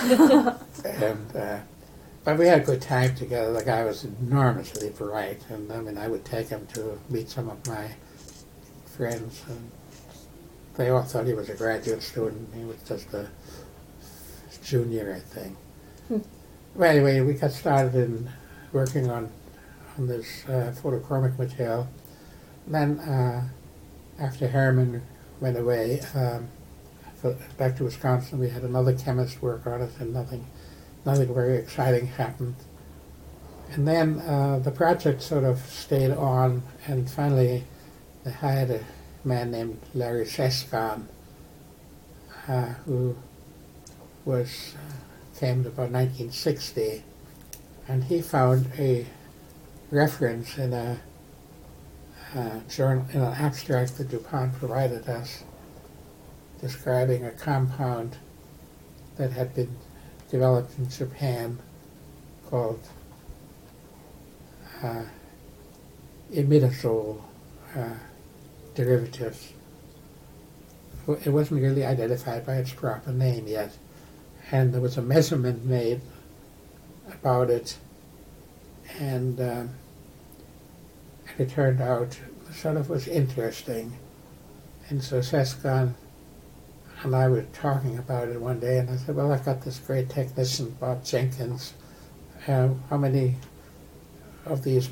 [SPEAKER 2] But we had a good time together. The guy was enormously bright, and I mean, I would take him to meet some of my friends, and they all thought he was a graduate student. He was just a junior, I think. Well, anyway, we got started in working on this photochromic material. Then, after Harriman went away, back to Wisconsin, we had another chemist work on it, and nothing very exciting happened. And then the project sort of stayed on, and finally they hired a man named Larry Seskan, who was came to about 1960, and he found a reference in a journal, in an abstract that DuPont provided us, describing a compound that had been developed in Japan called imidazole derivatives. It wasn't really identified by its proper name yet, and there was a measurement made about it, and it turned out sort of was interesting. And so Seskan and I were talking about it one day, and I said, well, I've got this great technician, Bob Jenkins. How many of these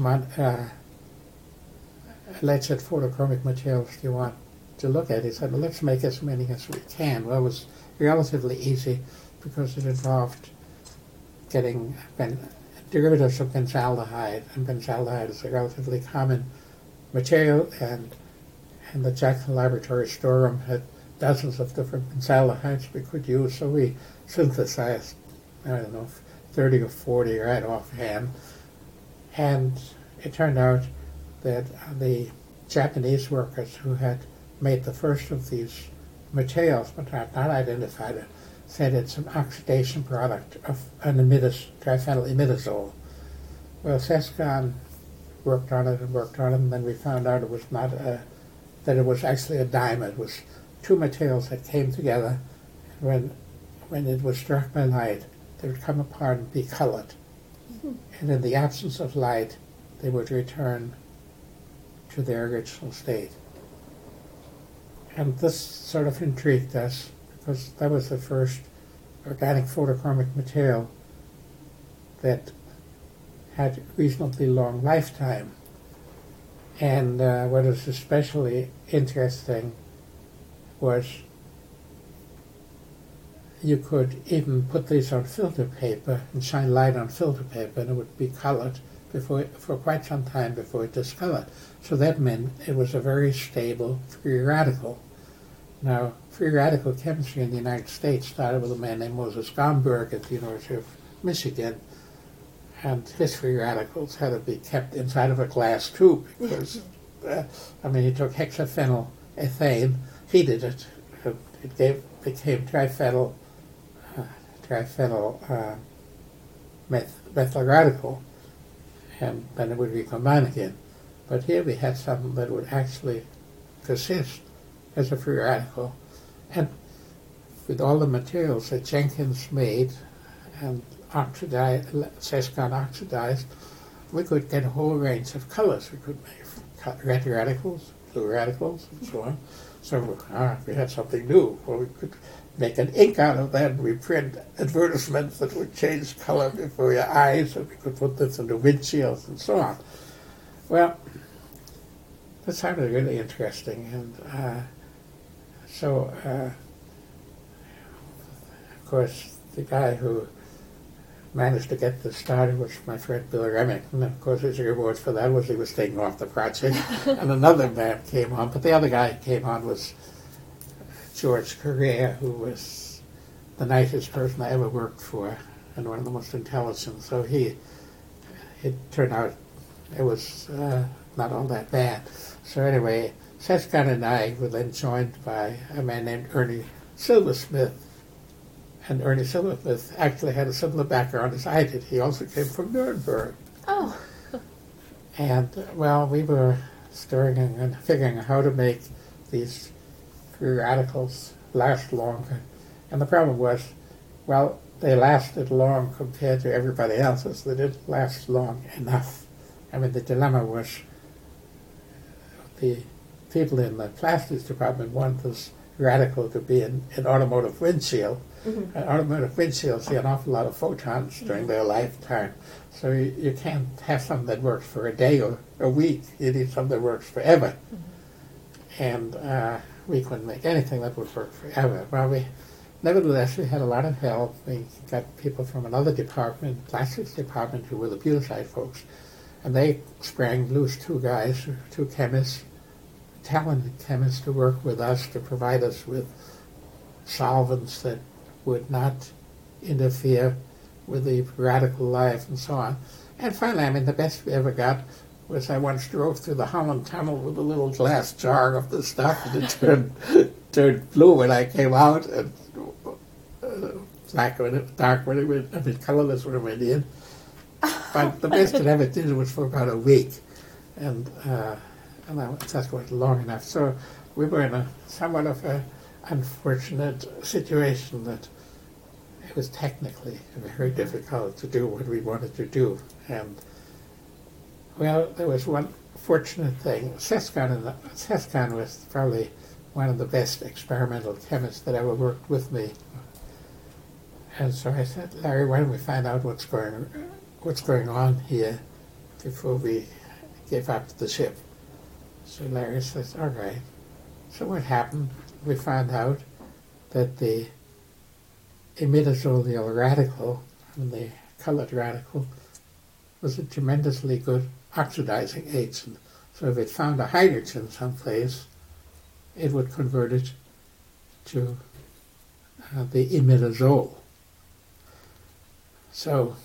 [SPEAKER 2] alleged photochromic materials do you want to look at? He said, well, let's make as many as we can. Well, it was relatively easy because it involved getting derivatives of benzaldehyde, and benzaldehyde is a relatively common material, and the Jackson Laboratory storeroom had dozens of different benzaldehydes we could use, so we synthesized, I don't know, 30 or 40 right offhand. And it turned out that the Japanese workers who had made the first of these materials, but had not identified it, said it's an oxidation product of an triphenyl imidazole. Well, Seskan worked on it, and then we found out it was not that it was actually a diamond. It was two materials that came together, and when it was struck by light, they would come apart and be colored. Mm-hmm. And in the absence of light, they would return to their original state. And this sort of intrigued us, because that was the first organic photochromic material that had reasonably long lifetime. And what was especially interesting was you could even put these on filter paper and shine light on filter paper, and it would be colored for quite some time before it discolored. So that meant it was a very stable free radical. Now, free radical chemistry in the United States started with a man named Moses Gomberg at the University of Michigan, and his free radicals had to be kept inside of a glass tube because, he took hexaphenyl ethane, heated it, it became triphenyl methyl radical, and then it would recombine again. But here we had something that would actually persist as a free radical, and with all the materials that Jenkins made and Seskan oxidized, we could get a whole range of colors. We could make red radicals, blue radicals, and so on. So we had something new. Well, we could make an ink out of that, and we print advertisements that would change color before your eyes, and we could put this into windshields and so on. Well, that sounded really interesting, and of course, the guy who managed to get this started was my friend Bill Remington. Of course, his reward for that was he was taken off the project, and another man came on. But the other guy who came on was George Correa, who was the nicest person I ever worked for and one of the most intelligent. So it turned out it was not all that bad. So anyway, Seskan and I were then joined by a man named Ernie Silversmith. And Ernie Silversmith actually had a similar background as I did. He also came from Nuremberg.
[SPEAKER 3] Oh.
[SPEAKER 2] And, we were stirring and figuring out how to make these free radicals last longer. And the problem was, they lasted long compared to everybody else's. They didn't last long enough. The dilemma was the people in the plastics department want this radical to be an automotive windshield. Mm-hmm. Automotive windshields see an awful lot of photons during their lifetime. So you can't have something that works for a day or a week. You need something that works forever. Mm-hmm. And we couldn't make anything that would work forever. Nevertheless, we had a lot of help. We got people from another department, plastics department, who were the Butazide folks. And they sprang loose two guys, two chemists, talented chemists, to work with us to provide us with solvents that would not interfere with the radical life and so on. And finally, I mean, the best we ever got was I once drove through the Holland Tunnel with a little glass jar of the stuff, and it turned blue when I came out, and black when it, dark when it went, I mean, colorless when it went in. But the best it ever did was for about a week, and that was long enough. So we were in a somewhat of a unfortunate situation that it was technically very difficult to do what we wanted to do. And, well, there was one fortunate thing. Seskan was probably one of the best experimental chemists that ever worked with me. And so I said, Larry, why don't we find out what's going on here before we give up the ship? So Larry says, all right. So what happened? We found out that the imidazolial radical, and the colored radical, was a tremendously good oxidizing agent. So if it found a hydrogen someplace, it would convert it to the imidazole. So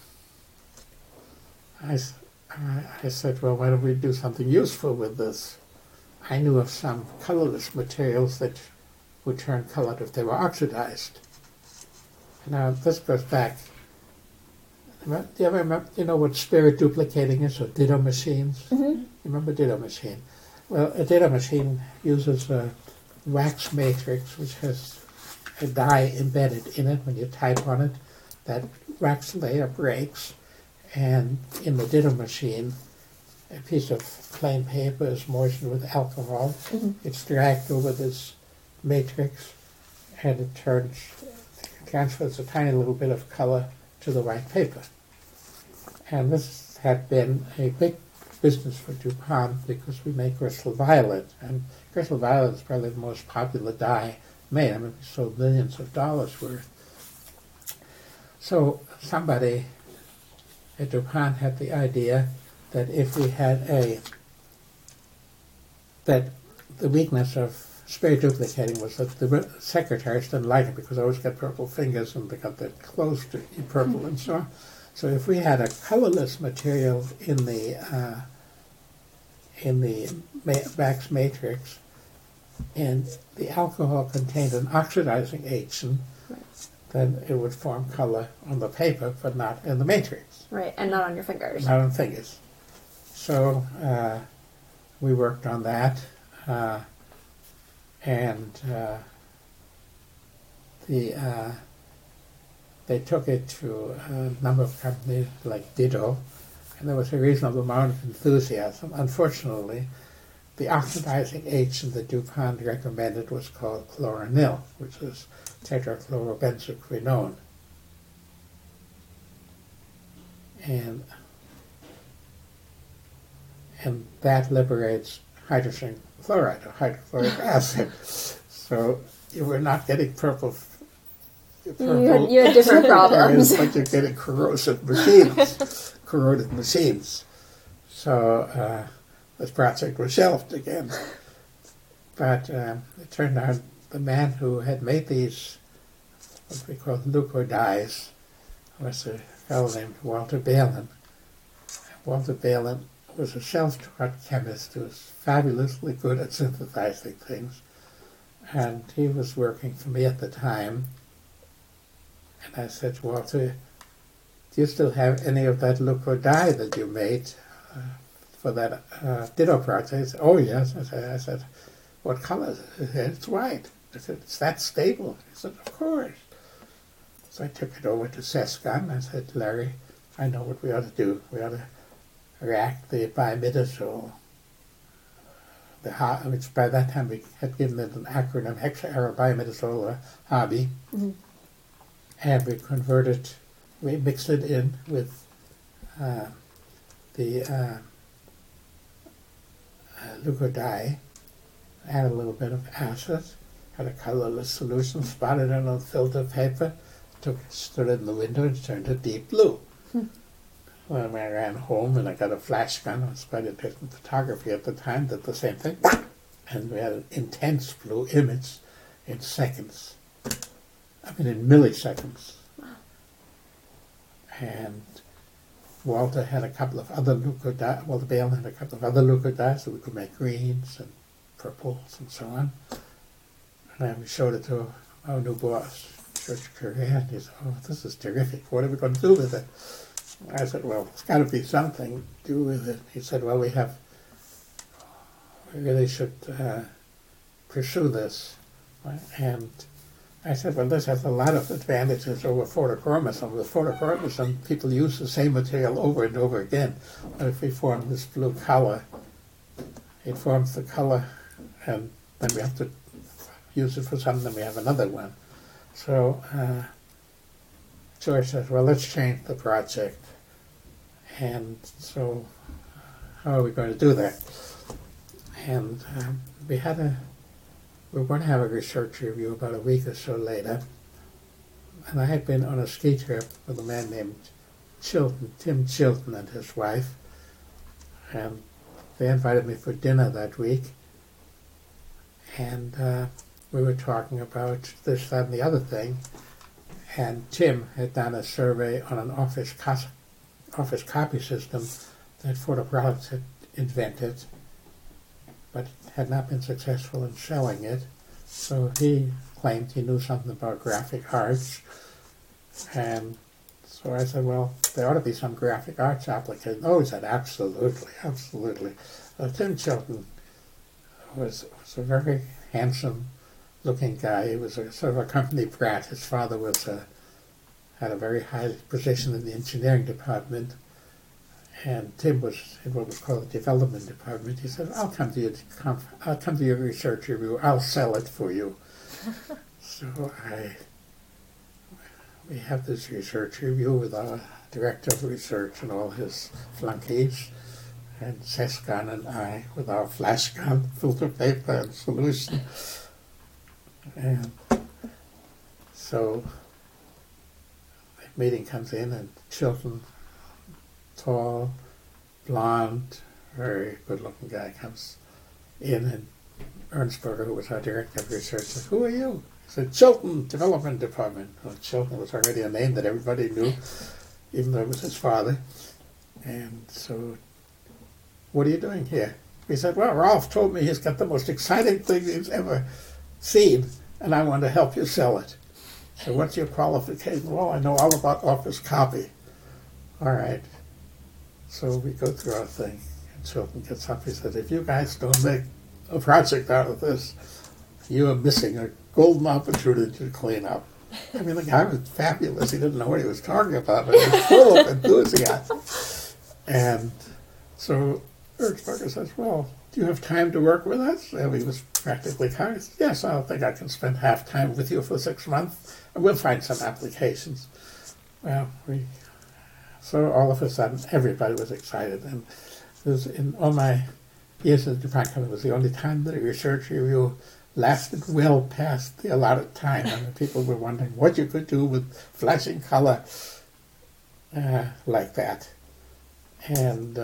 [SPEAKER 2] I said, well, why don't we do something useful with this? I knew of some colorless materials that would turn colored if they were oxidized. Now, this goes back. Do you ever remember, you know what spirit duplicating is, or ditto machines? Mm-hmm. You remember ditto machine? Well, a ditto machine uses a wax matrix which has a dye embedded in it. When you type on it, that wax layer breaks, and in the ditto machine, a piece of plain paper is moistened with alcohol. Mm-hmm. It's dragged over this matrix, and it transfers a tiny little bit of color to the white paper. And this had been a big business for DuPont because we make crystal violet, and crystal violet is probably the most popular dye made. I mean, we sold millions of dollars worth. So somebody at DuPont had the idea that if we had that the weakness of spirit duplicating was that the secretaries didn't like it because they always got purple fingers and they got their clothes to be purple and so on. So if we had a colorless material in the wax matrix, and the alcohol contained an oxidizing agent, then it would form color on the paper, but not in the matrix.
[SPEAKER 3] Right, and not on your fingers.
[SPEAKER 2] Not on fingers. So we worked on that, and they took it to a number of companies like Ditto, and there was a reasonable amount of enthusiasm. Unfortunately, the oxidizing agent that DuPont recommended was called chloranil, which is tetrachlorobenzoquinone. And that liberates hydrogen chloride, or hydrochloric acid. So you were not getting purple.
[SPEAKER 3] You had different problems.
[SPEAKER 2] But you're getting corrosive machines. So this project was shelved again. But it turned out the man who had made these, what we call leucodyes, was a fellow named Walter Balin. Walter Balin was a self-taught chemist who was fabulously good at synthesizing things. And he was working for me at the time. And I said, Walter, do you still have any of that leucodye that you made for that Ditto project? He said, oh, yes. I said, what color is it? He said, it's white. I said, it's that stable? He said, of course. So I took it over to Seskan. I said, Larry, I know what we ought to do. We ought to react the biimidazole, which by that time we had given it an acronym, hexaaryl biimidazole, or HABI, and we mixed it in with the leucodye, add a little bit of acid, had a colorless solution, spotted it on filter paper, stood it in the window and turned it deep blue. When I ran home and I got a flash gun, I was quite interested in photography at the time, did the same thing, and we had an intense blue image in seconds. I mean in milliseconds. and Walter had a couple of other leucodyes. Walter Bale had a couple of other leucodyes, so we could make greens and purples and so on. And then we showed it to our new boss, George Korea, and he said, "Oh, this is terrific. What are we going to do with it?" I said, "Well, it's got to be something to do with it." He said, "Well, we really should pursue this." And I said, "Well, this has a lot of advantages over photochromism. With photochromism, people use the same material over and over again. But if we form this blue color, it forms the color, and then we have to use it for something, then we have another one." So George says, "Well, let's change the project." And so how are we going to do that? And we were going to have a research review about a week or so later. And I had been on a ski trip with a man named Chilton, Tim Chilton, and his wife. And they invited me for dinner that week. And we were talking about this, that, and the other thing. And Tim had done a survey on an office copy system that Photoproducts had invented, but had not been successful in selling it. So he claimed he knew something about graphic arts. And so I said, "Well, there ought to be some graphic arts application." "Oh," he said, "absolutely, absolutely." Tim Chilton was a very handsome-looking guy. He was a sort of a company brat. His father had a very high position in the engineering department, and Tim was in what was called the development department. He said, I'll come to your research review. I'll sell it for you." So we have this research review with our director of research and all his flunkies, and Seskan and I with our flash gun, filter paper, and solution. And so the meeting comes in, and Chilton, tall, blonde, very good-looking guy, comes in, and Ernstberger, who was our director of research, said, "Who are you?" He said, "Chilton, Development Department." Well, Chilton was already a name that everybody knew, even though it was his father. And so, "What are you doing here?" He said, "Well, Rolf told me he's got the most exciting thing he's ever seen, and I want to help you sell it." So, "What's your qualification?" "Well, I know all about office copy." "All right." So we go through our thing, and Chilton gets up. He said, "If you guys don't make a project out of this, you are missing a golden opportunity to clean up." I mean, the guy was fabulous. He didn't know what he was talking about, but he was full of enthusiasm. And so Ernstberger says, "Well, do you have time to work with us?" And he was practically kind. He said, "Yes, I don't think I can spend half time with you for 6 months, and we'll find some applications." Well, so all of a sudden, everybody was excited. And it was in all my years at the department, it was the only time that a research review lasted well past the allotted time. And the people were wondering what you could do with flashing color like that. And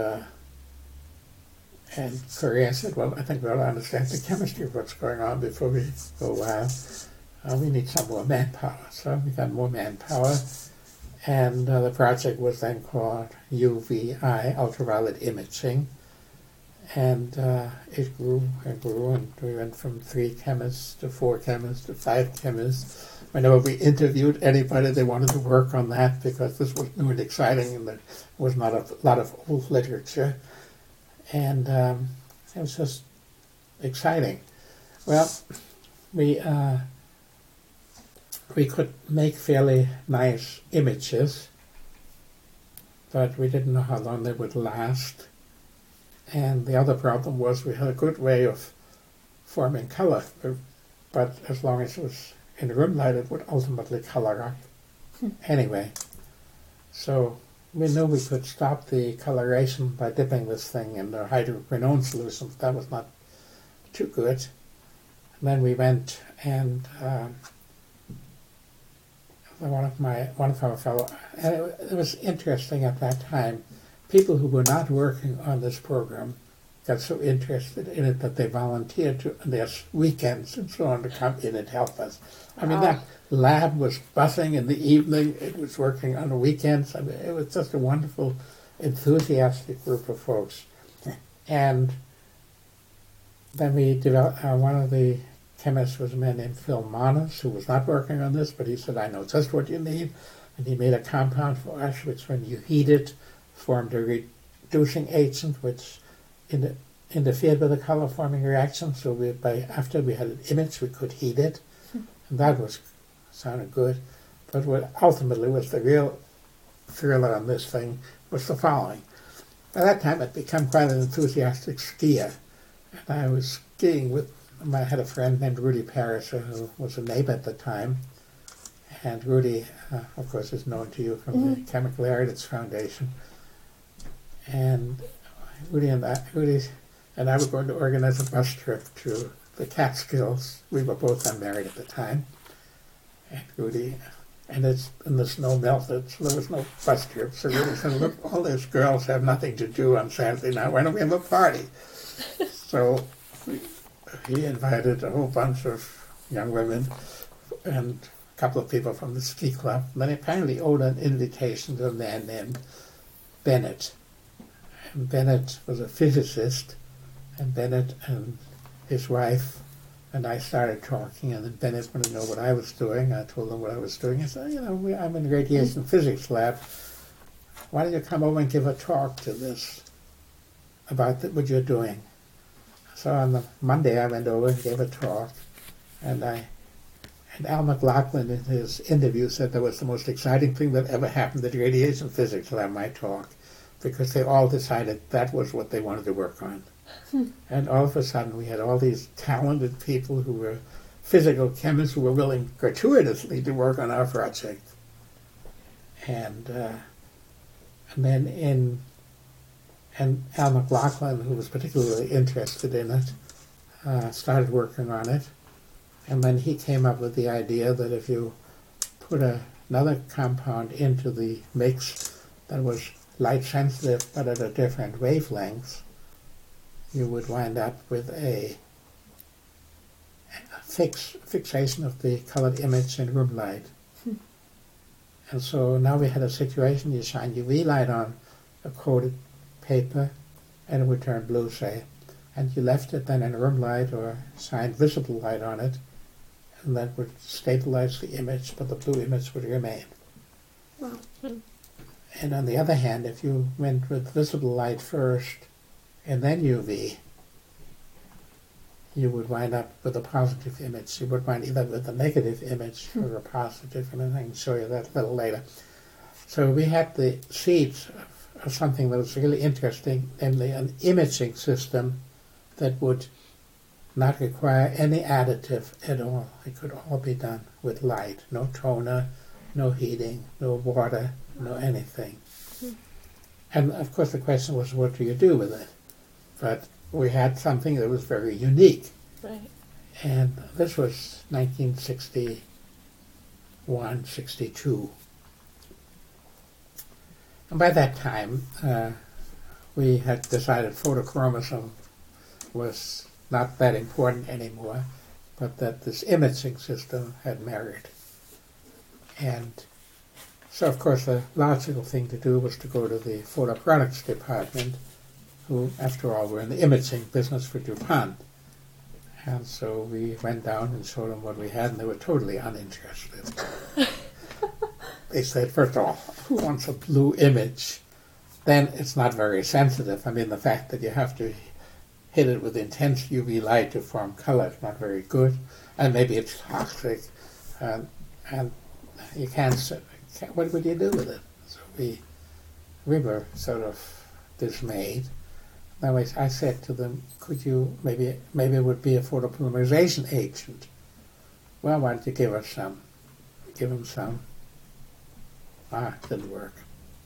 [SPEAKER 2] Korea said, "Well, I think we ought to understand the chemistry of what's going on before we go wild. We need some more manpower." So we got more manpower. And the project was then called UVI, ultraviolet imaging. And it grew and grew, and we went from 3 chemists to 4 chemists to 5 chemists. Whenever we interviewed anybody, they wanted to work on that because this was new and exciting, and there was not a lot of old literature. And it was just exciting. Well, we could make fairly nice images, but we didn't know how long they would last. And the other problem was we had a good way of forming color, but as long as it was in room light, it would ultimately color up anyway. So we knew we could stop the coloration by dipping this thing in the hydroquinone solution. That was not too good. And then we went and one of our fellow, and it was interesting at that time, people who were not working on this program got so interested in it that they volunteered to, on their weekends and so on, to come in and help us. I mean, that lab was buzzing in the evening. It was working on the weekends. I mean, it was just a wonderful, enthusiastic group of folks. And then we developed, one of the chemists was a man named Phil Monas, who was not working on this, but he said, I know just what you need. And he made a compound for us, which when you heat it, formed a reducing agent, which interfered with the color-forming reaction. So after we had an image, we could heat it. And that sounded good. But what ultimately was the real thriller on this thing was the following. By that time, I'd become quite an enthusiastic skier. And I was skiing I had a friend named Rudy Parisher, who was a neighbor at the time. And Rudy, of course, is known to you from the Chemical Heritage Foundation. And Rudy and I were going to organize a bus trip to the Catskills. We were both unmarried at the time. And Rudy, and the snow melted, so there was no bus trip. So Rudy said, look, all these girls have nothing to do on Saturday night. Why don't we have a party? So he invited a whole bunch of young women and a couple of people from the ski club. And then he apparently owed an invitation to a man named Bennett. And Bennett was a physicist, and Bennett and his wife and I started talking, and then Bennett wanted to know what I was doing. I told him what I was doing. He said, I'm in the radiation physics lab. Why don't you come over and give a talk to this about what you're doing? So on the Monday I went over and gave a talk, and Al McLaughlin in his interview said that was the most exciting thing that ever happened at the radiation physics lab, my talk, because they all decided that was what they wanted to work on. And all of a sudden we had all these talented people who were physical chemists who were willing gratuitously to work on our project. And then Al McLaughlin, who was particularly interested in it, started working on it. And then he came up with the idea that if you put another compound into the mix that was light sensitive but at a different wavelength, you would wind up with a fixation of the colored image in room light. And so now we had a situation, you shine UV light on a coated paper and it would turn blue, say, and you left it then in room light or shined visible light on it, and that would stabilize the image, but the blue image would remain.
[SPEAKER 3] Wow.
[SPEAKER 2] And on the other hand, if you went with visible light first and then UV, you would wind up with a positive image. You would wind either with a negative image or a positive, and I can show you that a little later. So we had the seeds of something that was really interesting, namely an imaging system that would not require any additive at all. It could all be done with light, no toner, no heating, no water, no anything. And of course the question was, what do you do with it? But we had something that was very unique.
[SPEAKER 1] Right.
[SPEAKER 2] And this was 1961, 62. And by that time, we had decided photochromism was not that important anymore, but that this imaging system had merit. And so, of course, the logical thing to do was to go to the photo products department, who, after all, were in the imaging business for DuPont. And so we went down and showed them what we had, and they were totally uninterested. They said, first of all, who wants a blue image? Then it's not very sensitive. I mean, the fact that you have to hit it with intense UV light to form color is not very good, and maybe it's toxic, and you can't, what would you do with it? So we were sort of dismayed. Then I said to them, could you, maybe it would be a photopolymerization agent. Well, why don't you give us some? Give them some. It didn't work.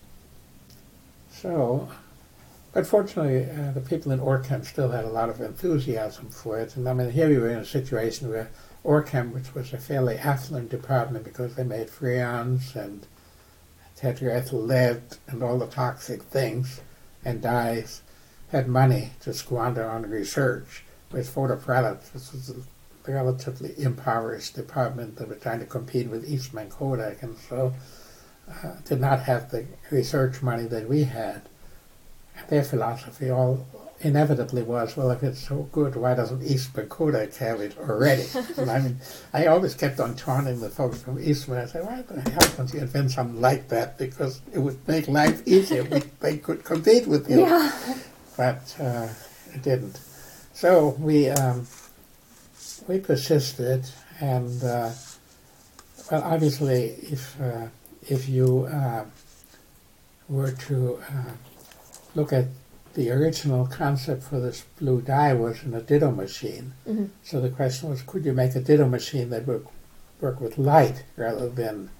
[SPEAKER 2] So, but fortunately, the people in OrChem still had a lot of enthusiasm for it. And I mean, here we were in a situation where OrChem, which was a fairly affluent department because they made freons and tetraethyl lead and all the toxic things and dyes, had money to squander on research. With photo products, this was a relatively impoverished department that were trying to compete with Eastman Kodak, and so did not have the research money that we had. And their philosophy all inevitably was, well, if it's so good, why doesn't Eastman Kodak have it already? And I mean, I always kept on taunting the folks from Eastman. I said, why the hell don't you invent something like that? Because it would make life easier. They could compete with you.
[SPEAKER 3] Yeah.
[SPEAKER 2] But it didn't. So we persisted, and well, obviously, if you were to look at the original concept for this blue dye was in a ditto machine.
[SPEAKER 3] Mm-hmm.
[SPEAKER 2] So the question was, could you make a ditto machine that would work with light rather than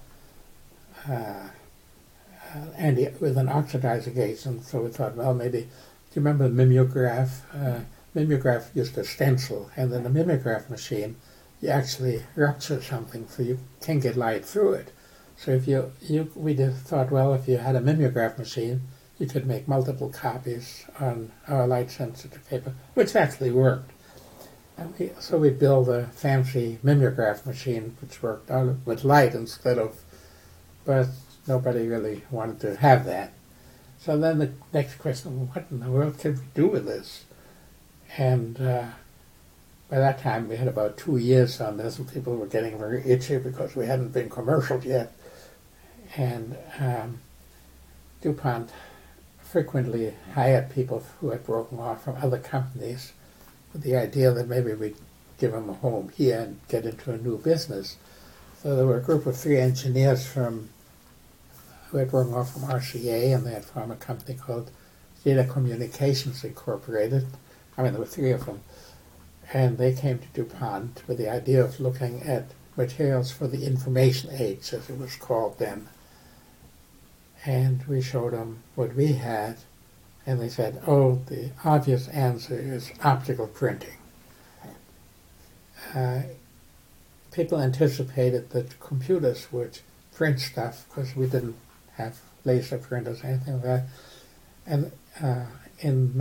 [SPEAKER 2] with an oxidizing agent? So we thought, well, maybe, do you remember the mimeograph? Mimeograph used a stencil, and in the mimeograph machine, you actually rupture something so you can get light through it. So if we just thought, well, if you had a mimeograph machine, you could make multiple copies on our light-sensitive paper, which actually worked. And so we built a fancy mimeograph machine which worked with light instead of, but nobody really wanted to have that. So then the next question, what in the world can we do with this? And by that time we had about 2 years on this, and people were getting very itchy because we hadn't been commercial yet. And DuPont frequently hired people who had broken off from other companies with the idea that maybe we'd give them a home here and get into a new business. So there were a group of 3 engineers who had broken off from RCA, and they had formed a company called Data Communications Incorporated. I mean, there were 3 of them. And they came to DuPont with the idea of looking at materials for the information age, as it was called then. And we showed them what we had, and they said, oh, the obvious answer is optical printing. People anticipated that computers would print stuff because we didn't have laser printers or anything like that. And in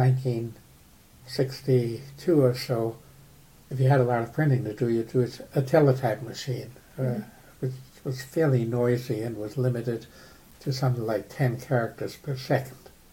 [SPEAKER 2] 1962 or so, if you had a lot of printing to do, you'd do a teletype machine, which was fairly noisy and was limited to something like 10 characters per second.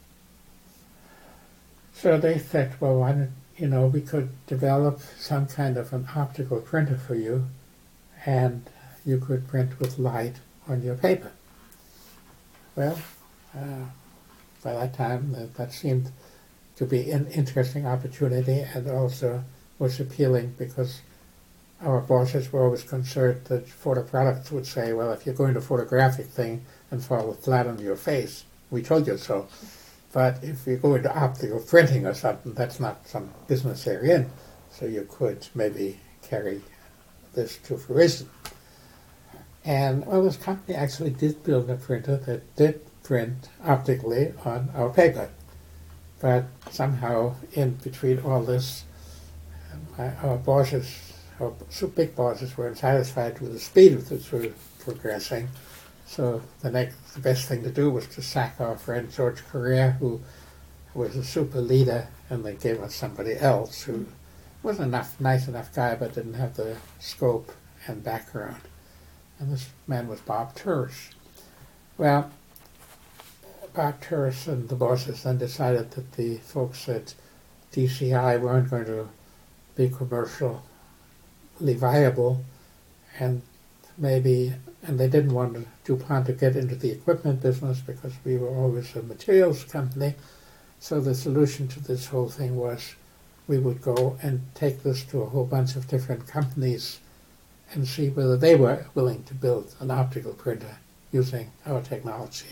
[SPEAKER 2] So they said, well, why don't, we could develop some kind of an optical printer for you, and you could print with light on your paper. Well, by that time, that seemed to be an interesting opportunity, and also was appealing because our bosses were always concerned that photo products would say, well, if you're going to photographic thing and fall flat on your face, we told you so. But if you go into optical printing or something, that's not some business they're in. So you could maybe carry this to fruition. And, well, this company actually did build a printer that did print optically on our paper. But somehow, in between all this, our bosses, our big bosses, were unsatisfied with the speed with which we were progressing. So the best thing to do was to sack our friend George Correa, who was a super leader, and they gave us somebody else who was a nice enough guy, but didn't have the scope and background. And this man was Bob Terse. Well, Bob Terse and the bosses then decided that the folks at DCI weren't going to be commercially viable, and they didn't want DuPont to get into the equipment business because we were always a materials company. So the solution to this whole thing was we would go and take this to a whole bunch of different companies and see whether they were willing to build an optical printer using our technology.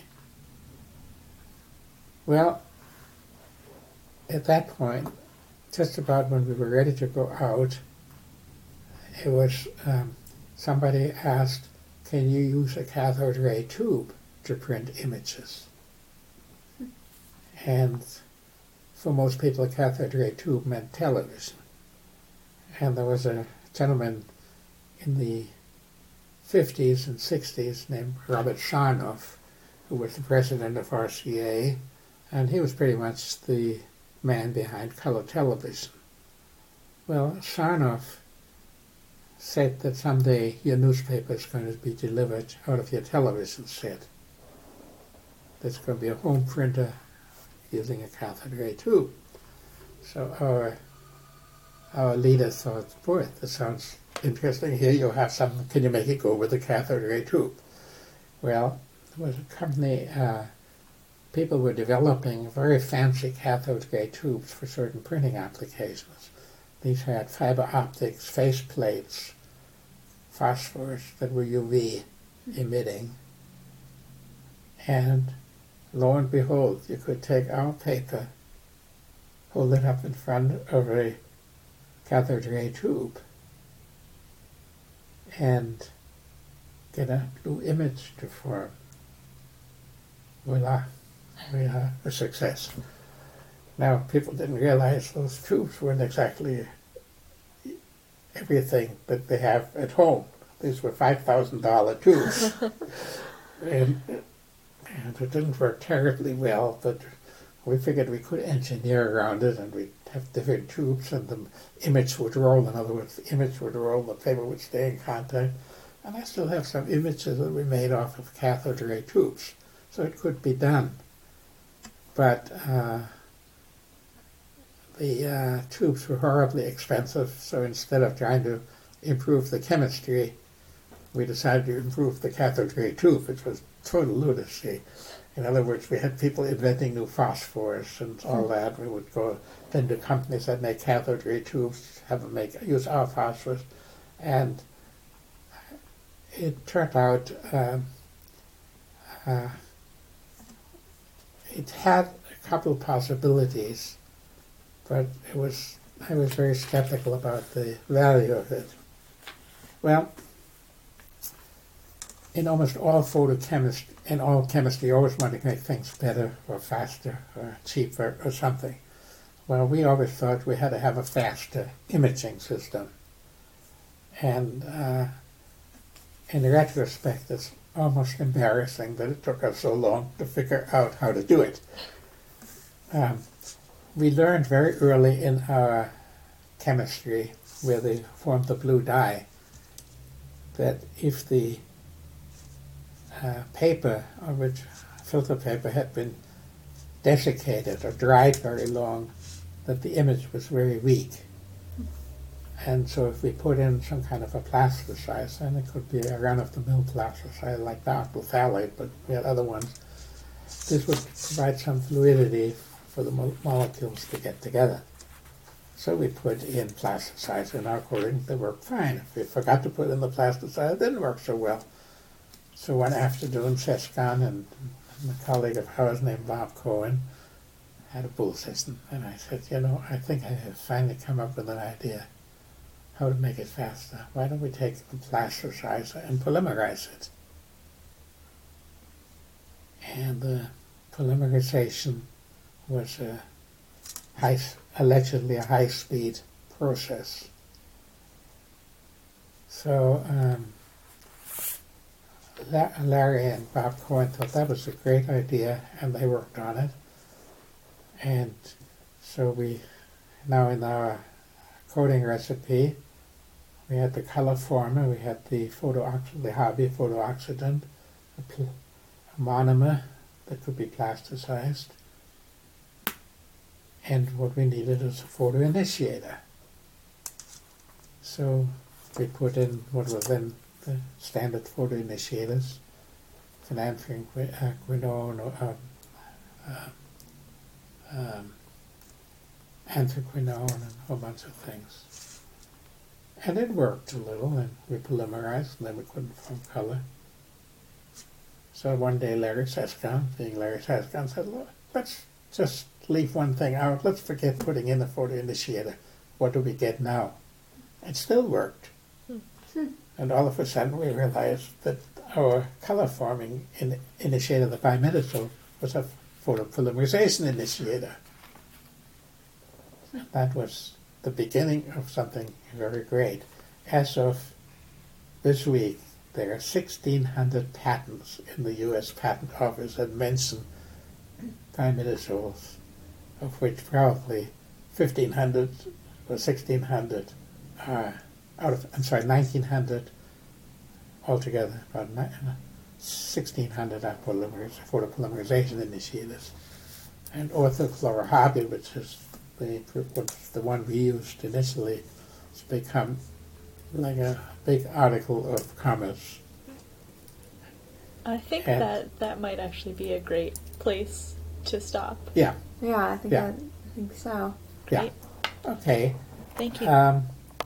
[SPEAKER 2] Well, at that point, just about when we were ready to go out, it was somebody asked, can you use a cathode ray tube to print images? And for most people, a cathode ray tube meant television. And there was a gentleman in the 50s and 60s named Robert Sarnoff, who was the president of RCA, and he was pretty much the man behind color television. Well, Sarnoff said that someday your newspaper is going to be delivered out of your television set. There's going to be a home printer using a cathode ray tube. So our leader thought, boy, this sounds interesting. Here you have something, can you make it go with a cathode ray tube? Well, there was a company, people were developing very fancy cathode ray tubes for certain printing applications. These had fiber optics, face plates, phosphors that were UV emitting. And lo and behold, you could take our paper, hold it up in front of a cathode ray tube, and get a blue image to form. Voila, we are a success. Now, people didn't realize those tubes weren't exactly everything that they have at home. These were $5,000 tubes. and it didn't work terribly well, but we figured we could engineer around it, and we'd have different tubes, and the image would roll. In other words, the image would roll, the paper would stay in contact. And I still have some images that we made off of cathode ray tubes, so it could be done. But the tubes were horribly expensive, so instead of trying to improve the chemistry, we decided to improve the cathode ray tube, which was total lunacy. In other words, we had people inventing new phosphors and all that. We would go then to companies that make cathode ray tubes, have them use our phosphors, and it turned out it had a couple possibilities, but I was very skeptical about the value of it. Well, in almost all photochemistry, in all chemistry, you always want to make things better or faster or cheaper or something. Well, we always thought we had to have a faster imaging system. And in retrospect, it's almost embarrassing that it took us so long to figure out how to do it. We learned very early in our chemistry, where they formed the blue dye, that if the paper, on which filter paper had been desiccated or dried very long, that the image was very weak. And so if we put in some kind of a plasticizer, and it could be a run-of-the-mill plasticizer like dialkyl phthalate, but we had other ones, this would provide some fluidity for the molecules to get together. So we put in plasticizer in our coating. They worked fine. If we forgot to put in the plasticizer, it didn't work so well. So one afternoon, Seskan and a colleague of ours named Bob Cohen had a bull system, and I said, I think I have finally come up with an idea how to make it faster. Why don't we take the plasticizer and polymerize it? And the polymerization was allegedly a high-speed process. So Larry and Bob Cohen thought that was a great idea, and they worked on it. And so we, now in our coating recipe, we had the color former, we had the Hobby photooxidant, a monomer that could be plasticized, and what we needed was a photoinitiator. So we put in what were then the standard photoinitiators, phenanthrene, quinone, anthraquinone, and a whole bunch of things. And it worked a little, and we polymerized, and then we couldn't form color. So one day Larry Seskan, being Larry Seskan, said, look, let's just leave one thing out. Let's forget putting in the photoinitiator. What do we get now? It still worked. And all of a sudden we realized that our color-forming initiator, the bimetazole, was a photopolymerization initiator. That was the beginning of something very great. As of this week, there are 1,600 patents in the U.S. Patent Office that mention dimetazoles of which probably 1,500 or 1,600 are 1,900 altogether, about 1,600 are photopolymerization initiators. And orthochloroharby, which is the one we used initially, has become like a big article of commerce.
[SPEAKER 1] I think
[SPEAKER 2] And-
[SPEAKER 1] that might actually be a great place to stop.
[SPEAKER 2] Yeah,
[SPEAKER 3] Yeah, I think
[SPEAKER 2] Yeah.
[SPEAKER 3] I think so.
[SPEAKER 2] yeah.
[SPEAKER 1] Great.
[SPEAKER 2] Okay.
[SPEAKER 1] Thank you.